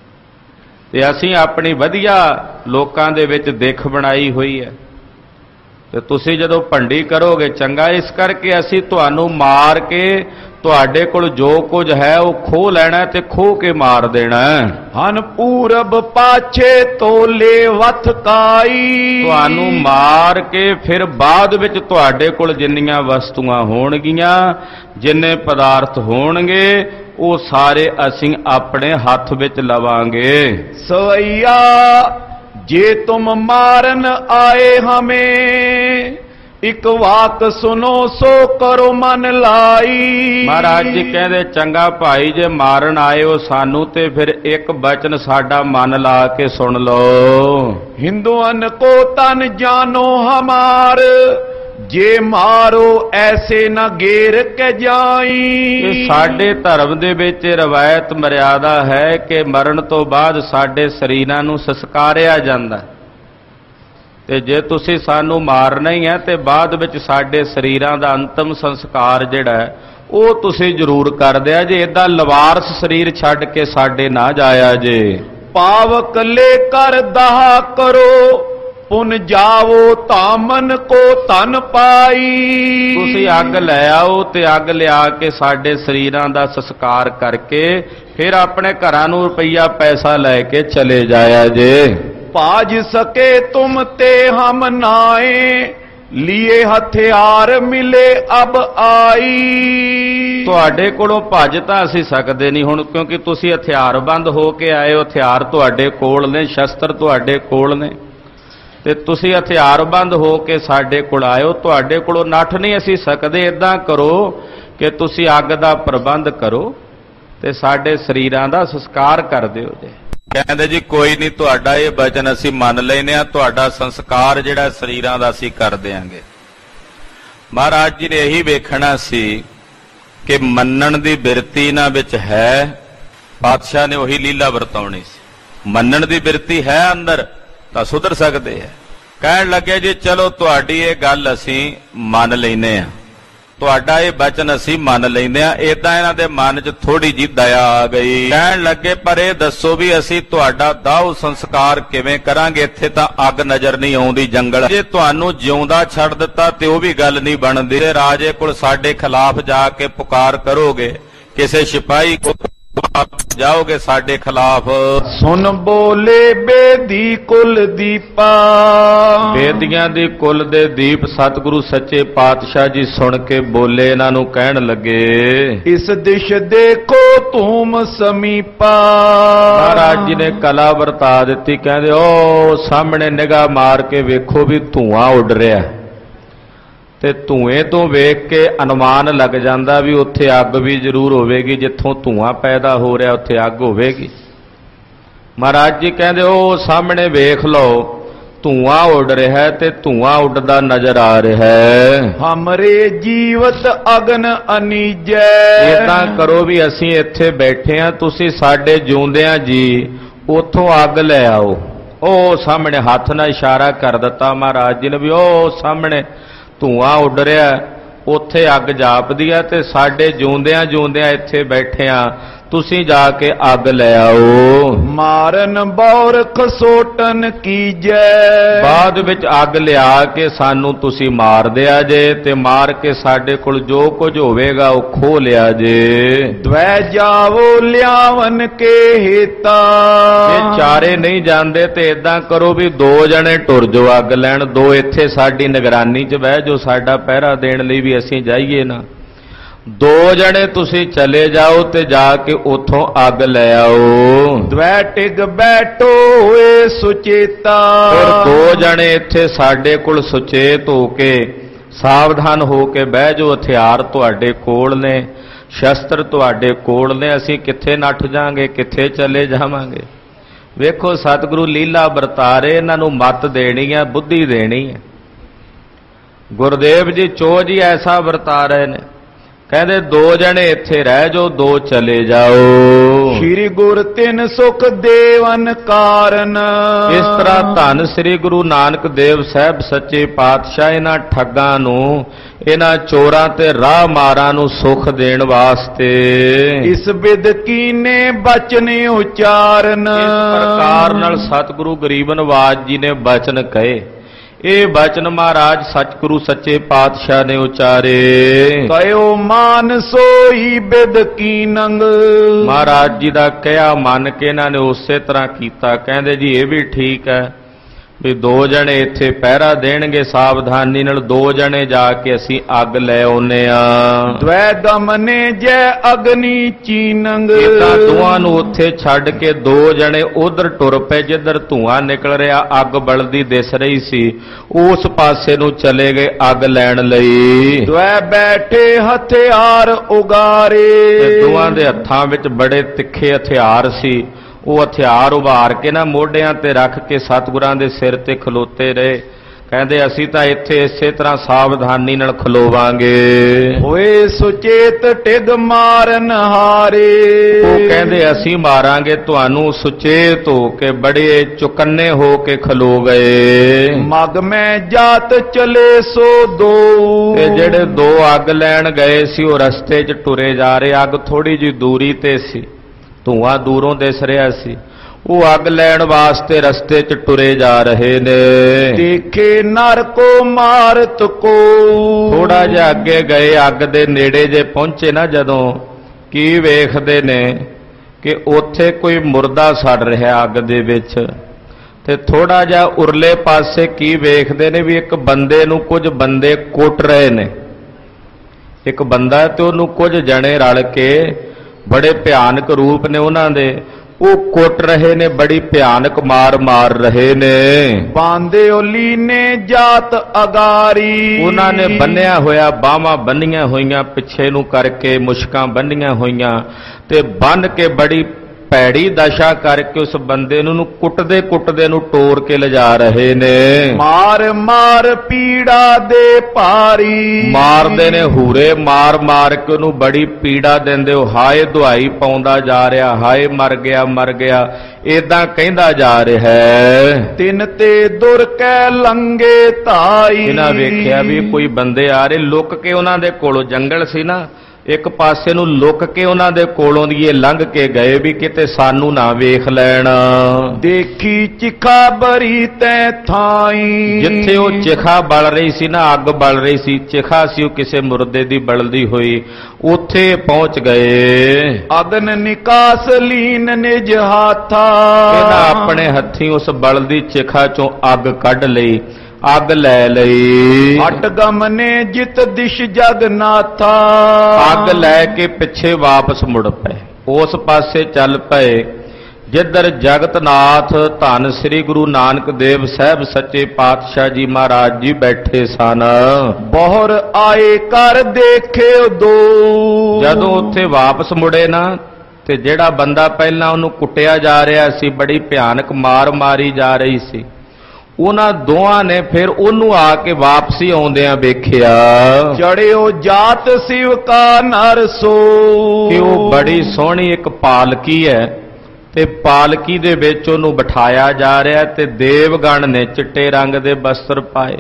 ਤੇ ਅਸੀਂ ਆਪਣੀ ਵਧੀਆ ਲੋਕਾਂ ਦੇ ਵਿੱਚ ਦਿੱਖ ਬਣਾਈ ਹੋਈ ਹੈ, ਤੇ ਤੁਸੀਂ ਜਦੋਂ ਭੰਡੀ ਕਰੋਗੇ ਚੰਗਾ। ਇਸ ਕਰਕੇ ਅਸੀਂ ਤੁਹਾਨੂੰ ਮਾਰ ਕੇ ਤੁਹਾਡੇ ਕੋਲ ਜੋ ਕੁਝ ਹੈ ਉਹ ਖੋਹ ਲੈਣਾ ਤੇ ਖੋਹ ਕੇ ਮਾਰ ਦੇਣਾ। ਹਨ ਪੂਰਬ ਪਾਛੇ ਤੋਲੇ ਵਥ ਕਾਈ। ਤੁਹਾਨੂੰ ਮਾਰ ਕੇ ਫਿਰ ਬਾਅਦ ਵਿੱਚ ਤੁਹਾਡੇ ਕੋਲ ਜਿੰਨੀਆਂ ਵਸਤੂਆਂ ਹੋਣਗੀਆਂ, ਜਿੰਨੇ ਪਦਾਰਥ ਹੋਣਗੇ, ਉਹ ਸਾਰੇ ਅਸੀਂ ਆਪਣੇ ਹੱਥ ਵਿੱਚ ਲਵਾਂਗੇ। ਸਵਈਆ ਜੇ ਤੁਮ ਮਾਰਨ ਆਏ ਹਮੇ, ਇੱਕ ਵਾਕ ਸੁਨੋ ਸੋ ਕਰੋ ਮਨ ਲਾਈ। ਮਹਾਰਾਜ ਜੀ ਕਹਿੰਦੇ ਚੰਗਾ ਭਾਈ, ਜੇ ਮਾਰਨ ਆਏ ਹੋ ਸਾਨੂੰ ਤੇ ਫਿਰ ਇੱਕ ਬਚਨ ਸਾਡਾ ਮਨ ਲਾ ਕੇ ਸੁਣ ਲਓ। ਹਿੰਦੂਆਂ ਕੋ ਤਨ ਜਾਨੋ ਹਮਾਰ, ਜੇ ਮਾਰੋ ਐਸੇ ਨਾ ਗੇਰ ਕੇ ਜਾਈ। ਇਹ ਸਾਡੇ ਧਰਮ ਦੇ ਵਿੱਚ ਰਵਾਇਤ ਮਰਿਆਦਾ ਹੈ ਕਿ ਮਰਨ ਤੋਂ ਬਾਅਦ ਸਾਡੇ ਸਰੀਰਾਂ ਨੂੰ ਸੰਸਕਾਰਿਆ ਜਾਂਦਾ, ਤੇ ਜੇ ਤੁਸੀਂ ਸਾਨੂੰ ਮਾਰਨਾ ਹੀ ਹੈ ਤੇ ਬਾਅਦ ਵਿੱਚ ਸਾਡੇ ਸਰੀਰਾਂ ਦਾ ਅੰਤਮ ਸੰਸਕਾਰ ਜਿਹੜਾ ਹੈ ਉਹ ਤੁਸੀਂ ਜ਼ਰੂਰ ਕਰ ਦਿਆ ਜੇ। ਏਦਾਂ ਲਵਾਰਸ ਸਰੀਰ ਛੱਡ ਕੇ ਸਾਡੇ ਨਾ ਜਾਇਆ ਜੇ। ਪਾਵਕ ਲੈ ਕਰ ਦਾਹ ਕਰੋ, ਪੁਨ ਜਾਵੋ ਤਾਮਨ ਕੋ ਧਨ ਪਾਈ। ਤੁਸੀਂ ਅੱਗ ਲੈ ਆਓ ਤੇ ਅੱਗ ਲਿਆ ਕੇ ਸਾਡੇ ਸਰੀਰਾਂ ਦਾ ਸੰਸਕਾਰ ਕਰਕੇ ਫਿਰ ਆਪਣੇ ਘਰਾਂ ਨੂੰ ਰੁਪਈਆ ਪੈਸਾ ਲੈ ਕੇ ਚਲੇ ਜਾਇਆ ਜੇ। ਭਾਜ ਸਕੇ ਤੁਮ ਤੇ ਹਮ ਨਾਏ, ਲੀਏ ਹਥਿਆਰ ਮਿਲੇ ਅਬ ਆਈ। ਤੁਹਾਡੇ ਕੋਲੋਂ ਭੱਜ ਤਾਂ ਅਸੀਂ ਸਕਦੇ ਨਹੀਂ ਹੁਣ, ਕਿਉਂਕਿ ਤੁਸੀਂ ਹਥਿਆਰਬੰਦ ਹੋ ਕੇ ਆਏ ਹੋ। ਹਥਿਆਰ ਤੁਹਾਡੇ ਕੋਲ ਨੇ, ਸ਼ਸਤਰ ਤੁਹਾਡੇ ਕੋਲ ਨੇ, ਤੇ ਤੁਸੀਂ ਹਥਿਆਰਬੰਦ ਹੋ ਕੇ ਸਾਡੇ ਕੋਲ ਆਇਓ। ਤੁਹਾਡੇ ਕੋਲੋਂ ਨੱਠ ਨਹੀਂ ਅਸੀਂ ਸਕਦੇ। ਇਦਾਂ ਕਰੋ ਕਿ ਤੁਸੀਂ ਅੱਗ ਦਾ ਪ੍ਰਬੰਧ ਕਰੋ ਤੇ ਸਾਡੇ ਸਰੀਰਾਂ ਦਾ ਸੰਸਕਾਰ ਕਰ ਦਿਓ ਜੇ। ਕਹਿੰਦੇ ਜੀ ਕੋਈ ਨਹੀਂ, ਤੁਹਾਡਾ ਇਹ ਬਚਨ ਅਸੀਂ ਮੰਨ ਲੈਨੇ ਆ, ਤੁਹਾਡਾ ਸੰਸਕਾਰ ਜਿਹੜਾ ਸਰੀਰਾਂ ਦਾ ਅਸੀਂ ਕਰ ਦਿਆਂਗੇ। ਮਹਾਰਾਜ ਜੀ ਨੇ ਇਹੀ ਵੇਖਣਾ ਸੀ ਕਿ ਮੰਨਣ ਦੀ ਬਿਰਤੀ ਇਹਨਾਂ ਵਿੱਚ ਹੈ। ਪਾਤਸ਼ਾਹ ਨੇ ਉਹੀ ਲੀਲਾ ਵਰਤਾਉਣੀ ਸੀ। ਮੰਨਣ ਦੀ ਬਿਰਤੀ ਹੈ ਅੰਦਰ ਤਾਂ ਸੁਧਰ ਸਕਦੇ ਆ। ਕਹਿਣ ਲੱਗੇ ਜੀ ਚਲੋ ਤੁਹਾਡੀ ਇਹ ਗੱਲ ਅਸੀਂ ਮੰਨ ਲੈਨੇ ਆ, ਤੁਹਾਡਾ ਇਹ ਬਚਨ ਅਸੀਂ ਮੰਨ ਲੈਂਦੇ ਆ। ਏਦਾਂ ਇਹਨਾਂ ਦੇ ਮਨ 'ਚ ਥੋੜੀ ਜਿਹੀ ਦਇਆ ਆ ਗਈ। ਕਹਿਣ ਲੱਗੇ ਪਰ ਇਹ ਦੱਸੋ ਵੀ ਅਸੀਂ ਤੁਹਾਡਾ ਦਾਹ ਸੰਸਕਾਰ ਕਿਵੇਂ ਕਰਾਂਗੇ? ਇੱਥੇ ਤਾਂ ਅੱਗ ਨਜ਼ਰ ਨਹੀਂ ਆਉਂਦੀ, ਜੰਗਲ। ਜੇ ਤੁਹਾਨੂੰ ਜਿਉਂਦਾ ਛੱਡ ਦਿੱਤਾ ਤੇ ਉਹ ਵੀ ਗੱਲ ਨਹੀਂ ਬਣਦੀ। ਤੇ ਰਾਜੇ ਕੋਲ ਸਾਡੇ ਖਿਲਾਫ ਜਾ ਕੇ ਪੁਕਾਰ ਕਰੋਗੇ, ਕਿਸੇ ਸਿਪਾਹੀ ਕੋਲ ਜਾਓਗੇ ਸਾਡੇ ਖਿਲਾਫ। ਸੁਨ ਬੋਲੇ ਬੇਦੀ ਕੁਲ ਦੀਪਾ। ਬੇਦੀਆਂ ਦੀ ਕੁਲ ਦੇ ਦੀਪ ਸਤਿਗੁਰੂ ਸੱਚੇ ਪਾਤਸ਼ਾਹ ਜੀ ਸੁਣ ਕੇ ਬੋਲੇ, ਇਹਨਾਂ ਨੂੰ ਕਹਿਣ ਲੱਗੇ ਇਸ ਦਿਸ਼ ਦੇਖੋ ਤੂਮ ਸਮੀਪਾ। ਮਹਾਰਾਜ ਜੀ ਨੇ ਕਲਾ ਵਰਤਾ ਦਿੱਤੀ। ਕਹਿੰਦੇ ਉਹ ਸਾਹਮਣੇ ਨਿਗਾਹ ਮਾਰ ਕੇ ਵੇਖੋ ਵੀ ਧੂਆਂ ਉੱਡ ਰਿਹਾ, ਤੇ ਧੂਏ ਤੋਂ ਵੇਖ ਕੇ ਅਨੁਮਾਨ ਲੱਗ ਜਾਂਦਾ ਵੀ ਉੱਥੇ ਅੱਗ ਵੀ ਜ਼ਰੂਰ ਹੋਵੇਗੀ। ਜਿੱਥੋਂ ਧੂਆਂ ਪੈਦਾ ਹੋ ਰਿਹਾ ਉੱਥੇ ਅੱਗ ਹੋਵੇਗੀ। ਮਹਾਰਾਜ ਜੀ ਕਹਿੰਦੇ ਉਹ ਸਾਹਮਣੇ ਵੇਖ ਲਓ, ਧੂਆਂ ਉੱਡ ਰਿਹਾ ਤੇ ਧੂਆਂ ਉੱਡਦਾ ਨਜ਼ਰ ਆ ਰਿਹਾ ਹੈ। ਹਮਰੇ ਜੀਵਤ ਅਗਨ ਅਨੀਜੈ। ਏਦਾਂ ਕਰੋ ਵੀ ਅਸੀਂ ਇੱਥੇ ਬੈਠੇ ਆ, ਤੁਸੀਂ ਸਾਡੇ ਜਿਉਂਦਿਆਂ ਜੀ ਉੱਥੋਂ ਅੱਗ ਲੈ ਆਓ। ਉਹ ਸਾਹਮਣੇ ਹੱਥ ਨਾਲ ਇਸ਼ਾਰਾ ਕਰ ਦਿੱਤਾ ਮਹਾਰਾਜ ਜੀ ਨੇ ਵੀ ਉਹ ਸਾਹਮਣੇ ਧੂਆਂ ਉੱਡ ਰਿਹਾ, ਉੱਥੇ ਅੱਗ ਜਾਪਦੀ ਆ, ਤੇ ਸਾਡੇ ਜਿਉਂਦਿਆਂ ਜਿਉਂਦਿਆਂ ਇੱਥੇ ਬੈਠੇ ਆ, ਤੁਸੀਂ ਜਾ ਕੇ ਅੱਗ ਲੈ ਆਓ। ਮਾਰਨ ਬੌਰਖ ਸੋਟਨ ਕੀਜੈ। ਬਾਅਦ ਵਿੱਚ ਅੱਗ ਲਿਆ ਕੇ ਸਾਨੂੰ ਤੁਸੀਂ ਮਾਰ ਦਿਆ ਜੇ, ਤੇ ਮਾਰ ਕੇ ਸਾਡੇ ਕੋਲ ਜੋ ਕੁਝ ਹੋਵੇਗਾ ਉਹ ਖੋਹ ਲਿਆ ਜੇ। ਦਵੈ ਜਾਵੋ ਲਿਆਵਨ ਕੇ ਹੇਤਾ। ਇਹ ਚਾਰੇ ਨਹੀਂ ਜਾਂਦੇ ਤੇ ਇਦਾਂ ਕਰੋ ਵੀ ਦੋ ਜਣੇ ਟੁਰ ਜੋ ਅੱਗ ਲੈਣ, ਦੋ ਇੱਥੇ ਸਾਡੀ ਨਿਗਰਾਨੀ 'ਚ ਬਹਿ ਜੋ, ਸਾਡਾ ਪਹਿਰਾ ਦੇਣ ਲਈ ਵੀ ਅਸੀਂ ਜਾਈਏ ਨਾ। ਦੋ ਜਣੇ ਤੁਸੀਂ ਚਲੇ ਜਾਓ ਤੇ ਜਾ ਕੇ ਉਥੋਂ ਅੱਗ ਲੈ ਆਓ। ਦ્વੈ ਟਿਗ ਬੈਠੋ ਹੋਏ ਸੁਚੇਤਾ। ਫਿਰ ਦੋ ਜਣੇ ਇੱਥੇ ਸਾਡੇ ਕੋਲ ਸੁਚੇਤ ਹੋ ਕੇ ਸਾਵਧਾਨ ਹੋ ਕੇ ਬਹਿ ਜਾਓ। ਹਥਿਆਰ ਤੁਹਾਡੇ ਕੋਲ ਨੇ, ਸ਼ਸਤਰ ਤੁਹਾਡੇ ਕੋਲ ਨੇ, ਅਸੀਂ ਕਿੱਥੇ ਨੱਠ ਜਾਾਂਗੇ, ਕਿੱਥੇ ਚਲੇ ਜਾਵਾਂਗੇ। ਵੇਖੋ ਸਤਿਗੁਰੂ ਲੀਲਾ ਵਰਤਾਰੇ, ਇਹਨਾਂ ਨੂੰ ਮੱਤ ਦੇਣੀ ਹੈ, ਬੁੱਧੀ ਦੇਣੀ ਹੈ। ਗੁਰਦੇਵ ਜੀ ਚੋਜ ਹੀ ਐਸਾ ਵਰਤਾ ਰਹੇ ਨੇ, ਕਹਿੰਦੇ ਦੋ ਜਣੇ ਇੱਥੇ ਰਹਿ ਜਾਓ, ਦੋ ਚਲੇ ਜਾਓ। ਸ੍ਰੀ ਗੁਰ ਤਿਨ ਸੁਖ ਦੇਵਨ ਕਾਰਨ। ਇਸ ਤਰ੍ਹਾਂ ਧੰਨ ਸ੍ਰੀ ਗੁਰੂ ਨਾਨਕ ਦੇਵ ਸਾਹਿਬ ਸੱਚੇ ਪਾਤਸ਼ਾਹ ਇਹਨਾਂ ਠੱਗਾਂ ਨੂੰ, ਇਹਨਾਂ ਚੋਰਾਂ ਤੇ ਰਾਹ ਮਾਰਾਂ ਨੂੰ ਸੁਖ ਦੇਣ ਵਾਸਤੇ ਇਸ ਬਿਦ ਕੀਨੇ ਬਚਨ ਉਚਾਰਨ। ਇਸ ਪ੍ਰਕਾਰ ਨਾਲ ਸਤਿਗੁਰੂ ਗਰੀਬ ਨਵਾਜ ਜੀ ਨੇ ਬਚਨ ਕਹੇ। ਇਹ ਬਚਨ ਮਹਾਰਾਜ ਸਤਿਗੁਰੂ ਸੱਚੇ ਪਾਤਸ਼ਾਹ ਨੇ ਉਚਾਰੇ। ਕਹਿਓ ਮਾਨ ਸੋਈ ਬਿਦ ਕੀਨੰਗ। ਮਹਾਰਾਜ ਜੀ ਦਾ ਕਿਹਾ ਮੰਨ ਕੇ ਇਹਨਾਂ ਨੇ ਉਸੇ ਤਰ੍ਹਾਂ ਕੀਤਾ। ਕਹਿੰਦੇ ਜੀ ਇਹ ਵੀ ਠੀਕ ਹੈ ਵੀ ਦੋ ਜਣੇ ਇੱਥੇ ਪਹਿਰਾ ਦੇਣਗੇ ਸਾਵਧਾਨੀ ਨਾਲ, ਦੋ ਜਣੇ ਜਾ ਕੇ ਅਸੀਂ ਅੱਗ ਲੈ ਆਉਨੇ ਆ। ਦ્વੈ ਦਮਨੇ ਜੈ ਅਗਨੀ ਚੀਨੰਗ। ਇਦਾਂ ਦੋਵਾਂ ਨੂੰ ਉੱਥੇ ਛੱਡ ਕੇ ਦੋ ਜਣੇ ਉਧਰ ਟੁਰ ਪਏ ਜਿੱਧਰ ਧੂਆਂ ਨਿਕਲ ਰਿਹਾ, ਅੱਗ ਬਲਦੀ ਦਿਸ ਰਹੀ ਸੀ, ਉਸ ਪਾਸੇ ਨੂੰ ਚਲੇ ਗਏ ਅੱਗ ਲੈਣ ਲਈ। ਦ્વੈ ਬੈਠੇ ਹਥਿਆਰ ਉਗਾਰੇ। ਤੇ ਦੋਵਾਂ ਦੇ ਹੱਥਾਂ ਵਿੱਚ ਬੜੇ ਤਿੱਖੇ ਹਥਿਆਰ ਸੀ। ਉਹ ਹਥਿਆਰ ਉਭਾਰ ਕੇ ਨਾ ਮੋਢਿਆਂ ਤੇ ਰੱਖ ਕੇ ਸਤਿਗੁਰਾਂ ਦੇ ਸਿਰ ਤੇ ਖਲੋਤੇ ਰਹੇ। ਕਹਿੰਦੇ ਅਸੀਂ ਤਾਂ ਇੱਥੇ ਇਸੇ ਤਰ੍ਹਾਂ ਸਾਵਧਾਨੀ ਨਾਲ ਖਲੋਵਾਂਗੇ। ਹੋਏ ਸੁਚੇਤ ਟਿਗ ਮਾਰਨ ਹਾਰੇ। ਉਹ ਕਹਿੰਦੇ ਅਸੀਂ ਮਾਰਾਂਗੇ ਤੁਹਾਨੂੰ, ਸੁਚੇਤ ਹੋ ਕੇ ਬੜੇ ਚੁਕੰਨੇ ਹੋ ਕੇ ਖਲੋ ਗਏ। ਮਗ ਮੈਂ ਜਾਤ ਚਲੇ ਸੋ ਦੋ। ਤੇ ਜਿਹੜੇ ਦੋ ਅੱਗ ਲੈਣ ਗਏ ਸੀ ਉਹ ਰਸਤੇ 'ਚ ਟੁਰੇ ਜਾ ਰਹੇ। ਅੱਗ ਥੋੜੀ ਜਿਹੀ ਦੂਰੀ ਤੇ ਸੀ, ਧੂਆਂ ਦੂਰੋਂ ਦਿਸ ਰਿਹਾ ਸੀ। ਉਹ ਅੱਗ ਲੈਣ ਵਾਸਤੇ ਰਸਤੇ 'ਚ ਟੁਰੇ ਜਾ ਰਹੇ ਨੇ। ਦੇਖੇ ਨਰ ਕੋ ਮਾਰਤ ਕੋ। ਥੋੜਾ ਜਿਹਾ ਅੱਗੇ ਗਏ, ਅੱਗ ਦੇ ਨੇੜੇ ਜੇ ਪਹੁੰਚੇ ਨਾ ਜਦੋਂ, ਕੀ ਵੇਖਦੇ ਨੇ ਕਿ ਉੱਥੇ ਕੋਈ ਮੁਰਦਾ ਸੜ ਰਿਹਾ ਅੱਗ ਦੇ ਵਿੱਚ। ਤੇ ਥੋੜਾ ਜਿਹਾ ਉਰਲੇ ਪਾਸੇ ਕੀ ਵੇਖਦੇ ਨੇ ਵੀ ਇੱਕ ਬੰਦੇ ਨੂੰ ਕੁਝ ਬੰਦੇ ਕੁੱਟ ਰਹੇ ਨੇ। ਇੱਕ ਬੰਦਾ ਤੇ ਉਹਨੂੰ ਕੁਝ ਜਣੇ ਰਲ ਕੇ, ਬੜੇ ਭਿਆਨਕ ਰੂਪ ਨੇ ਉਹਨਾਂ ਦੇ, ਉਹ ਕੁੱਟ ਰਹੇ ਨੇ, ਬੜੀ ਭਿਆਨਕ ਮਾਰ ਮਾਰ ਰਹੇ ਨੇ। ਬਾਂਦੇ ਓਲੀ ਨੇ ਜਾਤ ਅਗਾਰੀ। ਉਹਨਾਂ ਨੇ ਬੰਨਿਆ ਹੋਇਆ, ਬਾਹਾਂ ਬੰਨੀਆਂ ਹੋਈਆਂ ਪਿੱਛੇ ਨੂੰ ਕਰਕੇ, ਮੁਸ਼ਕਾਂ ਬੰਨੀਆਂ ਹੋਈਆਂ ਤੇ ਬੰਨ ਕੇ ਬੜੀ ਭੈੜੀ ਦਸ਼ਾ ਕਰਕੇ ਉਸ ਬੰਦੇ ਨੂੰ ਕੁੱਟਦੇ ਕੁੱਟਦੇ ਨੂੰ ਟੋਰ ਕੇ ਲਿਜਾ ਰਹੇ ਨੇ। ਮਾਰ ਮਾਰ ਪੀੜਾ ਦੇ ਭਾਰੀ। ਮਾਰਦੇ ਨੇ ਹੂਰੇ ਮਾਰ ਮਾਰ ਕੇ ਉਹਨੂੰ ਬੜੀ ਪੀੜਾ ਦਿੰਦੇ। ਉਹ ਹਾਏ ਦੁਹਾਈ ਪਾਉਂਦਾ ਜਾ ਰਿਹਾ, ਹਾਏ ਮਰ ਗਿਆ ਮਰ ਗਿਆ ਏਦਾਂ ਕਹਿੰਦਾ ਜਾ ਰਿਹਾ ਹੈ। ਤਿੰਨ ਤੇ ਦੁਰ ਕੈ ਲੰਗੇ ਧਾਈ। ਇਹਨਾਂ ਵੇਖਿਆ ਵੀ ਕੋਈ ਬੰਦੇ ਆ ਰਹੇ, ਲੁੱਕ ਕੇ ਉਹਨਾਂ ਦੇ ਕੋਲੋਂ, ਜੰਗਲ ਸੀ ਨਾ, ਇੱਕ ਪਾਸੇ ਨੂੰ ਲੁੱਕ ਕੇ ਉਹਨਾਂ ਦੇ ਕੋਲੋਂ ਦੀ ਇਹ ਲੰਘ ਕੇ ਗਏ ਵੀ ਕਿਤੇ ਸਾਨੂੰ ਨਾ ਵੇਖ ਲੈਣ। ਦੇਖੀ ਚਿਖਾ ਬਰੀ ਤੈ ਥਾਈ। ਜਿੱਥੇ ਉਹ ਚਿਖਾ ਬਲ ਰਹੀ ਸੀ ਨਾ, ਅੱਗ ਬਲ ਰਹੀ ਸੀ, ਚਿਖਾ ਸੀ ਉਹ ਕਿਸੇ ਮੁਰਦੇ ਦੀ ਬਲਦੀ ਹੋਈ, ਉੱਥੇ ਪਹੁੰਚ ਗਏ। ਅਗਨ ਨਿਕਾਸ ਲੀਨ ਨਿਜ ਹਾਥਾ। ਇਹਨਾਂ ਆਪਣੇ ਹੱਥੀਂ ਉਸ ਬਲਦੀ ਚਿਖਾ ਚੋਂ ਅੱਗ ਕੱਢ ਲਈ, ਅੱਗ ਲੈ ਲਈ। ਹਟ ਗਮਨੇ ਜਿਤ ਦਿਸ਼ ਜਗਨਾਥਾ। ਅੱਗ ਲੈ ਕੇ ਪਿੱਛੇ ਵਾਪਸ ਮੁੜ ਪਏ, ਉਸ ਪਾਸੇ ਚੱਲ ਪਏ ਜਿੱਧਰ ਜਗਤਨਾਥ ਧੰਨ ਸ੍ਰੀ ਗੁਰੂ ਨਾਨਕ ਦੇਵ ਸਾਹਿਬ ਸੱਚੇ ਪਾਤਸ਼ਾਹ ਜੀ ਮਹਾਰਾਜ ਜੀ ਬੈਠੇ ਸਨ। ਬਹੁਰ ਆਏ ਕਰ ਦੇਖੇ ਦੋ। ਜਦੋਂ ਉੱਥੇ ਵਾਪਸ ਮੁੜੇ ਨਾ, ਤੇ ਜਿਹੜਾ ਬੰਦਾ ਪਹਿਲਾਂ ਉਹਨੂੰ ਕੁੱਟਿਆ ਜਾ ਰਿਹਾ ਸੀ, ਬੜੀ ਭਿਆਨਕ ਮਾਰ ਮਾਰੀ ਜਾ ਰਹੀ ਸੀ, ਉਹਨਾਂ ਦੋਹਾਂ ਨੇ ਫਿਰ ਉਹਨੂੰ ਆ ਕੇ ਵਾਪਸੀ ਆਉਂਦਿਆਂ ਵੇਖਿਆ। ਚੜਿਓ ਜਾਤ ਸਿਵ ਕਾ ਨਰਸੋ। ਕਿ ਉਹ ਬੜੀ ਸੋਹਣੀ ਇੱਕ ਪਾਲਕੀ ਹੈ ਤੇ ਪਾਲਕੀ ਦੇ ਵਿੱਚ ਉਹਨੂੰ ਬਿਠਾਇਆ ਜਾ ਰਿਹਾ ਤੇ ਦੇਵਗਣ ਨੇ ਚਿੱਟੇ ਰੰਗ ਦੇ ਬਸਤਰ ਪਾਏ।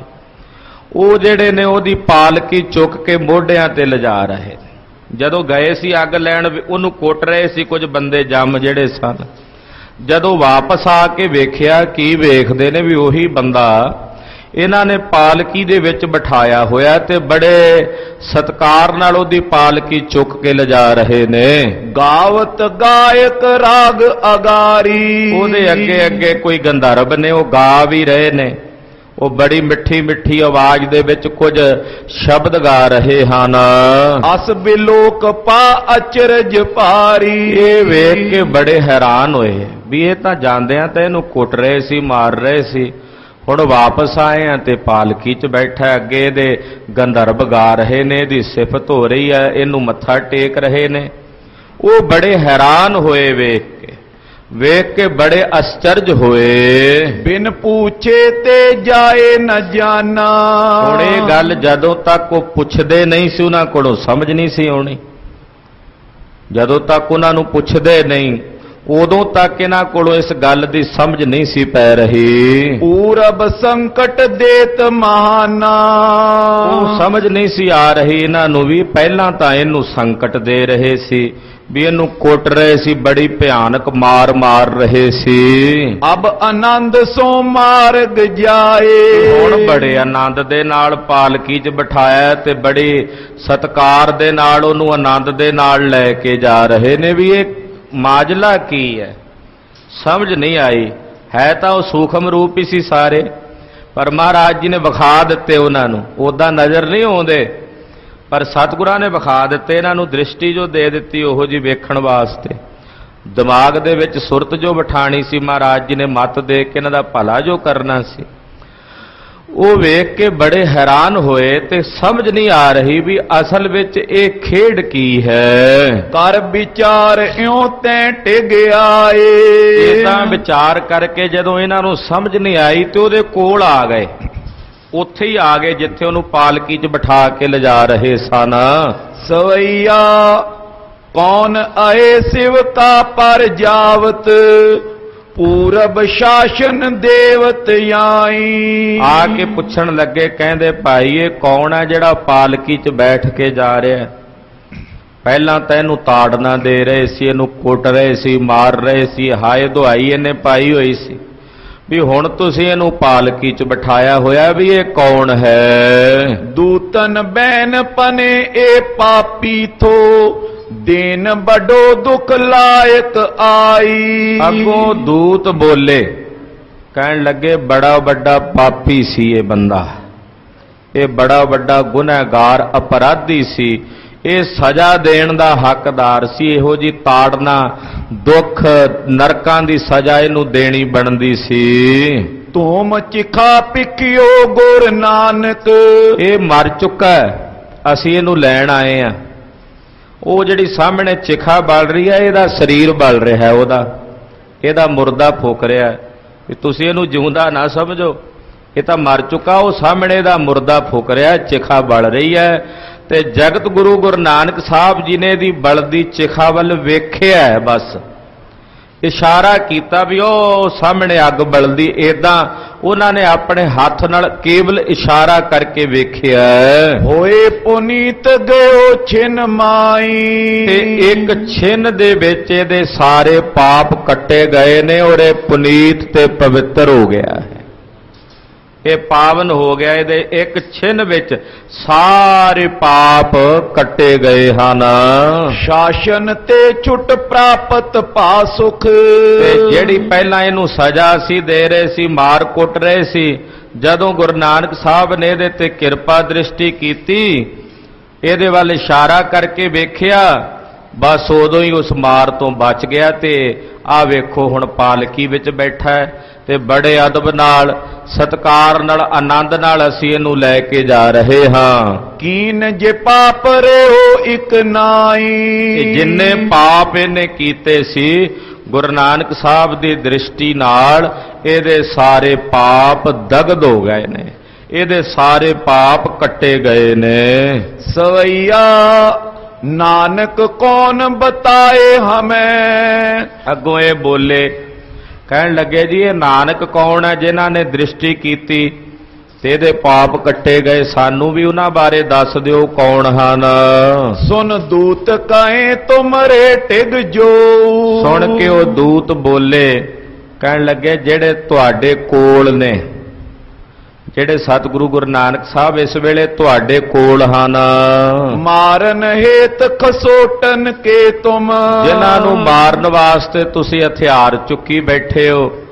ਉਹ ਜਿਹੜੇ ਨੇ ਉਹਦੀ ਪਾਲਕੀ ਚੁੱਕ ਕੇ ਮੋਢਿਆਂ ਤੇ ਲਿਜਾ ਰਹੇ। ਜਦੋਂ ਗਏ ਸੀ ਅੱਗ ਲੈਣ, ਉਹਨੂੰ ਕੁੱਟ ਰਹੇ ਸੀ ਕੁਝ ਬੰਦੇ ਜੰਮ ਜਿਹੜੇ ਸਨ। ਜਦੋਂ ਵਾਪਸ ਆ ਕੇ ਵੇਖਿਆ, ਕੀ ਵੇਖਦੇ ਨੇ ਵੀ ਉਹੀ ਬੰਦਾ ਇਹਨਾਂ ਨੇ ਪਾਲਕੀ ਦੇ ਵਿੱਚ ਬਿਠਾਇਆ ਹੋਇਆ ਤੇ ਬੜੇ ਸਤਿਕਾਰ ਨਾਲ ਉਹਦੀ ਪਾਲਕੀ ਚੁੱਕ ਕੇ ਲਿਜਾ ਰਹੇ ਨੇ। ਗਾਵਤ ਗਾਇਕ ਰਾਗ ਅਗਾਰੀ। ਉਹਦੇ ਅੱਗੇ ਅੱਗੇ ਕੋਈ ਗੰਧਰਵ ਨੇ, ਉਹ ਗਾ ਵੀ ਰਹੇ ਨੇ। ਉਹ ਬੜੀ ਮਿੱਠੀ ਮਿੱਠੀ ਆਵਾਜ਼ ਦੇ ਵਿੱਚ ਕੁਝ ਸ਼ਬਦ ਗਾ ਰਹੇ ਹਨ। ਅਸ ਬਿਲੋਕ ਪਾ ਅਚਰਜ ਭਾਰੀ। ਇਹ ਵੇਖ ਕੇ ਬੜੇ ਹੈਰਾਨ ਹੋਏ ਵੀ ਇਹ ਤਾਂ ਜਾਂਦਿਆਂ ਤਾਂ ਇਹਨੂੰ ਕੁੱਟ ਰਹੇ ਸੀ, ਮਾਰ ਰਹੇ ਸੀ, ਹੁਣ ਵਾਪਸ ਆਏ ਆ ਤੇ ਪਾਲਕੀ 'ਚ ਬੈਠਾ, ਅੱਗੇ ਇਹਦੇ ਗੰਧਰਵ ਗਾ ਰਹੇ ਨੇ, ਇਹਦੀ ਸਿਫਤ ਹੋ ਰਹੀ ਹੈ, ਇਹਨੂੰ ਮੱਥਾ ਟੇਕ ਰਹੇ ਨੇ। ਉਹ ਬੜੇ ਹੈਰਾਨ ਹੋਏ ਵੇਖ ਕੇ, ਵੇਖ ਕੇ ਬੜੇ ਅਸਚਰਜ ਹੋਏ। ਬਿਨ ਪੁੱਛੇ ਤੇ ਜਾਏ ਨ ਜਾਣਾ। ਹੁਣ ਇਹ ਗੱਲ ਜਦੋਂ ਤੱਕ ਉਹ ਪੁੱਛਦੇ ਨਹੀਂ ਸੀ ਉਹਨਾਂ ਕੋਲੋਂ ਸਮਝ ਨਹੀਂ ਸੀ ਆਉਣੀ। ਜਦੋਂ ਤੱਕ ਉਹਨਾਂ ਨੂੰ ਪੁੱਛਦੇ ਨਹੀਂ ਉਦੋਂ ਤੱਕ ਇਹਨਾਂ ਕੋਲੋਂ ਇਸ ਗੱਲ ਦੀ ਸਮਝ ਨਹੀਂ ਸੀ ਪੈ ਰਹੀ। ਪੂਰਬ ਸੰਕਟ ਦੇਤ ਮਹਾਨਾ। ਉਹ ਸਮਝ ਨਹੀਂ ਸੀ ਆ ਰਹੀ ਇਹਨਾਂ ਨੂੰ ਵੀ ਪਹਿਲਾਂ ਤਾਂ ਇਹਨੂੰ ਸੰਕਟ ਦੇ ਰਹੇ ਸੀ, ਵੀ ਇਹਨੂੰ ਕੁੱਟ ਰਹੇ ਸੀ, ਬੜੀ ਭਿਆਨਕ ਮਾਰ ਮਾਰ ਰਹੇ ਸੀ। ਅਬ ਆਨੰਦ ਸੋ ਮਾਰਗ ਜਾਏ। ਹੁਣ ਬੜੇ ਆਨੰਦ ਦੇ ਨਾਲ ਪਾਲਕੀ 'ਚ ਬਿਠਾਇਆ ਤੇ ਬੜੇ ਸਤਕਾਰ ਦੇ ਨਾਲ ਉਹਨੂੰ ਆਨੰਦ ਦੇ ਨਾਲ ਲੈ ਕੇ ਜਾ ਰਹੇ ਨੇ। ਵੀ ਇਹ ਮਾਜਲਾ ਕੀ ਹੈ ਸਮਝ ਨਹੀਂ ਆਈ। ਹੈ ਤਾਂ ਉਹ ਸੂਖਮ ਰੂਪ ਹੀ ਸੀ ਸਾਰੇ, ਪਰ ਮਹਾਰਾਜ ਜੀ ਨੇ ਵਿਖਾ ਦਿੱਤੇ ਉਹਨਾਂ ਨੂੰ। ਉੱਦਾਂ ਨਜ਼ਰ ਨਹੀਂ ਆਉਂਦੇ, ਪਰ ਸਤਿਗੁਰਾਂ ਨੇ ਵਿਖਾ ਦਿੱਤੇ ਇਹਨਾਂ ਨੂੰ। ਦ੍ਰਿਸ਼ਟੀ ਜੋ ਦੇ ਦਿੱਤੀ ਉਹੋ ਜੀ ਵੇਖਣ ਵਾਸਤੇ, ਦਿਮਾਗ ਦੇ ਵਿੱਚ ਸੁਰਤ ਜੋ ਬਿਠਾਣੀ ਸੀ ਮਹਾਰਾਜ ਜੀ ਨੇ, ਮੱਤ ਦੇ ਕੇ ਇਹਨਾਂ ਦਾ ਭਲਾ ਜੋ ਕਰਨਾ ਸੀ, ਉਹ ਵੇਖ ਕੇ ਬੜੇ ਹੈਰਾਨ ਹੋਏ ਤੇ ਸਮਝ ਨਹੀਂ ਆ ਰਹੀ ਵੀ ਅਸਲ ਵਿੱਚ ਇਹ ਖੇਡ ਕੀ ਹੈ। ਕਰ ਵਿਚਾਰ ਇਉਂ ਤੈਂ ਟਿਗ ਆਏ। ਇਹ ਤਾਂ ਵਿਚਾਰ ਕਰਕੇ ਜਦੋਂ ਇਹਨਾਂ ਨੂੰ ਸਮਝ ਨਹੀਂ ਆਈ ਤੇ ਉਹਦੇ ਕੋਲ ਆ ਗਏ, ਉੱਥੇ ਹੀ ਆ ਗਏ ਜਿੱਥੇ ਉਹਨੂੰ ਪਾਲਕੀ 'ਚ ਬਿਠਾ ਕੇ ਲਿਜਾ ਰਹੇ ਸਨ। ਸਵਈਆ ਕੌਣ ਆਏ ਸਿਵ ਕਾ ਪਰ ਜਾਵਤ। ਪੂਰਬ ਸ਼ਾਸਨ ਦੇਵਤ ਆਈ। ਆ ਕੇ ਪੁੱਛਣ ਲੱਗੇ, ਕਹਿੰਦੇ ਭਾਈ ਇਹ ਕੌਣ ਹੈ ਜਿਹੜਾ ਪਾਲਕੀ 'ਚ ਬੈਠ ਕੇ ਜਾ ਰਿਹਾ? ਪਹਿਲਾਂ ਤਾਂ ਇਹਨੂੰ ਤਾੜਨਾ ਦੇ ਰਹੇ ਸੀ, ਇਹਨੂੰ ਕੁੱਟ ਰਹੇ ਸੀ, ਮਾਰ ਰਹੇ ਸੀ, ਹਾਏ ਦੁਹਾਈ ਇਹਨੇ ਪਾਈ ਹੋਈ ਸੀ, ਵੀ ਹੁਣ ਤੁਸੀਂ ਇਹਨੂੰ ਪਾਲਕੀ 'ਚ ਬਿਠਾਇਆ ਹੋਇਆ, ਵੀ ਇਹ ਕੌਣ ਹੈ? ਦੂਤਨ ਬੈਨ ਪਨੇ ਇਹ ਪਾਪੀ ਥੋ। ਦੇਨ ਬੜੋ ਦੁੱਖ ਲਾਇਕ ਆਈ। ਅੱਗੋਂ ਦੂਤ ਬੋਲੇ, ਕਹਿਣ ਲੱਗੇ ਬੜਾ ਵੱਡਾ ਪਾਪੀ ਸੀ ਇਹ ਬੰਦਾ, ਇਹ ਬੜਾ ਵੱਡਾ ਗੁਨਹਗਾਰ ਅਪਰਾਧੀ ਸੀ, ਇਹ ਸਜ਼ਾ ਦੇਣ ਦਾ ਹੱਕਦਾਰ ਸੀ। ਇਹੋ ਜੀ ਤਾੜਨਾ, ਦੁੱਖ, ਨਰਕਾਂ ਦੀ ਸਜ਼ਾ ਇਹਨੂੰ ਦੇਣੀ ਬਣਦੀ ਸੀ। ਤੁਮ ਚਿਖਾ ਪਿਕਿਓ ਗੁਰ ਨਾਨਕ। ਇਹ ਮਰ ਚੁੱਕਾ, ਅਸੀਂ ਇਹਨੂੰ ਲੈਣ ਆਏ ਆ। ਉਹ ਜਿਹੜੀ ਸਾਹਮਣੇ ਚਿਖਾ ਬਲ ਰਹੀ ਹੈ ਇਹਦਾ ਸਰੀਰ ਬਲ ਰਿਹਾ, ਉਹਦਾ ਇਹਦਾ ਮੁਰਦਾ ਫੂਕ ਰਿਹਾ, ਵੀ ਤੁਸੀਂ ਇਹਨੂੰ ਜਿਉਂਦਾ ਨਾ ਸਮਝੋ, ਇਹ ਤਾਂ ਮਰ ਚੁੱਕਾ। ਉਹ ਸਾਹਮਣੇ ਦਾ ਮੁਰਦਾ ਫੂਕ ਰਿਹਾ, ਚਿਖਾ ਬਲ ਰਹੀ ਹੈ। ਤੇ ਜਗਤ ਗੁਰੂ ਗੁਰੂ ਨਾਨਕ ਸਾਹਿਬ ਜੀ ਨੇ ਇਹਦੀ ਬਲਦੀ ਚਿਖਾ ਵੱਲ ਵੇਖਿਆ, ਬਸ ਇਸ਼ਾਰਾ ਕੀਤਾ ਵੀ ਉਹ ਸਾਹਮਣੇ ਅੱਗ ਬਲਦੀ। ਏਦਾਂ ਉਹਨਾਂ ਨੇ ਆਪਣੇ ਹੱਥ ਨਾਲ ਕੇਵਲ ਇਸ਼ਾਰਾ ਕਰਕੇ ਵੇਖਿਆ। ਹੋਏ ਪੁਨੀਤ ਗਇਓ ਛਿਨ ਮਾਈ। ਤੇ ਇੱਕ ਛਿਨ ਦੇ ਵਿੱਚ ਇਹਦੇ ਸਾਰੇ ਪਾਪ ਕੱਟੇ ਗਏ ਨੇ, ਔਰ ਇਹ ਪੁਨੀਤ ਤੇ ਪਵਿੱਤਰ ਹੋ ਗਿਆ ਹੈ, ਇਹ ਪਾਵਨ ਹੋ ਗਿਆ। ਇਹਦੇ ਇੱਕ ਛਿਨ ਵਿੱਚ ਸਾਰੇ ਪਾਪ ਕੱਟੇ ਗਏ ਹਨ। ਸ਼ਾਸਨ ਤੇ ਛੁੱਟ ਪ੍ਰਾਪਤ ਪਾ ਸੁਖ। ਤੇ ਜਿਹੜੀ ਪਹਿਲਾਂ ਇਹਨੂੰ ਸਜ਼ਾ ਸੀ ਦੇ ਰਹੇ ਸੀ, ਮਾਰ ਕੁੱਟ ਰਹੇ ਸੀ, ਜਦੋਂ ਗੁਰੂ ਨਾਨਕ ਸਾਹਿਬ ਨੇ ਇਹਦੇ ਤੇ ਕਿਰਪਾ ਦ੍ਰਿਸ਼ਟੀ ਕੀਤੀ, ਇਹਦੇ ਵੱਲ ਇਸ਼ਾਰਾ ਕਰਕੇ ਵੇਖਿਆ, ਬਸ ਉਦੋਂ ਹੀ ਉਸ ਮਾਰ ਤੋਂ ਬਚ ਗਿਆ। ਤੇ ਆਹ ਵੇਖੋ ਹੁਣ ਪਾਲਕੀ ਵਿੱਚ ਬੈਠਾ ਹੈ ਤੇ ਬੜੇ ਅਦਬ ਨਾਲ, ਸਤਕਾਰ ਨਾਲ, ਆਨੰਦ ਨਾਲ ਅਸੀਂ ਇਹਨੂੰ ਲੈ ਕੇ ਜਾ ਰਹੇ ਹਾਂ। ਕੀਨ ਜੇ ਪਾਪ ਰਿਓ ਇੱਕ ਨਾਈ। ਜਿੰਨੇ ਪਾਪ ਇਹਨੇ ਕੀਤੇ ਸੀ, ਗੁਰੂ ਨਾਨਕ ਸਾਹਿਬ ਦੀ ਦ੍ਰਿਸ਼ਟੀ ਨਾਲ ਇਹਦੇ ਸਾਰੇ ਪਾਪ ਦਗਦ ਹੋ ਗਏ ਨੇ, ਇਹਦੇ ਸਾਰੇ ਪਾਪ ਕੱਟੇ ਗਏ ਨੇ। ਸਵਈਆ ਨਾਨਕ ਕੌਣ ਬਤਾਏ ਹਮੈਂ। ਅੱਗੋਂ ਇਹ ਬੋਲੇ, ਕਹਿਣ ਲੱਗੇ ਜੀ ਇਹ ਨਾਨਕ ਕੌਣ ਹੈ ਜਿਨ੍ਹਾਂ ਨੇ ਦ੍ਰਿਸ਼ਟੀ ਕੀਤੀ ਤੇ ਇਹਦੇ ਪਾਪ ਕੱਟੇ ਗਏ, ਸਾਨੂੰ ਵੀ ਉਹਨਾਂ ਬਾਰੇ ਦੱਸ ਦਿਓ ਕੌਣ ਹਨ। ਸੁਨ ਦੂਤ ਕਹੇ ਤੁਮਰੇ ਟਿਗ ਜੋ। ਸੁਣ ਕੇ ਉਹ ਦੂਤ ਬੋਲੇ, ਕਹਿਣ ਲੱਗੇ ਜਿਹੜੇ ਤੁਹਾਡੇ ਕੋਲ ਨੇ, ਜਿਹੜੇ ਸਤਿਗੁਰੂ ਗੁਰੂ ਨਾਨਕ ਸਾਹਿਬ ਇਸ ਵੇਲੇ ਤੁਹਾਡੇ ਕੋਲ ਹਨ। ਮਾਰਨ ਹੇਤ ਖਸੋਟਨ ਕੇ ਤੁਮ। ਜਿਨ੍ਹਾਂ ਨੂੰ ਮਾਰਨ ਵਾਸਤੇ ਤੁਸੀਂ ਹਥਿਆਰ ਚੁੱਕੀ ਬੈਠੇ ਹੋ,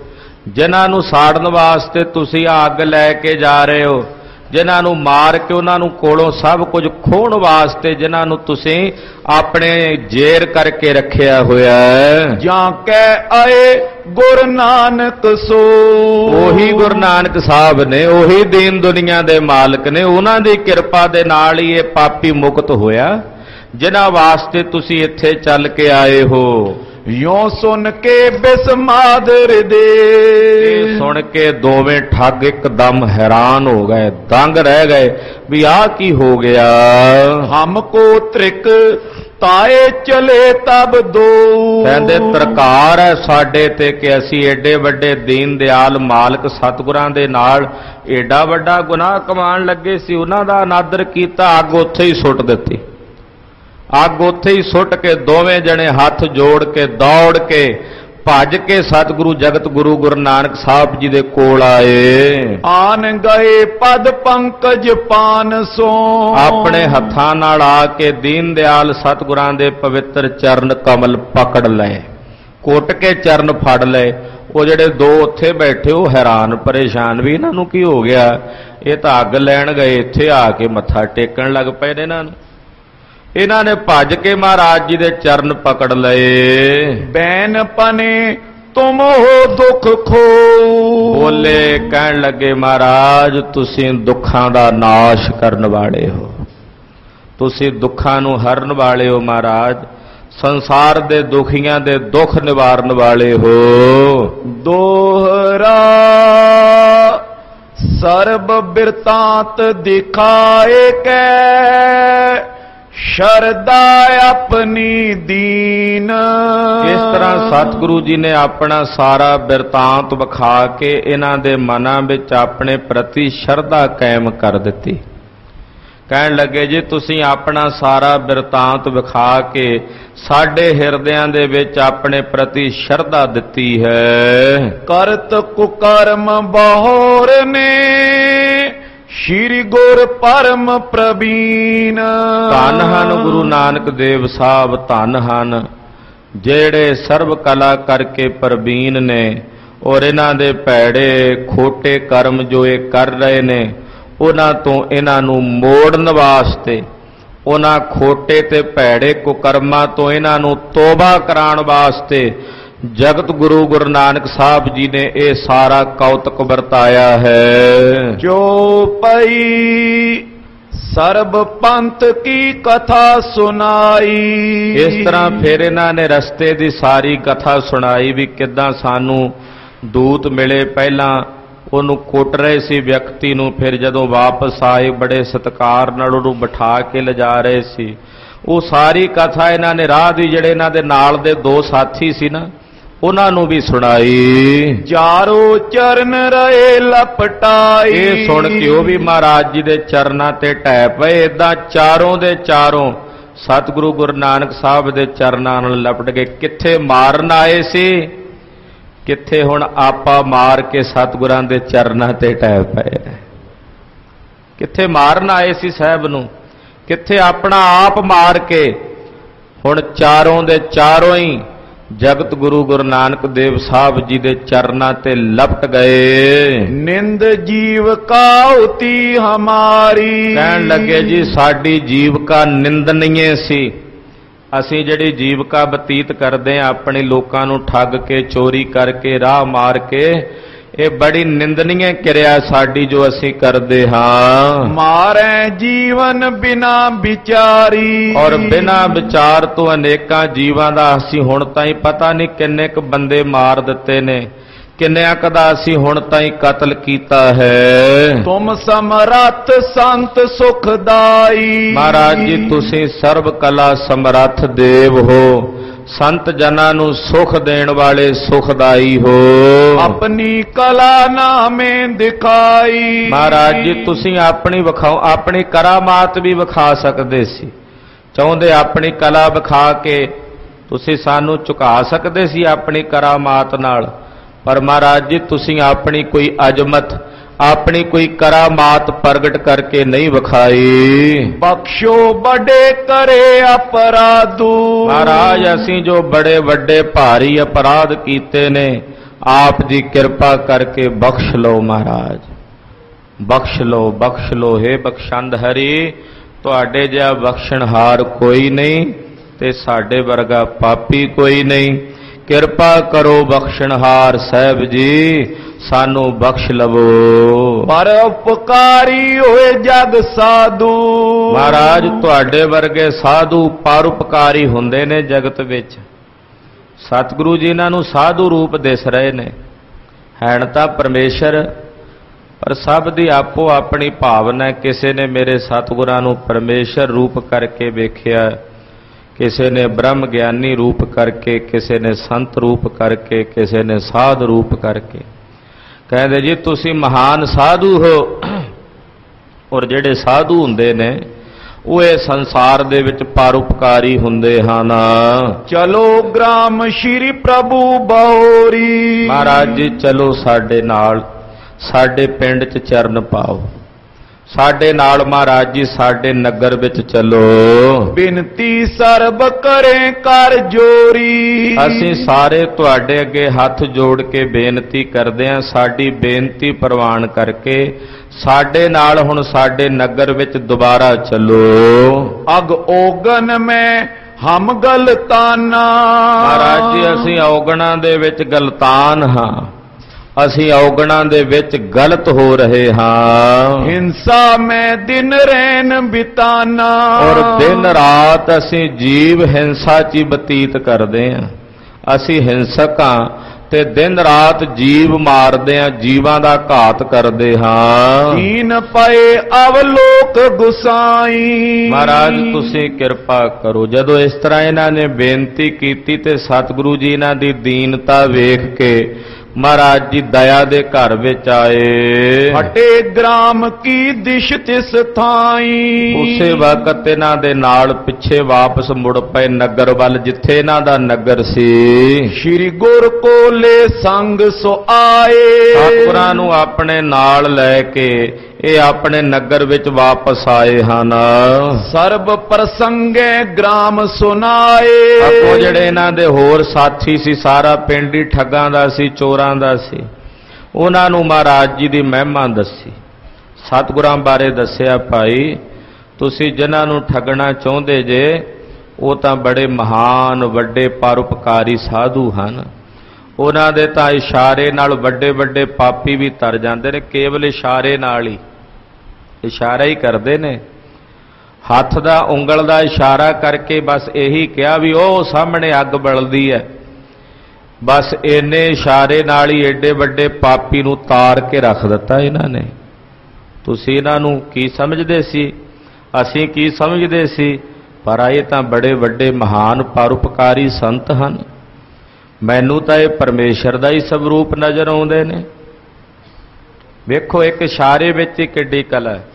ਜਿਨ੍ਹਾਂ ਨੂੰ ਸਾੜਨ ਵਾਸਤੇ ਤੁਸੀਂ ਅੱਗ ਲੈ ਕੇ ਜਾ ਰਹੇ ਹੋ, ਜਿਨ੍ਹਾਂ ਨੂੰ ਮਾਰ ਕੇ ਉਹਨਾਂ ਨੂੰ ਕੋਲੋਂ ਸਭ ਕੁਝ ਖੋਹਣ ਵਾਸਤੇ ਜਿਨ੍ਹਾਂ ਨੂੰ ਤੁਸੀਂ ਆਪਣੇ ਜੇਰ ਕਰਕੇ ਰੱਖਿਆ ਹੋਇਆ ਹੈ। ਜਾਂ ਕੈ ਆਏ ਗੁਰੂ ਨਾਨਕ ਸੋ, ਉਹੀ ਗੁਰੂ ਨਾਨਕ ਸਾਹਿਬ ਨੇ, ਉਹੀ ਦੀਨ ਦੁਨੀਆ ਦੇ ਮਾਲਕ ਨੇ। ਉਹਨਾਂ ਦੀ ਕਿਰਪਾ ਦੇ ਨਾਲ ਹੀ ਇਹ ਪਾਪੀ ਮੁਕਤ ਹੋਇਆ ਜਿਨ੍ਹਾਂ ਵਾਸਤੇ ਤੁਸੀਂ ਇੱਥੇ ਚੱਲ ਕੇ ਆਏ ਹੋ। ਯੋਂ ਸੁਣ ਕੇ ਬਿਸਮਾਦ ਹਿਰਦੇ, ਇਹ ਸੁਣ ਕੇ ਦੋਵੇਂ ਠੱਗ ਇੱਕਦਮ ਹੈਰਾਨ ਹੋ ਗਏ, ਦੰਗ ਰਹਿ ਗਏ ਵੀ ਆਹ ਕੀ ਹੋ ਗਿਆ। ਹਮ ਕੋ ਤ੍ਰਿਕ ਤਾਏ ਚਲੇ ਤਬ ਦੋ, ਕਹਿੰਦੇ ਤਰਕਾਰ ਹੈ ਸਾਡੇ ਤੇ ਕਿ ਅਸੀਂ ਏਡੇ ਵੱਡੇ ਦੀਨ ਦਿਆਲ ਮਾਲਕ ਸਤਿਗੁਰਾਂ ਦੇ ਨਾਲ ਏਡਾ ਵੱਡਾ ਗੁਨਾਹ ਕਮਾਉਣ ਲੱਗੇ ਸੀ। ਉਹਨਾਂ ਦਾ ਅਨਾਦਰ ਕੀਤਾ, ਅੱਗ ਉੱਥੇ ਹੀ ਸੁੱਟ ਦਿੱਤੀ। ਅੱਗ ਉੱਥੇ ਹੀ ਸੁੱਟ ਕੇ ਦੋਵੇਂ ਜਣੇ ਹੱਥ ਜੋੜ ਕੇ ਦੌੜ ਕੇ ਭੱਜ ਕੇ ਸਤਿਗੁਰੂ ਜਗਤ ਗੁਰੂ ਗੁਰੂ ਨਾਨਕ ਸਾਹਿਬ ਜੀ ਦੇ ਕੋਲ ਆਏ। ਆਨ ਗਏ ਪਦ ਪੰਕਜ ਪਾਨ ਸੋ, ਆਪਣੇ ਹੱਥਾਂ ਨਾਲ ਆ ਕੇ ਦੀਨ ਦਿਆਲ ਸਤਿਗੁਰਾਂ ਦੇ ਪਵਿੱਤਰ ਚਰਨ ਕਮਲ ਪਕੜ ਲਏ, ਕੁੱਟ ਕੇ ਚਰਨ ਫੜ ਲਏ। ਉਹ ਜਿਹੜੇ ਦੋ ਉੱਥੇ ਬੈਠੇ ਉਹ ਹੈਰਾਨ ਪਰੇਸ਼ਾਨ ਵੀ ਇਹਨਾਂ ਨੂੰ ਕੀ ਹੋ ਗਿਆ, ਇਹ ਤਾਂ ਅੱਗ ਲੈਣ ਗਏ, ਇੱਥੇ ਆ ਕੇ ਮੱਥਾ ਟੇਕਣ ਲੱਗ ਪਏ ਨੇ ਇਹਨਾਂ ਨੂੰ। ਇਹਨਾਂ ਨੇ ਭੱਜ ਕੇ ਮਹਾਰਾਜ ਜੀ ਦੇ ਚਰਨ ਪਕੜ ਲਏ। ਬੈਨ ਪਨੇ ਤੁਮ ਹੋ ਦੁੱਖ ਖੋ, ਬੋਲੇ ਕਹਿਣ ਲੱਗੇ ਮਹਾਰਾਜ ਤੁਸੀਂ ਦੁੱਖਾਂ ਦਾ ਨਾਸ਼ ਕਰਨ ਵਾਲੇ ਹੋ, ਤੁਸੀਂ ਦੁੱਖਾਂ ਨੂੰ ਹਰਨ ਵਾਲੇ ਹੋ ਮਹਾਰਾਜ, ਸੰਸਾਰ ਦੇ ਦੁਖੀਆਂ ਦੇ ਦੁੱਖ ਨਿਵਾਰਨ ਵਾਲੇ ਹੋ। ਦੋਹਰਾ ਸਰਬ ਬਿਰਤਾਂਤ ਦਿਖਾਏ ਕੈ, ਸ਼ਰਦਾ ਆਪਣੀ ਦੀਨ। ਇਸ ਤਰ੍ਹਾਂ ਸਤਿਗੁਰੂ ਜੀ ਨੇ ਆਪਣਾ ਸਾਰਾ ਬਿਰਤਾਂਤ ਵਿਖਾ ਕੇ ਇਹਨਾਂ ਦੇ ਮਨਾਂ ਵਿੱਚ ਆਪਣੇ ਪ੍ਰਤੀ ਸ਼ਰਧਾ ਕਾਇਮ ਕਰ ਦਿੱਤੀ। ਕਹਿਣ ਲੱਗੇ ਜੀ ਤੁਸੀਂ ਆਪਣਾ ਸਾਰਾ ਬਿਰਤਾਂਤ ਵਿਖਾ ਕੇ ਸਾਡੇ ਹਿਰਦਿਆਂ ਦੇ ਵਿੱਚ ਆਪਣੇ ਪ੍ਰਤੀ ਸ਼ਰਧਾ ਦਿੱਤੀ ਹੈ। ਕਰਤ ਕੁਕਰਮ ਬਹੁਰ ਨੇ, ਸ਼੍ਰੀ ਗੁਰ ਪਰਮ ਪ੍ਰਬੀਨ। ਧੰਨ ਹਨ ਗੁਰੂ ਨਾਨਕ ਦੇਵ ਸਾਹਿਬ, ਧੰਨ ਹਨ ਜਿਹੜੇ ਸਰਬ ਕਲਾ ਕਰਕੇ ਪ੍ਰਬੀਨ ਨੇ, ਔਰ ਇਹਨਾਂ ਦੇ ਭੈੜੇ ਖੋਟੇ ਕਰਮ ਜੋ ਇਹ ਕਰ ਰਹੇ ਨੇ ਉਹਨਾਂ ਤੋਂ ਇਹਨਾਂ ਨੂੰ ਮੋੜਨ ਵਾਸਤੇ, ਉਹਨਾਂ ਖੋਟੇ ਤੇ ਭੈੜੇ ਕੁਕਰਮਾਂ ਤੋਂ ਇਹਨਾਂ ਨੂੰ ਤੋਬਾ ਕਰਾਉਣ ਵਾਸਤੇ ਜਗਤ ਗੁਰੂ ਗੁਰੂ ਨਾਨਕ ਸਾਹਿਬ ਜੀ ਨੇ ਇਹ ਸਾਰਾ ਕੌਤਕ ਵਰਤਾਇਆ ਹੈ। ਜੋ ਪਈ ਸਰਬ ਪੰਥ ਕੀ ਕਥਾ ਸੁਣਾਈ। ਇਸ ਤਰ੍ਹਾਂ ਫਿਰ ਇਹਨਾਂ ਨੇ ਰਸਤੇ ਦੀ ਸਾਰੀ ਕਥਾ ਸੁਣਾਈ ਵੀ ਕਿੱਦਾਂ ਸਾਨੂੰ ਦੂਤ ਮਿਲੇ, ਪਹਿਲਾਂ ਉਹਨੂੰ ਕੁੱਟ ਰਹੇ ਸੀ ਵਿਅਕਤੀ ਨੂੰ, ਫਿਰ ਜਦੋਂ ਵਾਪਸ ਆਏ ਬੜੇ ਸਤਿਕਾਰ ਨਾਲ ਉਹਨੂੰ ਬਿਠਾ ਕੇ ਲਿਜਾ ਰਹੇ ਸੀ। ਉਹ ਸਾਰੀ ਕਥਾ ਇਹਨਾਂ ਨੇ ਰਾਹ ਦੀ ਜਿਹੜੇ ਇਹਨਾਂ ਦੇ ਨਾਲ ਦੇ ਦੋ ਸਾਥੀ ਸੀ ਨਾ ਉਹਨਾਂ ਨੂੰ ਵੀ ਸੁਣਾਈ। ਚਾਰੋ ਚਰਨ ਰਹੇ ਲਪਟਾਈ। ਇਹ ਸੁਣ ਕੇ ਉਹ ਵੀ ਮਹਾਰਾਜ ਜੀ ਦੇ ਚਰਨਾਂ ਤੇ ਢਹਿ ਪਏ। ਏਦਾਂ ਚਾਰੋਂ ਦੇ ਚਾਰੋਂ ਸਤਿਗੁਰੂ ਗੁਰੂ ਨਾਨਕ ਸਾਹਿਬ ਦੇ ਚਰਨਾਂ ਨਾਲ ਲਪਟ ਗਏ। ਕਿੱਥੇ ਮਾਰਨ ਆਏ ਸੀ, ਕਿੱਥੇ ਹੁਣ ਆਪਾ ਮਾਰ ਕੇ ਸਤਿਗੁਰਾਂ ਦੇ ਚਰਨਾਂ ਤੇ ਢਹਿ ਪਏ। ਕਿੱਥੇ ਮਾਰਨ ਆਏ ਸੀ ਸਾਹਿਬ ਨੂੰ, ਕਿੱਥੇ ਆਪਣਾ ਆਪ ਮਾਰ ਕੇ ਹੁਣ ਚਾਰੋਂ ਦੇ ਚਾਰੋਂ ਹੀ ਜਗਤ ਗੁਰੂ ਗੁਰੂ ਨਾਨਕ ਦੇਵ ਸਾਹਿਬ ਜੀ ਦੇ ਚਰਨਾਂ ਤੇ ਲਪਟ ਗਏ। ਨਿੰਦ ਜੀਵ ਕਾ ਉਤੀ ਹਮਾਰੀ। ਕਹਿਣ ਲੱਗੇ ਜੀ ਸਾਡੀ ਜੀਵਕਾ ਨਿੰਦਨੀਏ ਸੀ, ਅਸੀਂ ਜਿਹੜੀ ਜੀਵਕਾ ਬਤੀਤ ਕਰਦੇ ਆਂ ਆਪਣੇ ਲੋਕਾਂ ਨੂੰ ਠੱਗ ਕੇ ਚੋਰੀ ਕਰਕੇ ਰਾਹ ਮਾਰ ਕੇ, ਇਹ ਬੜੀ ਨਿੰਦਨੀਏ ਕਿਰਿਆ ਸਾਡੀ ਜੋ ਅਸੀਂ ਕਰਦੇ ਹਾਂ। ਮਾਰੇ ਜੀਵਨ ਬਿਨਾ ਵਿਚਾਰੀ। ਔਰ ਬਿਨਾ ਵਿਚਾਰ ਤੋਂ ਅਨੇਕਾਂ ਜੀਵਾਂ ਦਾ ਅਸੀਂ ਹੁਣ ਤਾਈਂ ਪਤਾ ਨਹੀਂ ਕਿੰਨੇ ਕੁ ਬੰਦੇ ਮਾਰ ਦਿੱਤੇ ਨੇ, ਕਿੰਨਿਆਂ ਕੁ ਦਾ ਅਸੀਂ ਹੁਣ ਤਾਈਂ ਕਤਲ ਕੀਤਾ ਹੈ। ਤੁਮ ਸਮਰੱਥ ਸੰਤ ਸੁਖਦਾਈ। ਮਹਾਰਾਜ ਜੀ ਤੁਸੀਂ ਸਰਬ ਕਲਾ ਸਮਰੱਥ ਦੇਵ ਹੋ, ਸੰਤ ਜਨਾਂ ਨੂੰ ਸੁਖ ਦੇਣ ਵਾਲੇ ਸੁਖਦਾਈ ਹੋ। ਆਪਣੀ ਕਲਾ ਨਾਮੇ ਦਿਖਾਈ। ਮਹਾਰਾਜ ਜੀ ਤੁਸੀਂ ਆਪਣੀ ਵਿਖਾਓ, ਆਪਣੀ ਕਰਾਮਾਤ ਵੀ ਵਿਖਾ ਸਕਦੇ ਸੀ, ਚਾਹੁੰਦੇ ਆਪਣੀ ਕਲਾ ਵਿਖਾ ਕੇ ਤੁਸੀਂ ਸਾਨੂੰ ਝੁਕਾ ਸਕਦੇ ਸੀ ਆਪਣੀ ਕਰਾਮਾਤ ਨਾਲ, ਪਰ ਮਹਾਰਾਜ ਜੀ ਤੁਸੀਂ ਆਪਣੀ ਕੋਈ ਅਜਮਤ, ਆਪਣੀ ਕੋਈ ਕਰਾਮਾਤ ਪ੍ਰਗਟ ਕਰਕੇ ਨਹੀਂ ਵਿਖਾਈ। ਬਖਸ਼ੋ ਬੜੇ ਕਰੇ ਅਪਰਾਧੂ। ਮਹਾਰਾਜ ਅਸੀਂ ਜੋ ਬੜੇ ਵੱਡੇ ਭਾਰੀ ਅਪਰਾਧ ਕੀਤੇ ਨੇ, ਆਪ ਜੀ ਕਿਰਪਾ ਕਰਕੇ ਬਖਸ਼ ਲਓ ਮਹਾਰਾਜ, ਬਖਸ਼ ਲਓ, ਬਖਸ਼ ਲਓ। ਹੇ ਬਖਸ਼ੰਦ ਹਰੀ, ਤੁਹਾਡੇ ਜਿਹਾ ਬਖਸ਼ਣਹਾਰ ਕੋਈ ਨਹੀਂ ਤੇ ਸਾਡੇ ਵਰਗਾ ਪਾਪੀ ਕੋਈ ਨਹੀਂ। ਕਿਰਪਾ ਕਰੋ ਬਖਸ਼ਣਹਾਰ ਸਾਹਿਬ ਜੀ, ਸਾਨੂੰ ਬਖਸ਼ ਲਵੋ। ਪਰ ਉਪਕਾਰੀ ਹੋਏ ਜਗ ਸਾਧੂ। ਮਹਾਰਾਜ ਤੁਹਾਡੇ ਵਰਗੇ ਸਾਧੂ ਪਰਉਪਕਾਰੀ ਹੁੰਦੇ ਨੇ ਜਗਤ ਵਿੱਚ। ਸਤਿਗੁਰੂ ਜੀ ਇਹਨਾਂ ਨੂੰ ਸਾਧੂ ਰੂਪ ਦਿਸ ਰਹੇ ਨੇ, ਹੈਣ ਤਾਂ ਪਰਮੇਸ਼ਰ, ਪਰ ਸਭ ਦੀ ਆਪੋ ਆਪਣੀ ਭਾਵਨਾ। ਕਿਸੇ ਨੇ ਮੇਰੇ ਸਤਿਗੁਰਾਂ ਨੂੰ ਪਰਮੇਸ਼ਰ ਰੂਪ ਕਰਕੇ ਵੇਖਿਆ, ਕਿਸੇ ਨੇ ਬ੍ਰਹਮ ਗਿਆਨੀ ਰੂਪ ਕਰਕੇ, ਕਿਸੇ ਨੇ ਸੰਤ ਰੂਪ ਕਰਕੇ, ਕਿਸੇ ਨੇ ਸਾਧ ਰੂਪ ਕਰਕੇ। ਕਹਿੰਦੇ ਜੀ ਤੁਸੀਂ ਮਹਾਨ ਸਾਧੂ ਹੋ। ਔਰ ਜਿਹੜੇ ਸਾਧੂ ਹੁੰਦੇ ਨੇ ਉਹ ਇਹ ਸੰਸਾਰ ਦੇ ਵਿੱਚ ਪਰਉਪਕਾਰੀ ਹੁੰਦੇ ਹਨ। ਚਲੋ ਗ੍ਰਾਮ ਸ਼੍ਰੀ ਪ੍ਰਭੂ ਬਹੋਰੀ। ਮਹਾਰਾਜ ਜੀ ਚਲੋ ਸਾਡੇ ਨਾਲ, ਸਾਡੇ ਪਿੰਡ 'ਚ ਚਰਨ ਪਾਓ, ਸਾਡੇ ਨਾਲ ਮਹਾਰਾਜ ਜੀ ਸਾਡੇ ਨਗਰ ਵਿੱਚ ਚਲੋ। ਬਿਨਤੀ ਸਰਬ ਕਰੇ ਕਰ ਜੋਰੀ। ਅਸੀਂ ਸਾਰੇ ਤੁਹਾਡੇ ਅੱਗੇ ਹੱਥ ਜੋੜ ਕੇ ਬੇਨਤੀ ਕਰਦੇ ਹਾਂ, ਸਾਡੀ ਬੇਨਤੀ ਪ੍ਰਵਾਨ ਕਰਕੇ ਸਾਡੇ ਨਾਲ ਹੁਣ ਸਾਡੇ ਨਗਰ ਵਿੱਚ ਦੁਬਾਰਾ ਚਲੋ। ਅਗ ਓਗਨ ਮੈਂ ਹਮ ਗਲਤਾਨਾ। ਮਹਾਰਾਜ ਜੀ ਅਸੀਂ ਔਗਣਾਂ ਦੇ ਵਿੱਚ ਗਲਤਾਨ ਹਾਂ, ਅਸੀਂ ਔਗਣਾਂ ਦੇ ਵਿੱਚ ਗਲਤ ਹੋ ਰਹੇ ਹਾਂ। ਹਿੰਸਾ ਮੈਂ ਦਿਨ ਰੈਨ ਬਿਤਾਨਾ। ਔਰ ਦਿਨ ਰਾਤ ਅਸੀਂ ਜੀਵ ਹਿੰਸਾ 'ਚ ਹੀ ਬਤੀਤ ਕਰਦੇ ਹਾਂ। ਅਸੀਂ ਹਿੰਸਕ ਹਾਂ ਤੇ ਦਿਨ ਰਾਤ ਜੀਵ ਮਾਰਦੇ ਹਾਂ, ਜੀਵਾਂ ਦਾ ਘਾਤ ਕਰਦੇ ਹਾਂ। ਦੀਨ ਪਏ ਅਵਲੋਕ ਗੁਸਾਈ। ਮਹਾਰਾਜ ਤੁਸੀਂ ਕਿਰਪਾ ਕਰੋ। ਜਦੋਂ ਇਸ ਤਰ੍ਹਾਂ ਇਹਨਾਂ ਨੇ ਬੇਨਤੀ ਕੀਤੀ ਤੇ ਸਤਿਗੁਰੂ ਜੀ ਇਹਨਾਂ ਦੀ ਦੀਨਤਾ ਵੇਖ ਕੇ ਮਹਾਰਾਜ ਜੀ ਦਇਆ ਦੇ ਘਰ ਵਿੱਚ ਆਏ। ਹਟੇ ਗ੍ਰਾਮ ਕੀ ਦਿਸ਼ ਤਿਸ ਥਾਈ। ਉਸੇ ਵਕਤ ਇਹਨਾਂ ਦੇ ਨਾਲ ਪਿੱਛੇ ਵਾਪਸ ਮੁੜ ਪਏ ਨਗਰ ਵੱਲ, ਜਿੱਥੇ ਇਹਨਾਂ ਦਾ ਨਗਰ ਸੀ। ਸ਼੍ਰੀ ਗੁਰ ਕੋਲੇ ਸੰਗ ਸੋ ਆਏ। ਸਤਿਗੁਰਾਂ ਨੂੰ ਆਪਣੇ ਨਾਲ ਲੈ ਕੇ ਇਹ ਆਪਣੇ ਨਗਰ ਵਿੱਚ ਵਾਪਸ ਆਏ ਹਨ। ਸਰਬ ਪ੍ਰਸੰਗੇ ਗ੍ਰਾਮ ਸੁਨਾਏ। ਆਪੋ ਜਿਹੜੇ ਇਹਨਾਂ ਦੇ ਹੋਰ ਸਾਥੀ ਸੀ, ਸਾਰਾ ਪਿੰਡ ਹੀ ਠੱਗਾਂ ਦਾ ਸੀ, ਚੋਰਾਂ ਦਾ ਸੀ, ਉਹਨਾਂ ਨੂੰ ਮਹਾਰਾਜ ਜੀ ਦੀ ਮਹਿਮਾ ਦੱਸੀ, ਸਤਿਗੁਰਾਂ ਬਾਰੇ ਦੱਸਿਆ। ਭਾਈ ਤੁਸੀਂ ਜਿਨ੍ਹਾਂ ਨੂੰ ਠੱਗਣਾ ਚਾਹੁੰਦੇ ਜੇ ਉਹ ਤਾਂ ਬੜੇ ਮਹਾਨ ਵੱਡੇ ਪਰਉਪਕਾਰੀ ਸਾਧੂ ਹਨ। ਉਹਨਾਂ ਦੇ ਤਾਂ ਇਸ਼ਾਰੇ ਨਾਲ ਵੱਡੇ ਵੱਡੇ ਪਾਪੀ ਵੀ ਤਰ ਜਾਂਦੇ ਨੇ। ਕੇਵਲ ਇਸ਼ਾਰੇ ਨਾਲ ਹੀ, ਇਸ਼ਾਰਾ ਹੀ ਕਰਦੇ ਨੇ, ਹੱਥ ਦਾ ਉਂਗਲ ਦਾ ਇਸ਼ਾਰਾ ਕਰਕੇ ਬਸ ਇਹੀ ਕਿਹਾ ਵੀ ਉਹ ਸਾਹਮਣੇ ਅੱਗ ਬਲਦੀ ਹੈ। ਬਸ ਇੰਨੇ ਇਸ਼ਾਰੇ ਨਾਲ ਹੀ ਏਡੇ ਵੱਡੇ ਪਾਪੀ ਨੂੰ ਤਾਰ ਕੇ ਰੱਖ ਦਿੱਤਾ ਇਹਨਾਂ ਨੇ। ਤੁਸੀਂ ਇਹਨਾਂ ਨੂੰ ਕੀ ਸਮਝਦੇ ਸੀ, ਅਸੀਂ ਕੀ ਸਮਝਦੇ ਸੀ, ਪਰ ਇਹ ਤਾਂ ਬੜੇ ਵੱਡੇ ਮਹਾਨ ਪਰਉਪਕਾਰੀ ਸੰਤ ਹਨ। ਮੈਨੂੰ ਤਾਂ ਇਹ ਪਰਮੇਸ਼ਰ ਦਾ ਹੀ ਸਵਰੂਪ ਨਜ਼ਰ ਆਉਂਦੇ ਨੇ। ਵੇਖੋ ਇੱਕ ਇਸ਼ਾਰੇ ਵਿੱਚ ਹੀ ਕਿੱਡੀ ਕਲਾ ਹੈ।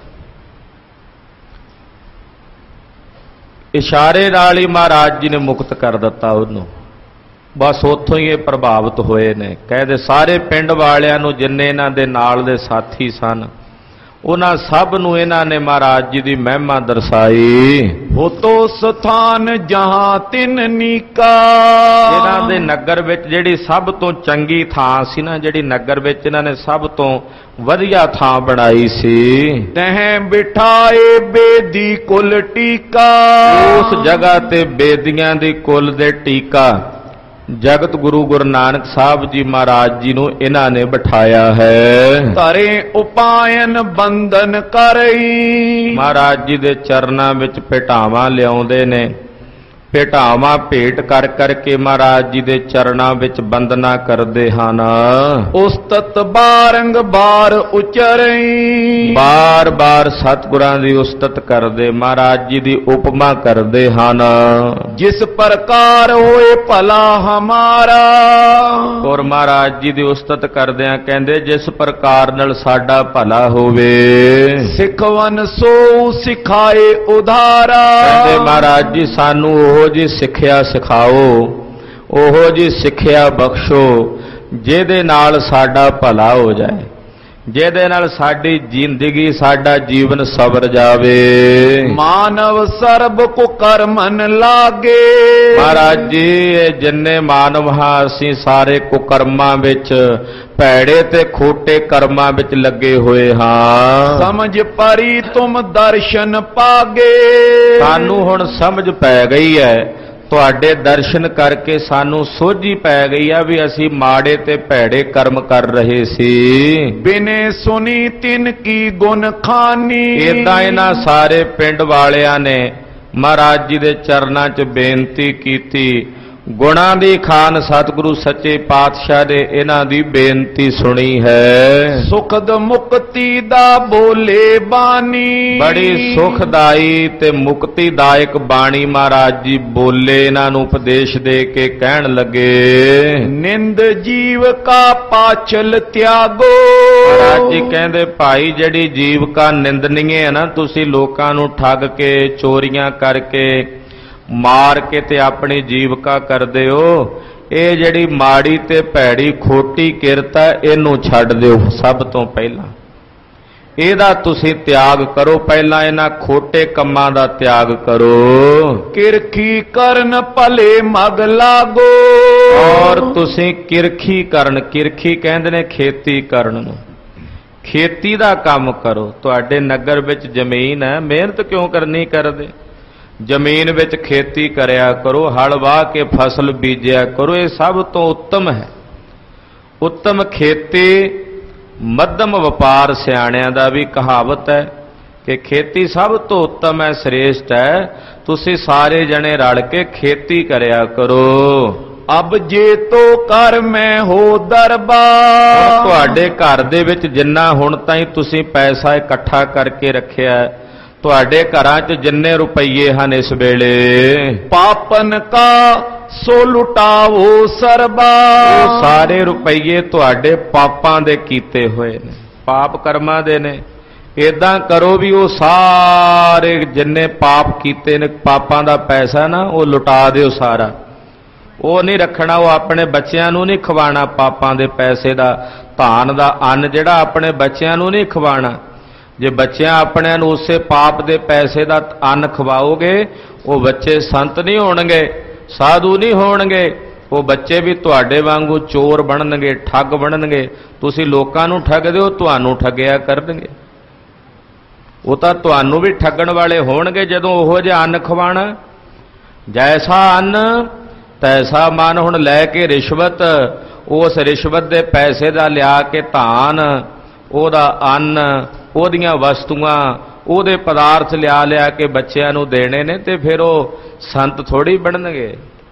ਇਸ਼ਾਰੇ ਨਾਲ ਹੀ ਮਹਾਰਾਜ ਜੀ ਨੇ ਮੁਕਤ ਕਰ ਦਿੱਤਾ ਉਹਨੂੰ। ਬਸ ਉੱਥੋਂ ਹੀ ਇਹ ਪ੍ਰਭਾਵਿਤ ਹੋਏ ਨੇ। ਕਹਿੰਦੇ ਸਾਰੇ ਪਿੰਡ ਵਾਲਿਆਂ ਨੂੰ, ਜਿੰਨੇ ਇਹਨਾਂ ਦੇ ਨਾਲ ਦੇ ਸਾਥੀ ਸਨ, ਉਹਨਾਂ ਸਭ ਨੂੰ ਇਹਨਾਂ ਨੇ ਮਹਾਰਾਜ ਜੀ ਦੀ ਮਹਿਮਾ ਦਰਸਾਈ। ਹੋਤੋ ਸਥਾਨ ਜਹਾਂ ਤਿਨ ਨੀਕਾ। ਇਹਨਾਂ ਦੇ ਨਗਰ ਵਿੱਚ ਜਿਹੜੀ ਸਭ ਤੋਂ ਚੰਗੀ ਥਾਂ ਸੀ ਨਾ, ਜਿਹੜੀ ਨਗਰ ਵਿੱਚ ਇਹਨਾਂ ਨੇ ਸਭ ਤੋਂ ਵਧੀਆ ਥਾਂ ਬਣਾਈ ਸੀ, ਤਹਿ ਬਿਠਾਏ ਬੇਦੀ ਕੁਲ ਟੀਕਾ। ਉਸ ਜਗ੍ਹਾ ਤੇ ਬੇਦੀਆਂ ਦੀ ਕੁਲ ਦੇ ਟੀਕਾ ਜਗਤ ਗੁਰੂ ਗੁਰੂ ਨਾਨਕ ਸਾਹਿਬ ਜੀ ਮਹਾਰਾਜ ਜੀ ਨੂੰ ਇਹਨਾਂ ਨੇ ਬਿਠਾਇਆ ਹੈ। ਧਰੇ ਉਪਾਇਨ ਬੰਧਨ ਕਰਈ। ਮਹਾਰਾਜ ਜੀ ਦੇ ਚਰਨਾਂ ਵਿੱਚ ਭੇਟਾਵਾਂ ਲਿਆਉਂਦੇ ਨੇ, ਭੇਟਾਵਾਂ ਭੇਟ ਕਰ ਕਰਕੇ ਮਹਾਰਾਜ ਜੀ ਦੇ ਚਰਨਾਂ ਵਿੱਚ ਬੰਦਨਾ ਕਰਦੇ ਹਨ। ਉਸਤਤ ਬਾਰੰਗ ਬਾਰ ਉਚਰਈ। ਬਾਰ ਬਾਰ ਸਤਿਗੁਰਾਂ ਦੀ ਉਸਤਤ ਕਰਦੇ, ਮਹਾਰਾਜ ਜੀ ਦੀ ਉਪਮਾ ਕਰਦੇ ਹਨ। ਜਿਸ ਪ੍ਰਕਾਰ ਹੋਏ ਭਲਾ ਹਮਾਰਾ। ਔਰ ਮਹਾਰਾਜ ਜੀ ਦੀ ਉਸਤਤ ਕਰਦਿਆਂ ਕਹਿੰਦੇ ਜਿਸ ਪ੍ਰਕਾਰ ਨਾਲ ਸਾਡਾ ਭਲਾ ਹੋਵੇ। ਸਿਖਵਨ ਸੋ ਸਿਖਾਏ ਉਧਾਰਾ। ਕਹਿੰਦੇ ਮਹਾਰਾਜ ਜੀ ਸਾਨੂੰ ਉਹੋ ਜੀ ਸਿੱਖਿਆ ਸਿਖਾਓ, ਉਹੋ ਜੀ ਸਿੱਖਿਆ ਬਖਸ਼ੋ ਜਿਹਦੇ ਨਾਲ ਸਾਡਾ ਭਲਾ ਹੋ ਜਾਏ। ਜਿਹਦੇ ਨਾਲ ਸਾਡੀ ਜ਼ਿੰਦਗੀ ਸਾਡਾ ਜੀਵਨ ਸਵਰ ਜਾਵੇ। ਮਾਨਵ ਸਰਬ ਕੋ ਕਰਮਨ ਲਾਗੇ। ਮਹਾਰਾਜ ਜੀ ਇਹ ਜਿੰਨੇ ਮਾਨਵ ਹਾਂ ਅਸੀਂ ਸਾਰੇ ਕੁਕਰਮਾਂ ਵਿੱਚ ਭੈੜੇ ਤੇ ਖੋਟੇ ਕਰਮਾਂ ਵਿੱਚ ਲੱਗੇ ਹੋਏ ਹਾਂ। ਸਮਝ ਪਰੀ ਤੁਮ ਦਰਸ਼ਨ ਪਾਗੇ। ਸਾਨੂੰ ਹੁਣ ਸਮਝ ਪੈ ਗਈ ਹੈ, ਤੁਹਾਡੇ ਦਰਸ਼ਨ ਕਰਕੇ ਸਾਨੂੰ ਸੋਝੀ ਪੈ ਗਈ ਆ ਵੀ ਅਸੀਂ ਮਾੜੇ ਤੇ ਭੈੜੇ ਕਰਮ ਕਰ ਰਹੇ ਸੀ। ਬਿਨੇ ਸੁਨੀ ਤਿਨ ਕੀ ਗੁਣ ਖਾਨੀ। ਏਦਾਂ ਇਹਨਾਂ ਸਾਰੇ ਪਿੰਡ ਵਾਲਿਆਂ ਨੇ ਮਹਾਰਾਜ ਜੀ ਦੇ ਚਰਨਾਂ 'ਚ ਬੇਨਤੀ ਕੀਤੀ। ਗੁਣਾਂ ਦੀ ਖਾਨ ਸਤਿਗੁਰੂ ਸੱਚੇ ਪਾਤਸ਼ਾਹ ਨੇ ਇਹਨਾਂ ਦੀ ਬੇਨਤੀ ਸੁਣੀ ਹੈ। ਸੁਖਦ ਮੁਕਤੀ ਦਾ ਬੋਲੇ ਬਾਣੀ। ਬੜੀ ਸੁਖਦਾਈ ਤੇ ਮੁਕਤੀਦਾਇਕ ਬਾਣੀ ਮਹਾਰਾਜ ਜੀ ਬੋਲੇ, ਇਹਨਾਂ ਨੂੰ ਉਪਦੇਸ਼ ਦੇ ਕੇ ਕਹਿਣ ਲੱਗੇ, ਨਿੰਦ ਜੀਵ ਕਾ ਪਾਚਲ ਤਿਆਗੋ। ਮਹਾਰਾਜ ਜੀ ਕਹਿੰਦੇ ਭਾਈ ਜਿਹੜੀ ਜੀਵਕਾ ਨਿੰਦਨੀਏ ਹੈ ਨਾ, ਤੁਸੀਂ ਲੋਕਾਂ ਨੂੰ ਠੱਗ ਕੇ ਚੋਰੀਆਂ ਕਰਕੇ ਮਾਰ ਕੇ ਤੇ ਆਪਣੀ ਜੀਵਕਾ ਕਰਦੇ ਹੋ, ਇਹ ਜਿਹੜੀ ਮਾੜੀ ਤੇ ਭੈੜੀ ਖੋਟੀ ਕਿਰਤ ਹੈ ਇਹਨੂੰ ਛੱਡ ਦਿਓ। ਸਭ ਤੋਂ ਪਹਿਲਾਂ ਇਹਦਾ ਤੁਸੀਂ ਤਿਆਗ ਕਰੋ, ਪਹਿਲਾਂ ਇਹਨਾਂ ਖੋਟੇ ਕੰਮਾਂ ਦਾ ਤਿਆਗ ਕਰੋ। ਕਿਰਖੀ ਕਰਨ ਭਲੇ ਮਗ ਲਾਗੋ। ਔਰ ਤੁਸੀਂ ਕਿਰਖੀ ਕਰਨ, ਕਿਰਖੀ ਕਹਿੰਦੇ ਨੇ ਖੇਤੀ ਕਰਨ ਨੂੰ, ਖੇਤੀ ਦਾ ਕੰਮ ਕਰੋ। ਤੁਹਾਡੇ ਨਗਰ ਵਿੱਚ ਜ਼ਮੀਨ ਹੈ, ਮਿਹਨਤ ਕਿਉਂ ਕਰਨੀ ਕਰਦੇ? ਜ਼ਮੀਨ ਵਿੱਚ ਖੇਤੀ ਕਰਿਆ ਕਰੋ, ਹਲ ਵਾਹ ਕੇ ਫਸਲ ਬੀਜਿਆ ਕਰੋ, ਇਹ ਸਭ ਤੋਂ ਉੱਤਮ ਹੈ। ਉੱਤਮ ਖੇਤੀ ਮੱਧਮ ਵਪਾਰ। ਸਿਆਣਿਆਂ ਦਾ ਵੀ ਕਹਾਵਤ ਹੈ ਕਿ ਖੇਤੀ ਸਭ ਤੋਂ ਉੱਤਮ ਹੈ, ਸ੍ਰੇਸ਼ਟ ਹੈ। ਤੁਸੀਂ ਸਾਰੇ ਜਣੇ ਰਲ ਕੇ ਖੇਤੀ ਕਰਿਆ ਕਰੋ। ਅਬ ਜੇ ਤੋ ਕਰ ਮੈਂ ਹੋ ਦਰਬਾਰ। ਤੁਹਾਡੇ ਘਰ ਦੇ ਵਿੱਚ ਜਿੰਨਾ ਹੁਣ ਤਾਈਂ ਤੁਸੀਂ ਪੈਸਾ ਇਕੱਠਾ ਕਰਕੇ ਰੱਖਿਆ, ਤੁਹਾਡੇ ਘਰਾਂ 'ਚ ਜਿੰਨੇ ਰੁਪਈਏ ਹਨ ਇਸ ਵੇਲੇ, ਪਾਪਨ ਕਾ ਸੋ ਲੁਟਾਵੋ ਸਰਬਾ। ਉਹ ਸਾਰੇ ਰੁਪਈਏ ਤੁਹਾਡੇ ਪਾਪਾਂ ਦੇ ਕੀਤੇ ਹੋਏ ਨੇ, ਪਾਪ ਕਰਮਾਂ ਦੇ ਨੇ। ਏਦਾਂ ਕਰੋ ਵੀ ਉਹ ਸਾਰੇ ਜਿੰਨੇ ਪਾਪ ਕੀਤੇ ਨੇ, ਪਾਪਾਂ ਦਾ ਪੈਸਾ ਨਾ ਉਹ ਲੁਟਾ ਦਿਓ ਸਾਰਾ। ਉਹ ਨਹੀਂ ਰੱਖਣਾ, ਉਹ ਆਪਣੇ ਬੱਚਿਆਂ ਨੂੰ ਨਹੀਂ ਖਵਾਣਾ। ਪਾਪਾਂ ਦੇ ਪੈਸੇ ਦਾ, ਧਾਨ ਦਾ ਅੰਨ ਜਿਹੜਾ ਆਪਣੇ ਬੱਚਿਆਂ ਨੂੰ ਨਹੀਂ ਖਵਾਣਾ। ਜੇ ਬੱਚਿਆਂ ਆਪਣਿਆਂ ਨੂੰ ਉਸੇ ਪਾਪ ਦੇ ਪੈਸੇ ਦਾ ਅੰਨ ਖਵਾਓਗੇ, ਉਹ ਬੱਚੇ ਸੰਤ ਨਹੀਂ ਹੋਣਗੇ, ਸਾਧੂ ਨਹੀਂ ਹੋਣਗੇ। ਉਹ ਬੱਚੇ ਵੀ ਤੁਹਾਡੇ ਵਾਂਗੂ ਚੋਰ ਬਣਨਗੇ, ਠੱਗ ਬਣਨਗੇ। ਤੁਸੀਂ ਲੋਕਾਂ ਨੂੰ ਠੱਗਦੇ ਹੋ, ਤੁਹਾਨੂੰ ਠੱਗਿਆ ਕਰਨਗੇ। ਉਹ ਤਾਂ ਤੁਹਾਨੂੰ ਵੀ ਠੱਗਣ ਵਾਲੇ ਹੋਣਗੇ ਜਦੋਂ ਉਹੋ ਜਿਹਾ ਅੰਨ ਖਵਾਣਾ। ਜੈਸਾ ਅੰਨ ਤੈਸਾ ਮਨ। ਹੁਣ ਲੈ ਕੇ ਰਿਸ਼ਵਤ, ਉਸ ਰਿਸ਼ਵਤ ਦੇ ਪੈਸੇ ਦਾ ਲਿਆ ਕੇ ਧਾਨ, ਉਹਦਾ ਅੰਨ, ਉਹਦੀਆਂ ਵਸਤੂਆਂ, ਉਹਦੇ ਪਦਾਰਥ ਲਿਆ ਲਿਆ ਕੇ ਬੱਚਿਆਂ ਨੂੰ ਦੇਣੇ ਨੇ, ਤੇ ਫਿਰ ਉਹ ਸੰਤ ਥੋੜੀ ਬਣਨਗੇ।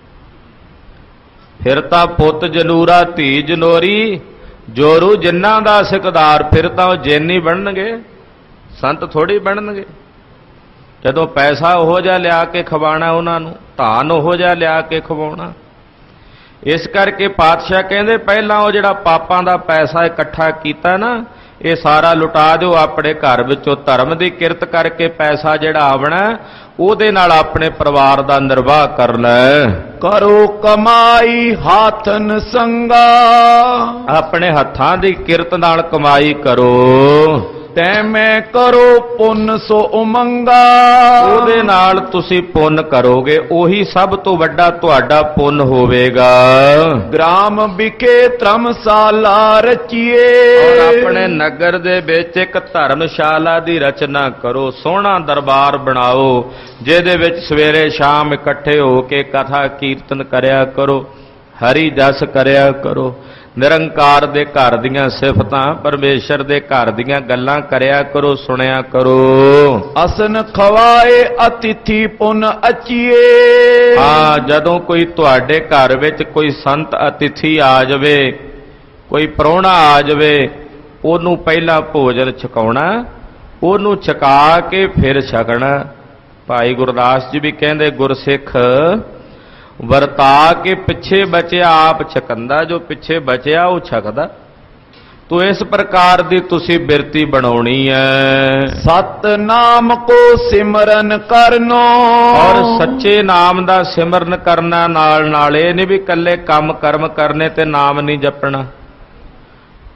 ਫਿਰ ਤਾਂ ਪੁੱਤ ਜਨੂਰਾ ਧੀ ਜਨੋਰੀ, ਜੋਰੂ ਜਿੰਨਾਂ ਦਾ ਸਿਕਦਾਰ। ਫਿਰ ਤਾਂ ਉਹ ਜੈਨੀ ਬਣਨਗੇ, ਸੰਤ ਥੋੜੀ ਬਣਨਗੇ। ਜਦੋਂ ਪੈਸਾ ਉਹੋ ਜਿਹਾ ਲਿਆ ਕੇ ਖਵਾਣਾ ਉਹਨਾਂ ਨੂੰ, ਧਾਨ ਉਹੋ ਜਿਹਾ ਲਿਆ ਕੇ ਖਵਾਉਣਾ। ਇਸ ਕਰਕੇ ਪਾਤਸ਼ਾਹ ਕਹਿੰਦੇ ਪਹਿਲਾਂ ਉਹ ਜਿਹੜਾ ਪਾਪਾਂ ਦਾ ਪੈਸਾ ਇਕੱਠਾ ਕੀਤਾ ਨਾ, ਇਹ ਸਾਰਾ ਲੁਟਾ ਦਿਓ ਆਪਣੇ ਘਰ ਵਿੱਚੋਂ। ਧਰਮ ਦੀ ਕਿਰਤ ਕਰਕੇ ਪੈਸਾ ਜਿਹੜਾ ਆਵਣਾ, ਉਹਦੇ ਨਾਲ ਆਪਣੇ ਪਰਿਵਾਰ ਦਾ ਨਿਰਵਾਹ ਕਰ ਲੈ। ਕਰੋ ਕਮਾਈ ਹਾਥਨ ਸੰਗਾ। ਆਪਣੇ ਹੱਥਾਂ ਦੀ ਕਿਰਤ ਨਾਲ ਕਮਾਈ ਕਰੋ। ਤੈ ਮੈਂ ਕਰੋ ਪੁੰਨ ਸੋ ਉਮੰਗਾ। ਉਹਦੇ ਨਾਲ ਤੁਸੀਂ ਪੁੰਨ ਕਰੋਗੇ, ਉਹੀ ਸਭ ਤੋਂ ਵੱਡਾ ਤੁਹਾਡਾ ਪੁੰਨ ਹੋਵੇਗਾ। ਗ੍ਰਾਮ ਵਿਖੇ ਧਰਮਸ਼ਾਲਾ ਰਚੀਏ। ਔਰ ਆਪਣੇ ਨਗਰ ਦੇ ਵਿੱਚ ਇੱਕ ਧਰਮਸ਼ਾਲਾ ਦੀ ਰਚਨਾ ਕਰੋ, ਸੋਹਣਾ ਦਰਬਾਰ ਬਣਾਓ, ਜਿਹਦੇ ਵਿੱਚ ਸਵੇਰੇ ਸ਼ਾਮ ਇਕੱਠੇ ਹੋ ਕੇ ਕਥਾ ਕੀਰਤਨ ਕਰਿਆ ਕਰੋ, ਹਰੀ ਜਸ ਕਰਿਆ ਕਰੋ, ਨਿਰੰਕਾਰ ਦੇ ਘਰ ਦੀਆਂ ਸਿਫਤਾਂ, ਪਰਮੇਸ਼ਰ ਦੇ ਘਰ ਦੀਆਂ ਗੱਲਾਂ ਕਰਿਆ ਕਰੋ, ਸੁਣਿਆ ਕਰੋ। ਅਸਨ ਖਵਾਏ ਅਤਿਥੀ ਪੁਨ ਅਚੀਏ। ਹਾਂ, ਜਦੋਂ ਕੋਈ ਤੁਹਾਡੇ ਘਰ ਵਿੱਚ ਕੋਈ ਸੰਤ ਅਤਿਥੀ ਆ ਜਾਵੇ, ਕੋਈ ਪ੍ਰਾਹੁਣਾ ਆ ਜਾਵੇ, ਉਹਨੂੰ ਪਹਿਲਾਂ ਭੋਜਨ ਛਕਾਉਣਾ, ਉਹਨੂੰ ਛਕਾ ਕੇ ਫਿਰ ਛਕਣਾ। ਭਾਈ ਗੁਰਦਾਸ ਜੀ ਵੀ ਕਹਿੰਦੇ, ਗੁਰਸਿੱਖ ਵਰਤਾ ਕੇ ਪਿੱਛੇ ਬਚਿਆ ਆਪ ਛਕੰਦਾ, ਜੋ ਪਿੱਛੇ ਬਚਿਆ ਉਹ ਛਕਦਾ। ਤੋ ਇਸ ਪ੍ਰਕਾਰ ਦੀ ਤੁਸੀਂ ਬਿਰਤੀ ਬਣਾਉਣੀ ਹੈ। ਸਤਨਾਮ ਕੋ ਸਿਮਰਨ ਕਰਨੋ। ਔਰ ਸੱਚੇ ਨਾਮ ਦਾ ਸਿਮਰਨ ਕਰਨਾ, ਨਾਲ ਨਾਲ ਇਹ ਨਹੀਂ ਵੀ ਇਕੱਲੇ ਕੰਮ ਕਰਮ ਕਰਨੇ ਤੇ ਨਾਮ ਨਹੀਂ ਜਪਣਾ।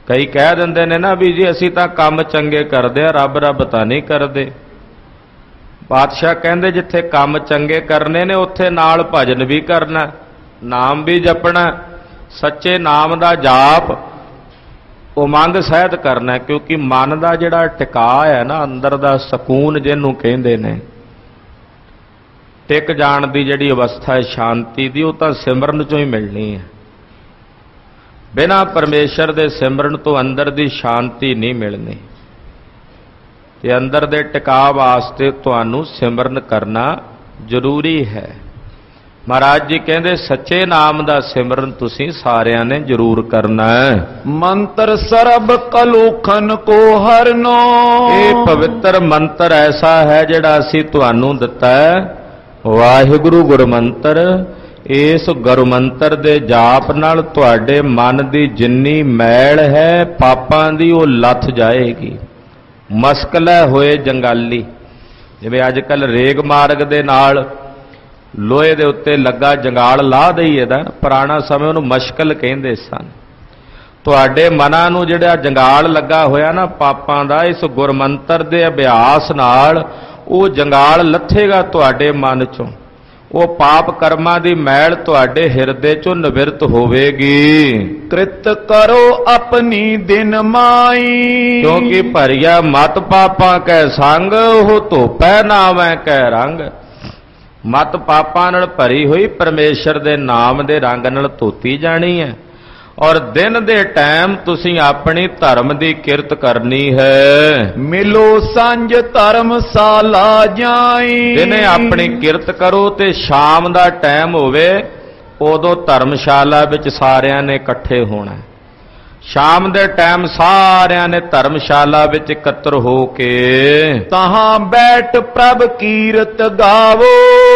ਕਈ ਕਹਿ ਦਿੰਦੇ ਨੇ ਨਾ ਵੀ ਜੀ ਅਸੀਂ ਤਾਂ ਕੰਮ ਚੰਗੇ ਕਰਦੇ ਆ, ਰੱਬ ਰੱਬ ਤਾਂ ਨਹੀਂ ਕਰਦੇ। ਪਾਤਸ਼ਾਹ ਕਹਿੰਦੇ ਜਿੱਥੇ ਕੰਮ ਚੰਗੇ ਕਰਨੇ ਨੇ ਉੱਥੇ ਨਾਲ ਭਜਨ ਵੀ ਕਰਨਾ, ਨਾਮ ਵੀ ਜਪਣਾ, ਸੱਚੇ ਨਾਮ ਦਾ ਜਾਪ ਉਮੰਗ ਸਹਿਤ ਕਰਨਾ, ਕਿਉਂਕਿ ਮਨ ਦਾ ਜਿਹੜਾ ਟਿਕਾ ਹੈ ਨਾ, ਅੰਦਰ ਦਾ ਸਕੂਨ ਜਿਹਨੂੰ ਕਹਿੰਦੇ ਨੇ, ਟਿਕ ਜਾਣ ਦੀ ਜਿਹੜੀ ਅਵਸਥਾ ਹੈ ਸ਼ਾਂਤੀ ਦੀ, ਉਹ ਤਾਂ ਸਿਮਰਨ ਚੋਂ ਹੀ ਮਿਲਣੀ ਹੈ। ਬਿਨਾਂ ਪਰਮੇਸ਼ਰ ਦੇ ਸਿਮਰਨ ਤੋਂ ਅੰਦਰ ਦੀ ਸ਼ਾਂਤੀ ਨਹੀਂ ਮਿਲਣੀ, ਤੇ ਅੰਦਰ ਦੇ ਟਿਕਾ ਵਾਸਤੇ ਤੁਹਾਨੂੰ ਸਿਮਰਨ ਕਰਨਾ ਜ਼ਰੂਰੀ ਹੈ। ਮਹਾਰਾਜ ਜੀ ਕਹਿੰਦੇ ਸੱਚੇ ਨਾਮ ਦਾ ਸਿਮਰਨ ਤੁਸੀਂ ਸਾਰਿਆਂ ਨੇ ਜ਼ਰੂਰ ਕਰਨਾ ਹੈ। ਮੰਤਰ ਸਰਬ ਕਲੂਖਨ ਕੋ ਹਰਨੋ, ਇਹ ਪਵਿੱਤਰ ਮੰਤਰ ਐਸਾ ਹੈ ਜਿਹੜਾ ਅਸੀਂ ਤੁਹਾਨੂੰ ਦਿੱਤਾ ਹੈ, ਵਾਹਿਗੁਰੂ ਗੁਰਮੰਤਰ। ਇਸ ਗੁਰਮੰਤਰ ਦੇ ਜਾਪ ਨਾਲ ਤੁਹਾਡੇ ਮਨ ਦੀ ਜਿੰਨੀ ਮੈਲ ਹੈ ਪਾਪਾਂ ਦੀ ਉਹ ਲੱਥ ਜਾਏਗੀ। ਮਸਕਲੇ ਹੋਏ ਜੰਗਾਲੀ, ਜਿਵੇਂ ਅੱਜ ਕੱਲ ਰੇਗ ਮਾਰਗ ਦੇ ਨਾਲ ਲੋਹੇ ਦੇ ਉੱਤੇ ਲੱਗਾ ਜੰਗਾਲ ਲਾਹ ਦਈਏ ਦਾ, ਪੁਰਾਣਾ ਸਮੇਂ ਉਹਨੂੰ ਮਸ਼ਕਲ ਕਹਿੰਦੇ ਸਨ। ਤੁਹਾਡੇ ਮਨਾਂ ਨੂੰ ਜਿਹੜਾ ਜੰਗਾਲ ਲੱਗਾ ਹੋਇਆ ਨਾ ਪਾਪਾਂ ਦਾ, ਇਸ ਗੁਰਮੰਤਰ ਦੇ ਅਭਿਆਸ ਨਾਲ ਉਹ ਜੰਗਾਲ ਲੱਥੇਗਾ ਤੁਹਾਡੇ ਮਨ ਚੋਂ, ਉਹ ਪਾਪ ਕਰਮਾਂ ਦੀ ਮੈਲ ਤੁਹਾਡੇ ਹਿਰਦੇ ਚੋਂ ਨਿਵਰਤ ਹੋਵੇਗੀ। ਕ੍ਰਿਤ ਕਰੋ ਆਪਣੀ ਦਿਨ ਮਾਈ, ਕਿਉਂਕਿ ਭਰਿਆ ਮਤ ਪਾਪਾਂ ਕੈ ਸੰਗ, ਉਹ ਧੋਪੈ ਨਾਵੈ ਕੈ ਰੰਗ। ਮਤ ਪਾਪਾਂ ਨਾਲ ਭਰੀ ਹੋਈ ਪਰਮੇਸ਼ਰ ਦੇ ਨਾਮ ਦੇ ਰੰਗ ਨਾਲ ਧੋਤੀ ਜਾਣੀ ਹੈ। ਔਰ ਦਿਨ ਦੇ ਟਾਈਮ ਤੁਸੀਂ ਆਪਣੀ ਧਰਮ ਦੀ ਕਿਰਤ ਕਰਨੀ ਹੈ। ਮਿਲੋ ਸੰਜ ਧਰਮਸ਼ਾਲਾ ਜਾਈ, ਦਿਨੇ ਆਪਣੀ ਕਿਰਤ ਕਰੋ ਤੇ ਸ਼ਾਮ ਦਾ ਟਾਈਮ ਹੋਵੇ ਉਦੋਂ ਧਰਮਸ਼ਾਲਾ ਵਿੱਚ ਸਾਰਿਆਂ ਨੇ ਇਕੱਠੇ ਹੋਣਾ। ਸ਼ਾਮ ਦੇ ਟਾਈਮ ਸਾਰਿਆਂ ਨੇ ਧਰਮਸ਼ਾਲਾ ਵਿੱਚ ਇਕੱਤਰ ਹੋ ਕੇ ਤਹਾਂ ਬੈਠ ਪ੍ਰਭ ਕੀਰਤ ਗਾਵੋ,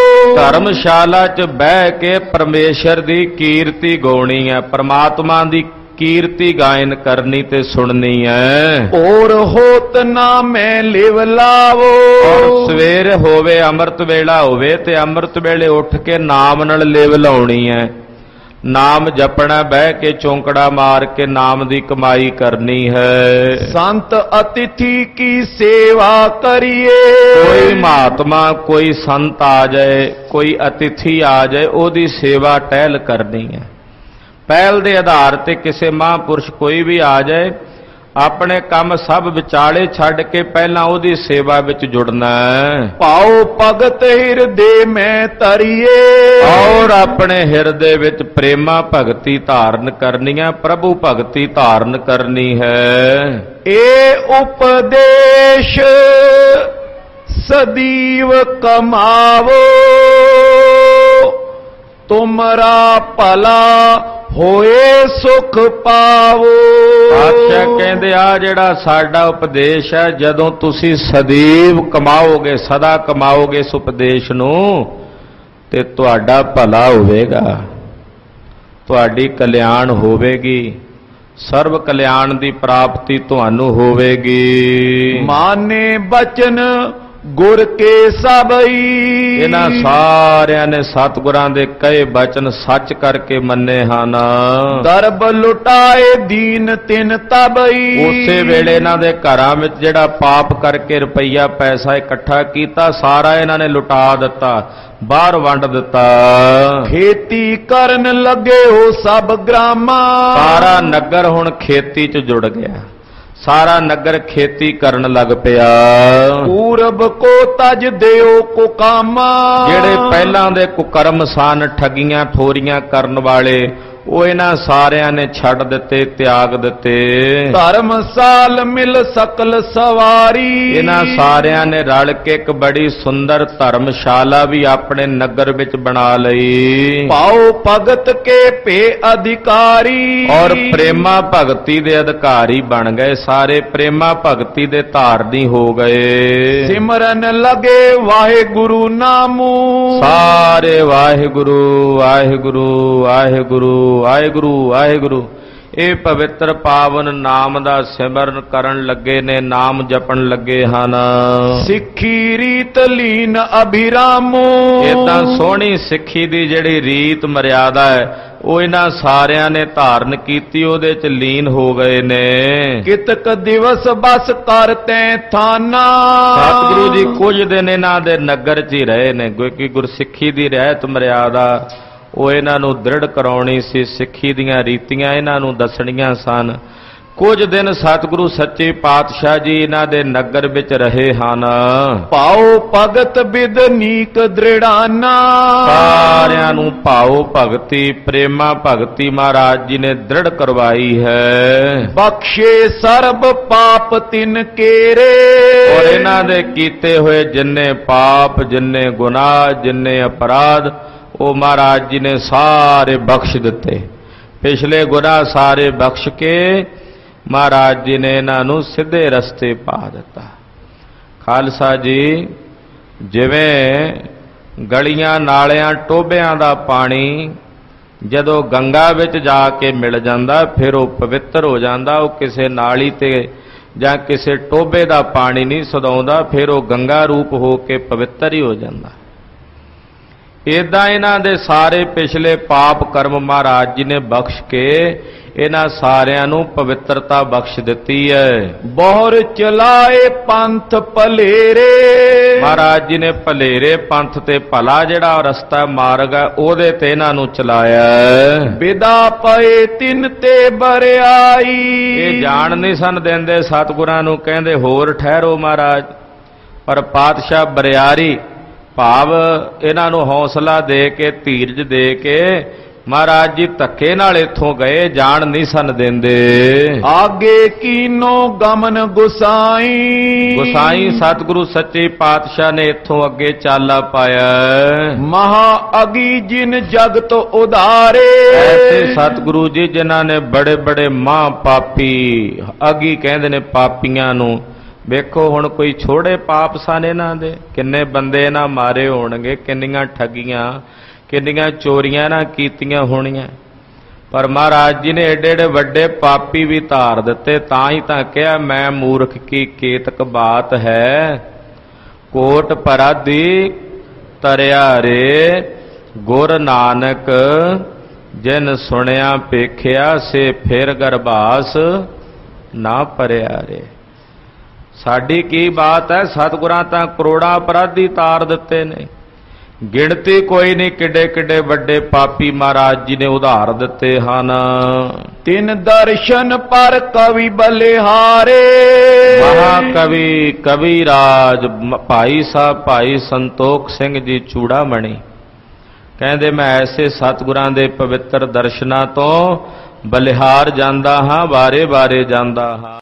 ਧਰਮਸ਼ਾਲਾ 'ਚ ਬਹਿ ਕੇ ਪਰਮੇਸ਼ਰ ਦੀ ਕੀਰਤੀ ਗਾਉਣੀ ਹੈ, ਪਰਮਾਤਮਾ ਦੀ ਕੀਰਤੀ ਗਾਇਨ ਕਰਨੀ ਤੇ ਸੁਣਨੀ ਹੈ। ਔਰ ਹੋਤ ਨਾ ਮੈਂ ਲਿਵ ਲਾਵੋ, ਔਰ ਸਵੇਰ ਹੋਵੇ ਅੰਮ੍ਰਿਤ ਵੇਲਾ ਹੋਵੇ ਤੇ ਅੰਮ੍ਰਿਤ ਵੇਲੇ ਉੱਠ ਕੇ ਨਾਮ ਨਾਲ ਲਿਵ ਲਾਉਣੀ ਹੈ। ਨਾਮ ਜਪਣਾ, ਬਹਿ ਕੇ ਚੌਂਕੜਾ ਮਾਰ ਕੇ ਨਾਮ ਦੀ ਕਮਾਈ ਕਰਨੀ ਹੈ। ਸੰਤ ਅਤਿਥੀ ਕੀ ਸੇਵਾ ਕਰੀਏ, ਕੋਈ ਮਹਾਤਮਾ ਕੋਈ ਸੰਤ ਆ ਜਾਏ, ਕੋਈ ਅਤਿਥੀ ਆ ਜਾਏ, ਉਹਦੀ ਸੇਵਾ ਟਹਿਲ ਕਰਨੀ ਹੈ। ਪਹਿਲ ਦੇ ਆਧਾਰ ਤੇ ਕਿਸੇ ਮਹਾਂਪੁਰਸ਼ ਕੋਈ ਵੀ ਆ ਜਾਏ, ਆਪਣੇ ਕੰਮ ਸਭ ਵਿਚਾਲੇ ਛੱਡ ਕੇ ਪਹਿਲਾਂ ਉਹਦੀ ਸੇਵਾ ਵਿੱਚ ਜੁੜਨਾ ਹੈ। ਪਾਓ ਭਗਤ ਹਿਰਦੇ ਮੈਂ ਤਰੀਏ, ਔਰ ਆਪਣੇ ਹਿਰਦੇ ਵਿੱਚ ਪ੍ਰੇਮਾ ਭਗਤੀ ਧਾਰਨ ਕਰਨੀ ਹੈ, ਪ੍ਰਭੂ ਭਗਤੀ ਧਾਰਨ ਕਰਨੀ ਹੈ। ਇਹ ਉਪਦੇਸ਼ ਸਦੀਵ ਕਮਾਵੋ, ਤੁਮਰਾ ਭਲਾ ਹੋਏ ਸੁਖ ਪਾਵੋ। ਪਾਤਸ਼ਾਹ ਕਹਿੰਦੇ ਆ ਜਿਹੜਾ ਸਾਡਾ ਉਪਦੇਸ਼ ਹੈ, ਜਦੋਂ ਤੁਸੀਂ ਸਦੀਵ ਕਮਾਓਗੇ, ਸਦਾ ਕਮਾਓਗੇ ਇਸ ਉਪਦੇਸ਼ ਨੂੰ, ਤੇ ਤੁਹਾਡਾ ਭਲਾ ਹੋਵੇਗਾ, ਤੁਹਾਡੀ ਕਲਿਆਣ ਹੋਵੇਗੀ, ਸਰਬ ਕਲਿਆਣ ਦੀ ਪ੍ਰਾਪਤੀ ਤੁਹਾਨੂੰ ਹੋਵੇਗੀ। ਮਾਨੇ ਬਚਨ ਗੁਰ ਕੇ ਸਭਈ, ਇਹਨਾਂ ਸਾਰਿਆਂ ਨੇ ਸਤਿਗੁਰਾਂ ਦੇ ਕਹੇ ਬਚਨ ਸੱਚ ਕਰਕੇ ਮੰਨੇ ਹਨ। ਦਰਬ ਲੁਟਾਏ ਦੀਨ ਤਿਨ ਤਬਈ, ਉਸੇ ਵੇਲੇ ਇਹਨਾਂ ਦੇ ਘਰਾਂ ਵਿੱਚ ਜਿਹੜਾ ਪਾਪ ਕਰਕੇ ਰੁਪਈਆ ਪੈਸਾ ਇਕੱਠਾ ਕੀਤਾ, ਸਾਰਾ ਇਹਨਾਂ ਨੇ ਲੁਟਾ ਦਿੱਤਾ, ਬਾਹਰ ਵੰਡ ਦਿੱਤਾ। ਖੇਤੀ ਕਰਨ ਲੱਗੇ ਹੋ ਸਭ ਗ੍ਰਾਮਾਂ, ਸਾਰਾ ਨਗਰ ਹੁਣ ਖੇਤੀ 'ਚ ਜੁੜ ਗਿਆ, ਸਾਰਾ ਨਗਰ ਖੇਤੀ ਕਰਨ ਲੱਗ ਪਿਆ। ਪੂਰਬ ਕੋ ਤਜ ਦਿਓ ਕੋ ਕਾਮਾ, ਜਿਹੜੇ ਪਹਿਲਾਂ ਦੇ ਕੁਕਰਮ ਸਨ, ਠੱਗੀਆਂ ਠੋਰੀਆਂ ਕਰਨ ਵਾਲੇ, ਉਹ ਇਹਨਾਂ ਸਾਰਿਆਂ ਨੇ ਛੱਡ ਦਿੱਤੇ, ਤਿਆਗ ਦਿੱਤੇ। ਧਰਮਸਾਲ ਮਿਲ ਸਕਲ ਸਵਾਰੀ, ਇਹਨਾਂ ਸਾਰਿਆਂ ਨੇ ਰਲ ਕੇ ਇੱਕ ਬੜੀ ਸੁੰਦਰ ਧਰਮਸ਼ਾਲਾ ਵੀ ਆਪਣੇ ਨਗਰ ਵਿੱਚ ਬਣਾ ਲਈ। ਪਾਓ ਭਗਤ ਕੇ ਭੇ ਅਧਿਕਾਰੀ, ਔਰ ਪ੍ਰੇਮਾ ਭਗਤੀ ਦੇ ਅਧਿਕਾਰੀ ਬਣ ਗਏ, ਸਾਰੇ ਪ੍ਰੇਮਾ ਭਗਤੀ ਦੇ ਧਾਰਨੀ ਹੋ ਗਏ। ਸਿਮਰਨ ਲਗੇ ਵਾਹਿਗੁਰੂ ਨਾਮੂ, ਸਾਰੇ ਵਾਹਿਗੁਰੂ ਵਾਹਿਗੁਰੂ ਵਾਹਿਗੁਰੂ ਵਾਹਿਗੁਰੂ ਵਾਹਿਗੁਰੂ ਇਹ ਪਵਿੱਤਰ ਪਾਵਨ ਨਾਮ ਦਾ ਸਿਮਰਨ ਕਰਨ ਲੱਗੇ ਨੇ, ਨਾਮ ਜਪਣ ਲੱਗੇ ਹਨ। ਸਿੱਖੀ ਰੀਤ ਲੀਨ ਅਭਿਰਾਮੋ, ਏਦਾਂ ਸੋਹਣੀ ਸਿੱਖੀ ਦੀ ਜਿਹੜੀ ਰੀਤ ਮਰਿਆਦਾ ਹੈ, ਉਹ ਇਹਨਾਂ ਸਾਰਿਆਂ ਨੇ ਧਾਰਨ ਕੀਤੀ, ਉਹਦੇ ਚ ਲੀਨ ਹੋ ਗਏ ਨੇ। ਕਿਤਕ ਦਿਵਸ ਬਸ ਕਰਤੇ ਥਾਨਾ, ਸਤਿਗੁਰੂ ਜੀ ਕੁਝ ਦਿਨ ਇਹਨਾਂ ਦੇ ਨਗਰ 'ਚ ਹੀ ਰਹੇ ਨੇ, ਕਿਉਂਕਿ ਗੁਰਸਿੱਖੀ ਦੀ ਰਹਿਤ ਮਰਿਆਦਾ ਉਹ ਇਹਨਾਂ ਨੂੰ ਦ੍ਰਿੜ ਕਰਾਉਣੀ ਸੀ, ਸਿੱਖੀ ਦੀਆਂ ਰੀਤੀਆਂ ਇਹਨਾਂ ਨੂੰ ਦੱਸਣੀਆਂ ਸਨ। ਕੁਝ ਦਿਨ ਸਤਿਗੁਰੂ ਸੱਚੇ ਪਾਤਸ਼ਾਹ ਜੀ ਇਹਨਾਂ ਦੇ ਨਗਰ ਵਿੱਚ ਰਹੇ ਹਨ। ਪਾਉ ਭਗਤ ਬਿਦ ਨੀਕ ਦ੍ਰਿੜਾਨਾ, ਸਾਰਿਆਂ ਨੂੰ ਭਾਉ ਭਗਤੀ ਪ੍ਰੇਮਾ ਭਗਤੀ ਮਹਾਰਾਜ ਜੀ ਨੇ ਦ੍ਰਿੜ ਕਰਵਾਈ ਹੈ। ਬਖਸ਼ੇ ਸਰਬ ਪਾਪ ਤਿਨ ਕੇਰੇ, ਔਰ ਇਹਨਾਂ ਦੇ ਕੀਤੇ ਹੋਏ ਜਿੰਨੇ ਪਾਪ, ਜਿੰਨੇ ਗੁਨਾਹ, ਜਿੰਨੇ ਅਪਰਾਧ ਉਹ ਮਹਾਰਾਜ ਜੀ ਨੇ ਸਾਰੇ ਬਖਸ਼ ਦਿੱਤੇ। ਪਿਛਲੇ ਗੁਨਾਹ ਸਾਰੇ ਬਖਸ਼ ਕੇ ਮਹਾਰਾਜ ਜੀ ਨੇ ਇਹਨਾਂ ਨੂੰ ਸਿੱਧੇ ਰਸਤੇ ਪਾ ਦਿੱਤਾ। ਖਾਲਸਾ ਜੀ, ਜਿਵੇਂ ਗਲੀਆਂ ਨਾਲਿਆਂ ਟੋਭਿਆਂ ਦਾ ਪਾਣੀ ਜਦੋਂ ਗੰਗਾ ਵਿੱਚ ਜਾ ਕੇ ਮਿਲ ਜਾਂਦਾ ਫਿਰ ਉਹ ਪਵਿੱਤਰ ਹੋ ਜਾਂਦਾ, ਉਹ ਕਿਸੇ ਨਾਲੀ ਤੇ ਜਾਂ ਕਿਸੇ ਟੋਭੇ ਦਾ ਪਾਣੀ ਨਹੀਂ ਸਦਾਉਂਦਾ, ਫਿਰ ਉਹ ਗੰਗਾ ਰੂਪ ਹੋ ਕੇ ਪਵਿੱਤਰ ਹੀ ਹੋ ਜਾਂਦਾ। ਏਦਾਂ ਇਹਨਾਂ ਦੇ ਸਾਰੇ ਪਿਛਲੇ ਪਾਪ ਕਰਮ ਮਹਾਰਾਜ ਜੀ ਨੇ ਬਖਸ਼ ਕੇ ਇਹਨਾਂ ਸਾਰਿਆਂ ਨੂੰ ਪਵਿੱਤਰਤਾ ਬਖਸ਼ ਦਿੱਤੀ ਹੈ। ਬਹੁਰ ਚਲਾਏ ਪੰਥ ਭਲੇਰੇ, ਮਹਾਰਾਜ ਜੀ ਨੇ ਭਲੇਰੇ ਪੰਥ ਤੇ ਭਲਾ ਜਿਹੜਾ ਰਸਤਾ ਮਾਰਗ ਹੈ ਉਹਦੇ ਤੇ ਇਹਨਾਂ ਨੂੰ ਚਲਾਇਆ। ਵਿਦਾ ਪਏ ਤਿਨ ਤੇ ਬਰਿਆਈ, ਇਹ ਜਾਣ ਨਹੀਂ ਸਨ ਦਿੰਦੇ ਸਤਿਗੁਰਾਂ ਨੂੰ, ਕਹਿੰਦੇ ਹੋਰ ਠਹਿਰੋ ਮਹਾਰਾਜ, ਪਰ ਪਾਤਸ਼ਾਹ ਬਰਿਆਰੀ ਭਾਵ ਇਹਨਾਂ ਨੂੰ ਹੌਸਲਾ ਦੇ ਕੇ ਧੀਰਜ ਦੇ ਕੇ ਮਹਾਰਾਜ ਜੀ ਧੱਕੇ ਨਾਲ ਇੱਥੋਂ ਗਏ, ਜਾਣ ਨਹੀਂ ਸਨ ਦਿੰਦੇ। ਆਗੇ ਕੀਨੋ ਗਮਨ ਗੁਸਾਈ, ਗੁਸਾਈ ਸਤਿਗੁਰੂ ਸੱਚੇ ਪਾਤਸ਼ਾਹ ਨੇ ਇੱਥੋਂ ਅੱਗੇ ਚਾਲਾ ਪਾਇਆ। ਮਹਾ ਅਗੀ ਜਿਨ ਜਗਤ ਉਧਾਰੇ, ਐਸੇ ਸਤਿਗੁਰੂ ਜੀ ਜਿਨ੍ਹਾਂ ਨੇ ਬੜੇ ਬੜੇ ਮਹਾਂ ਪਾਪੀ, ਅਗੀ ਕਹਿੰਦੇ ਨੇ ਪਾਪੀਆਂ ਨੂੰ। ਵੇਖੋ ਹੁਣ ਕੋਈ ਛੋੜੇ ਪਾਪ ਸਨ ਇਹਨਾਂ ਦੇ, ਕਿੰਨੇ ਬੰਦੇ ਇਹਨਾਂ ਮਾਰੇ ਹੋਣਗੇ, ਕਿੰਨੀਆਂ ਠੱਗੀਆਂ, ਕਿੰਨੀਆਂ ਚੋਰੀਆਂ ਨਾ ਕੀਤੀਆਂ ਹੋਣੀਆਂ, ਪਰ ਮਹਾਰਾਜ ਜੀ ਨੇ ਏਡੇ ਏਡੇ ਵੱਡੇ ਪਾਪੀ ਵੀ ਧਾਰ ਦਿੱਤੇ। ਤਾਂ ਹੀ ਤਾਂ ਕਿਹਾ ਮੈਂ ਮੂਰਖ ਕੀ ਕੇਤਕ ਬਾਤ ਹੈ, ਕੋਟ ਪਰਾਧੀ ਤਰਿਆ ਰੇ, ਗੁਰ ਨਾਨਕ ਜਿਨ ਸੁਣਿਆ ਪੇਖਿਆ ਸੇ ਫਿਰ ਗਰਭਾਸ ਨਾ ਭਰਿਆ ਰੇ। ਸਾਡੀ ਕੀ ਬਾਤ ਹੈ, ਸਤਿਗੁਰਾਂ ਤਾਂ ਕਰੋੜਾਂ ਅਪਰਾਧੀ ਤਾਰ ਦਿੱਤੇ ਨੇ, ਗਿਣਤੀ ਕੋਈ ਨਹੀਂ ਕਿੱਡੇ ਕਿੱਡੇ ਵੱਡੇ ਪਾਪੀ ਮਹਾਰਾਜ ਜੀ ਨੇ ਉਧਾਰ ਦਿੱਤੇ ਹਨ। ਤਿੰਨ ਦਰਸ਼ਨ ਪਰ ਕਵੀ ਬਲਿਹਾਰੇ, ਮਹਾਕਵੀ ਕਵੀ ਰਾਜ ਭਾਈ ਸਾਹਿਬ ਭਾਈ ਸੰਤੋਖ ਸਿੰਘ ਜੀ ਚੂੜਾਮਣੀ ਕਹਿੰਦੇ ਮੈਂ ਐਸੇ ਸਤਿਗੁਰਾਂ ਦੇ ਪਵਿੱਤਰ ਦਰਸ਼ਨਾਂ ਤੋਂ ਬਲਿਹਾਰ ਜਾਂਦਾ ਹਾਂ, ਵਾਰੇ ਵਾਰੇ ਜਾਂਦਾ ਹਾਂ।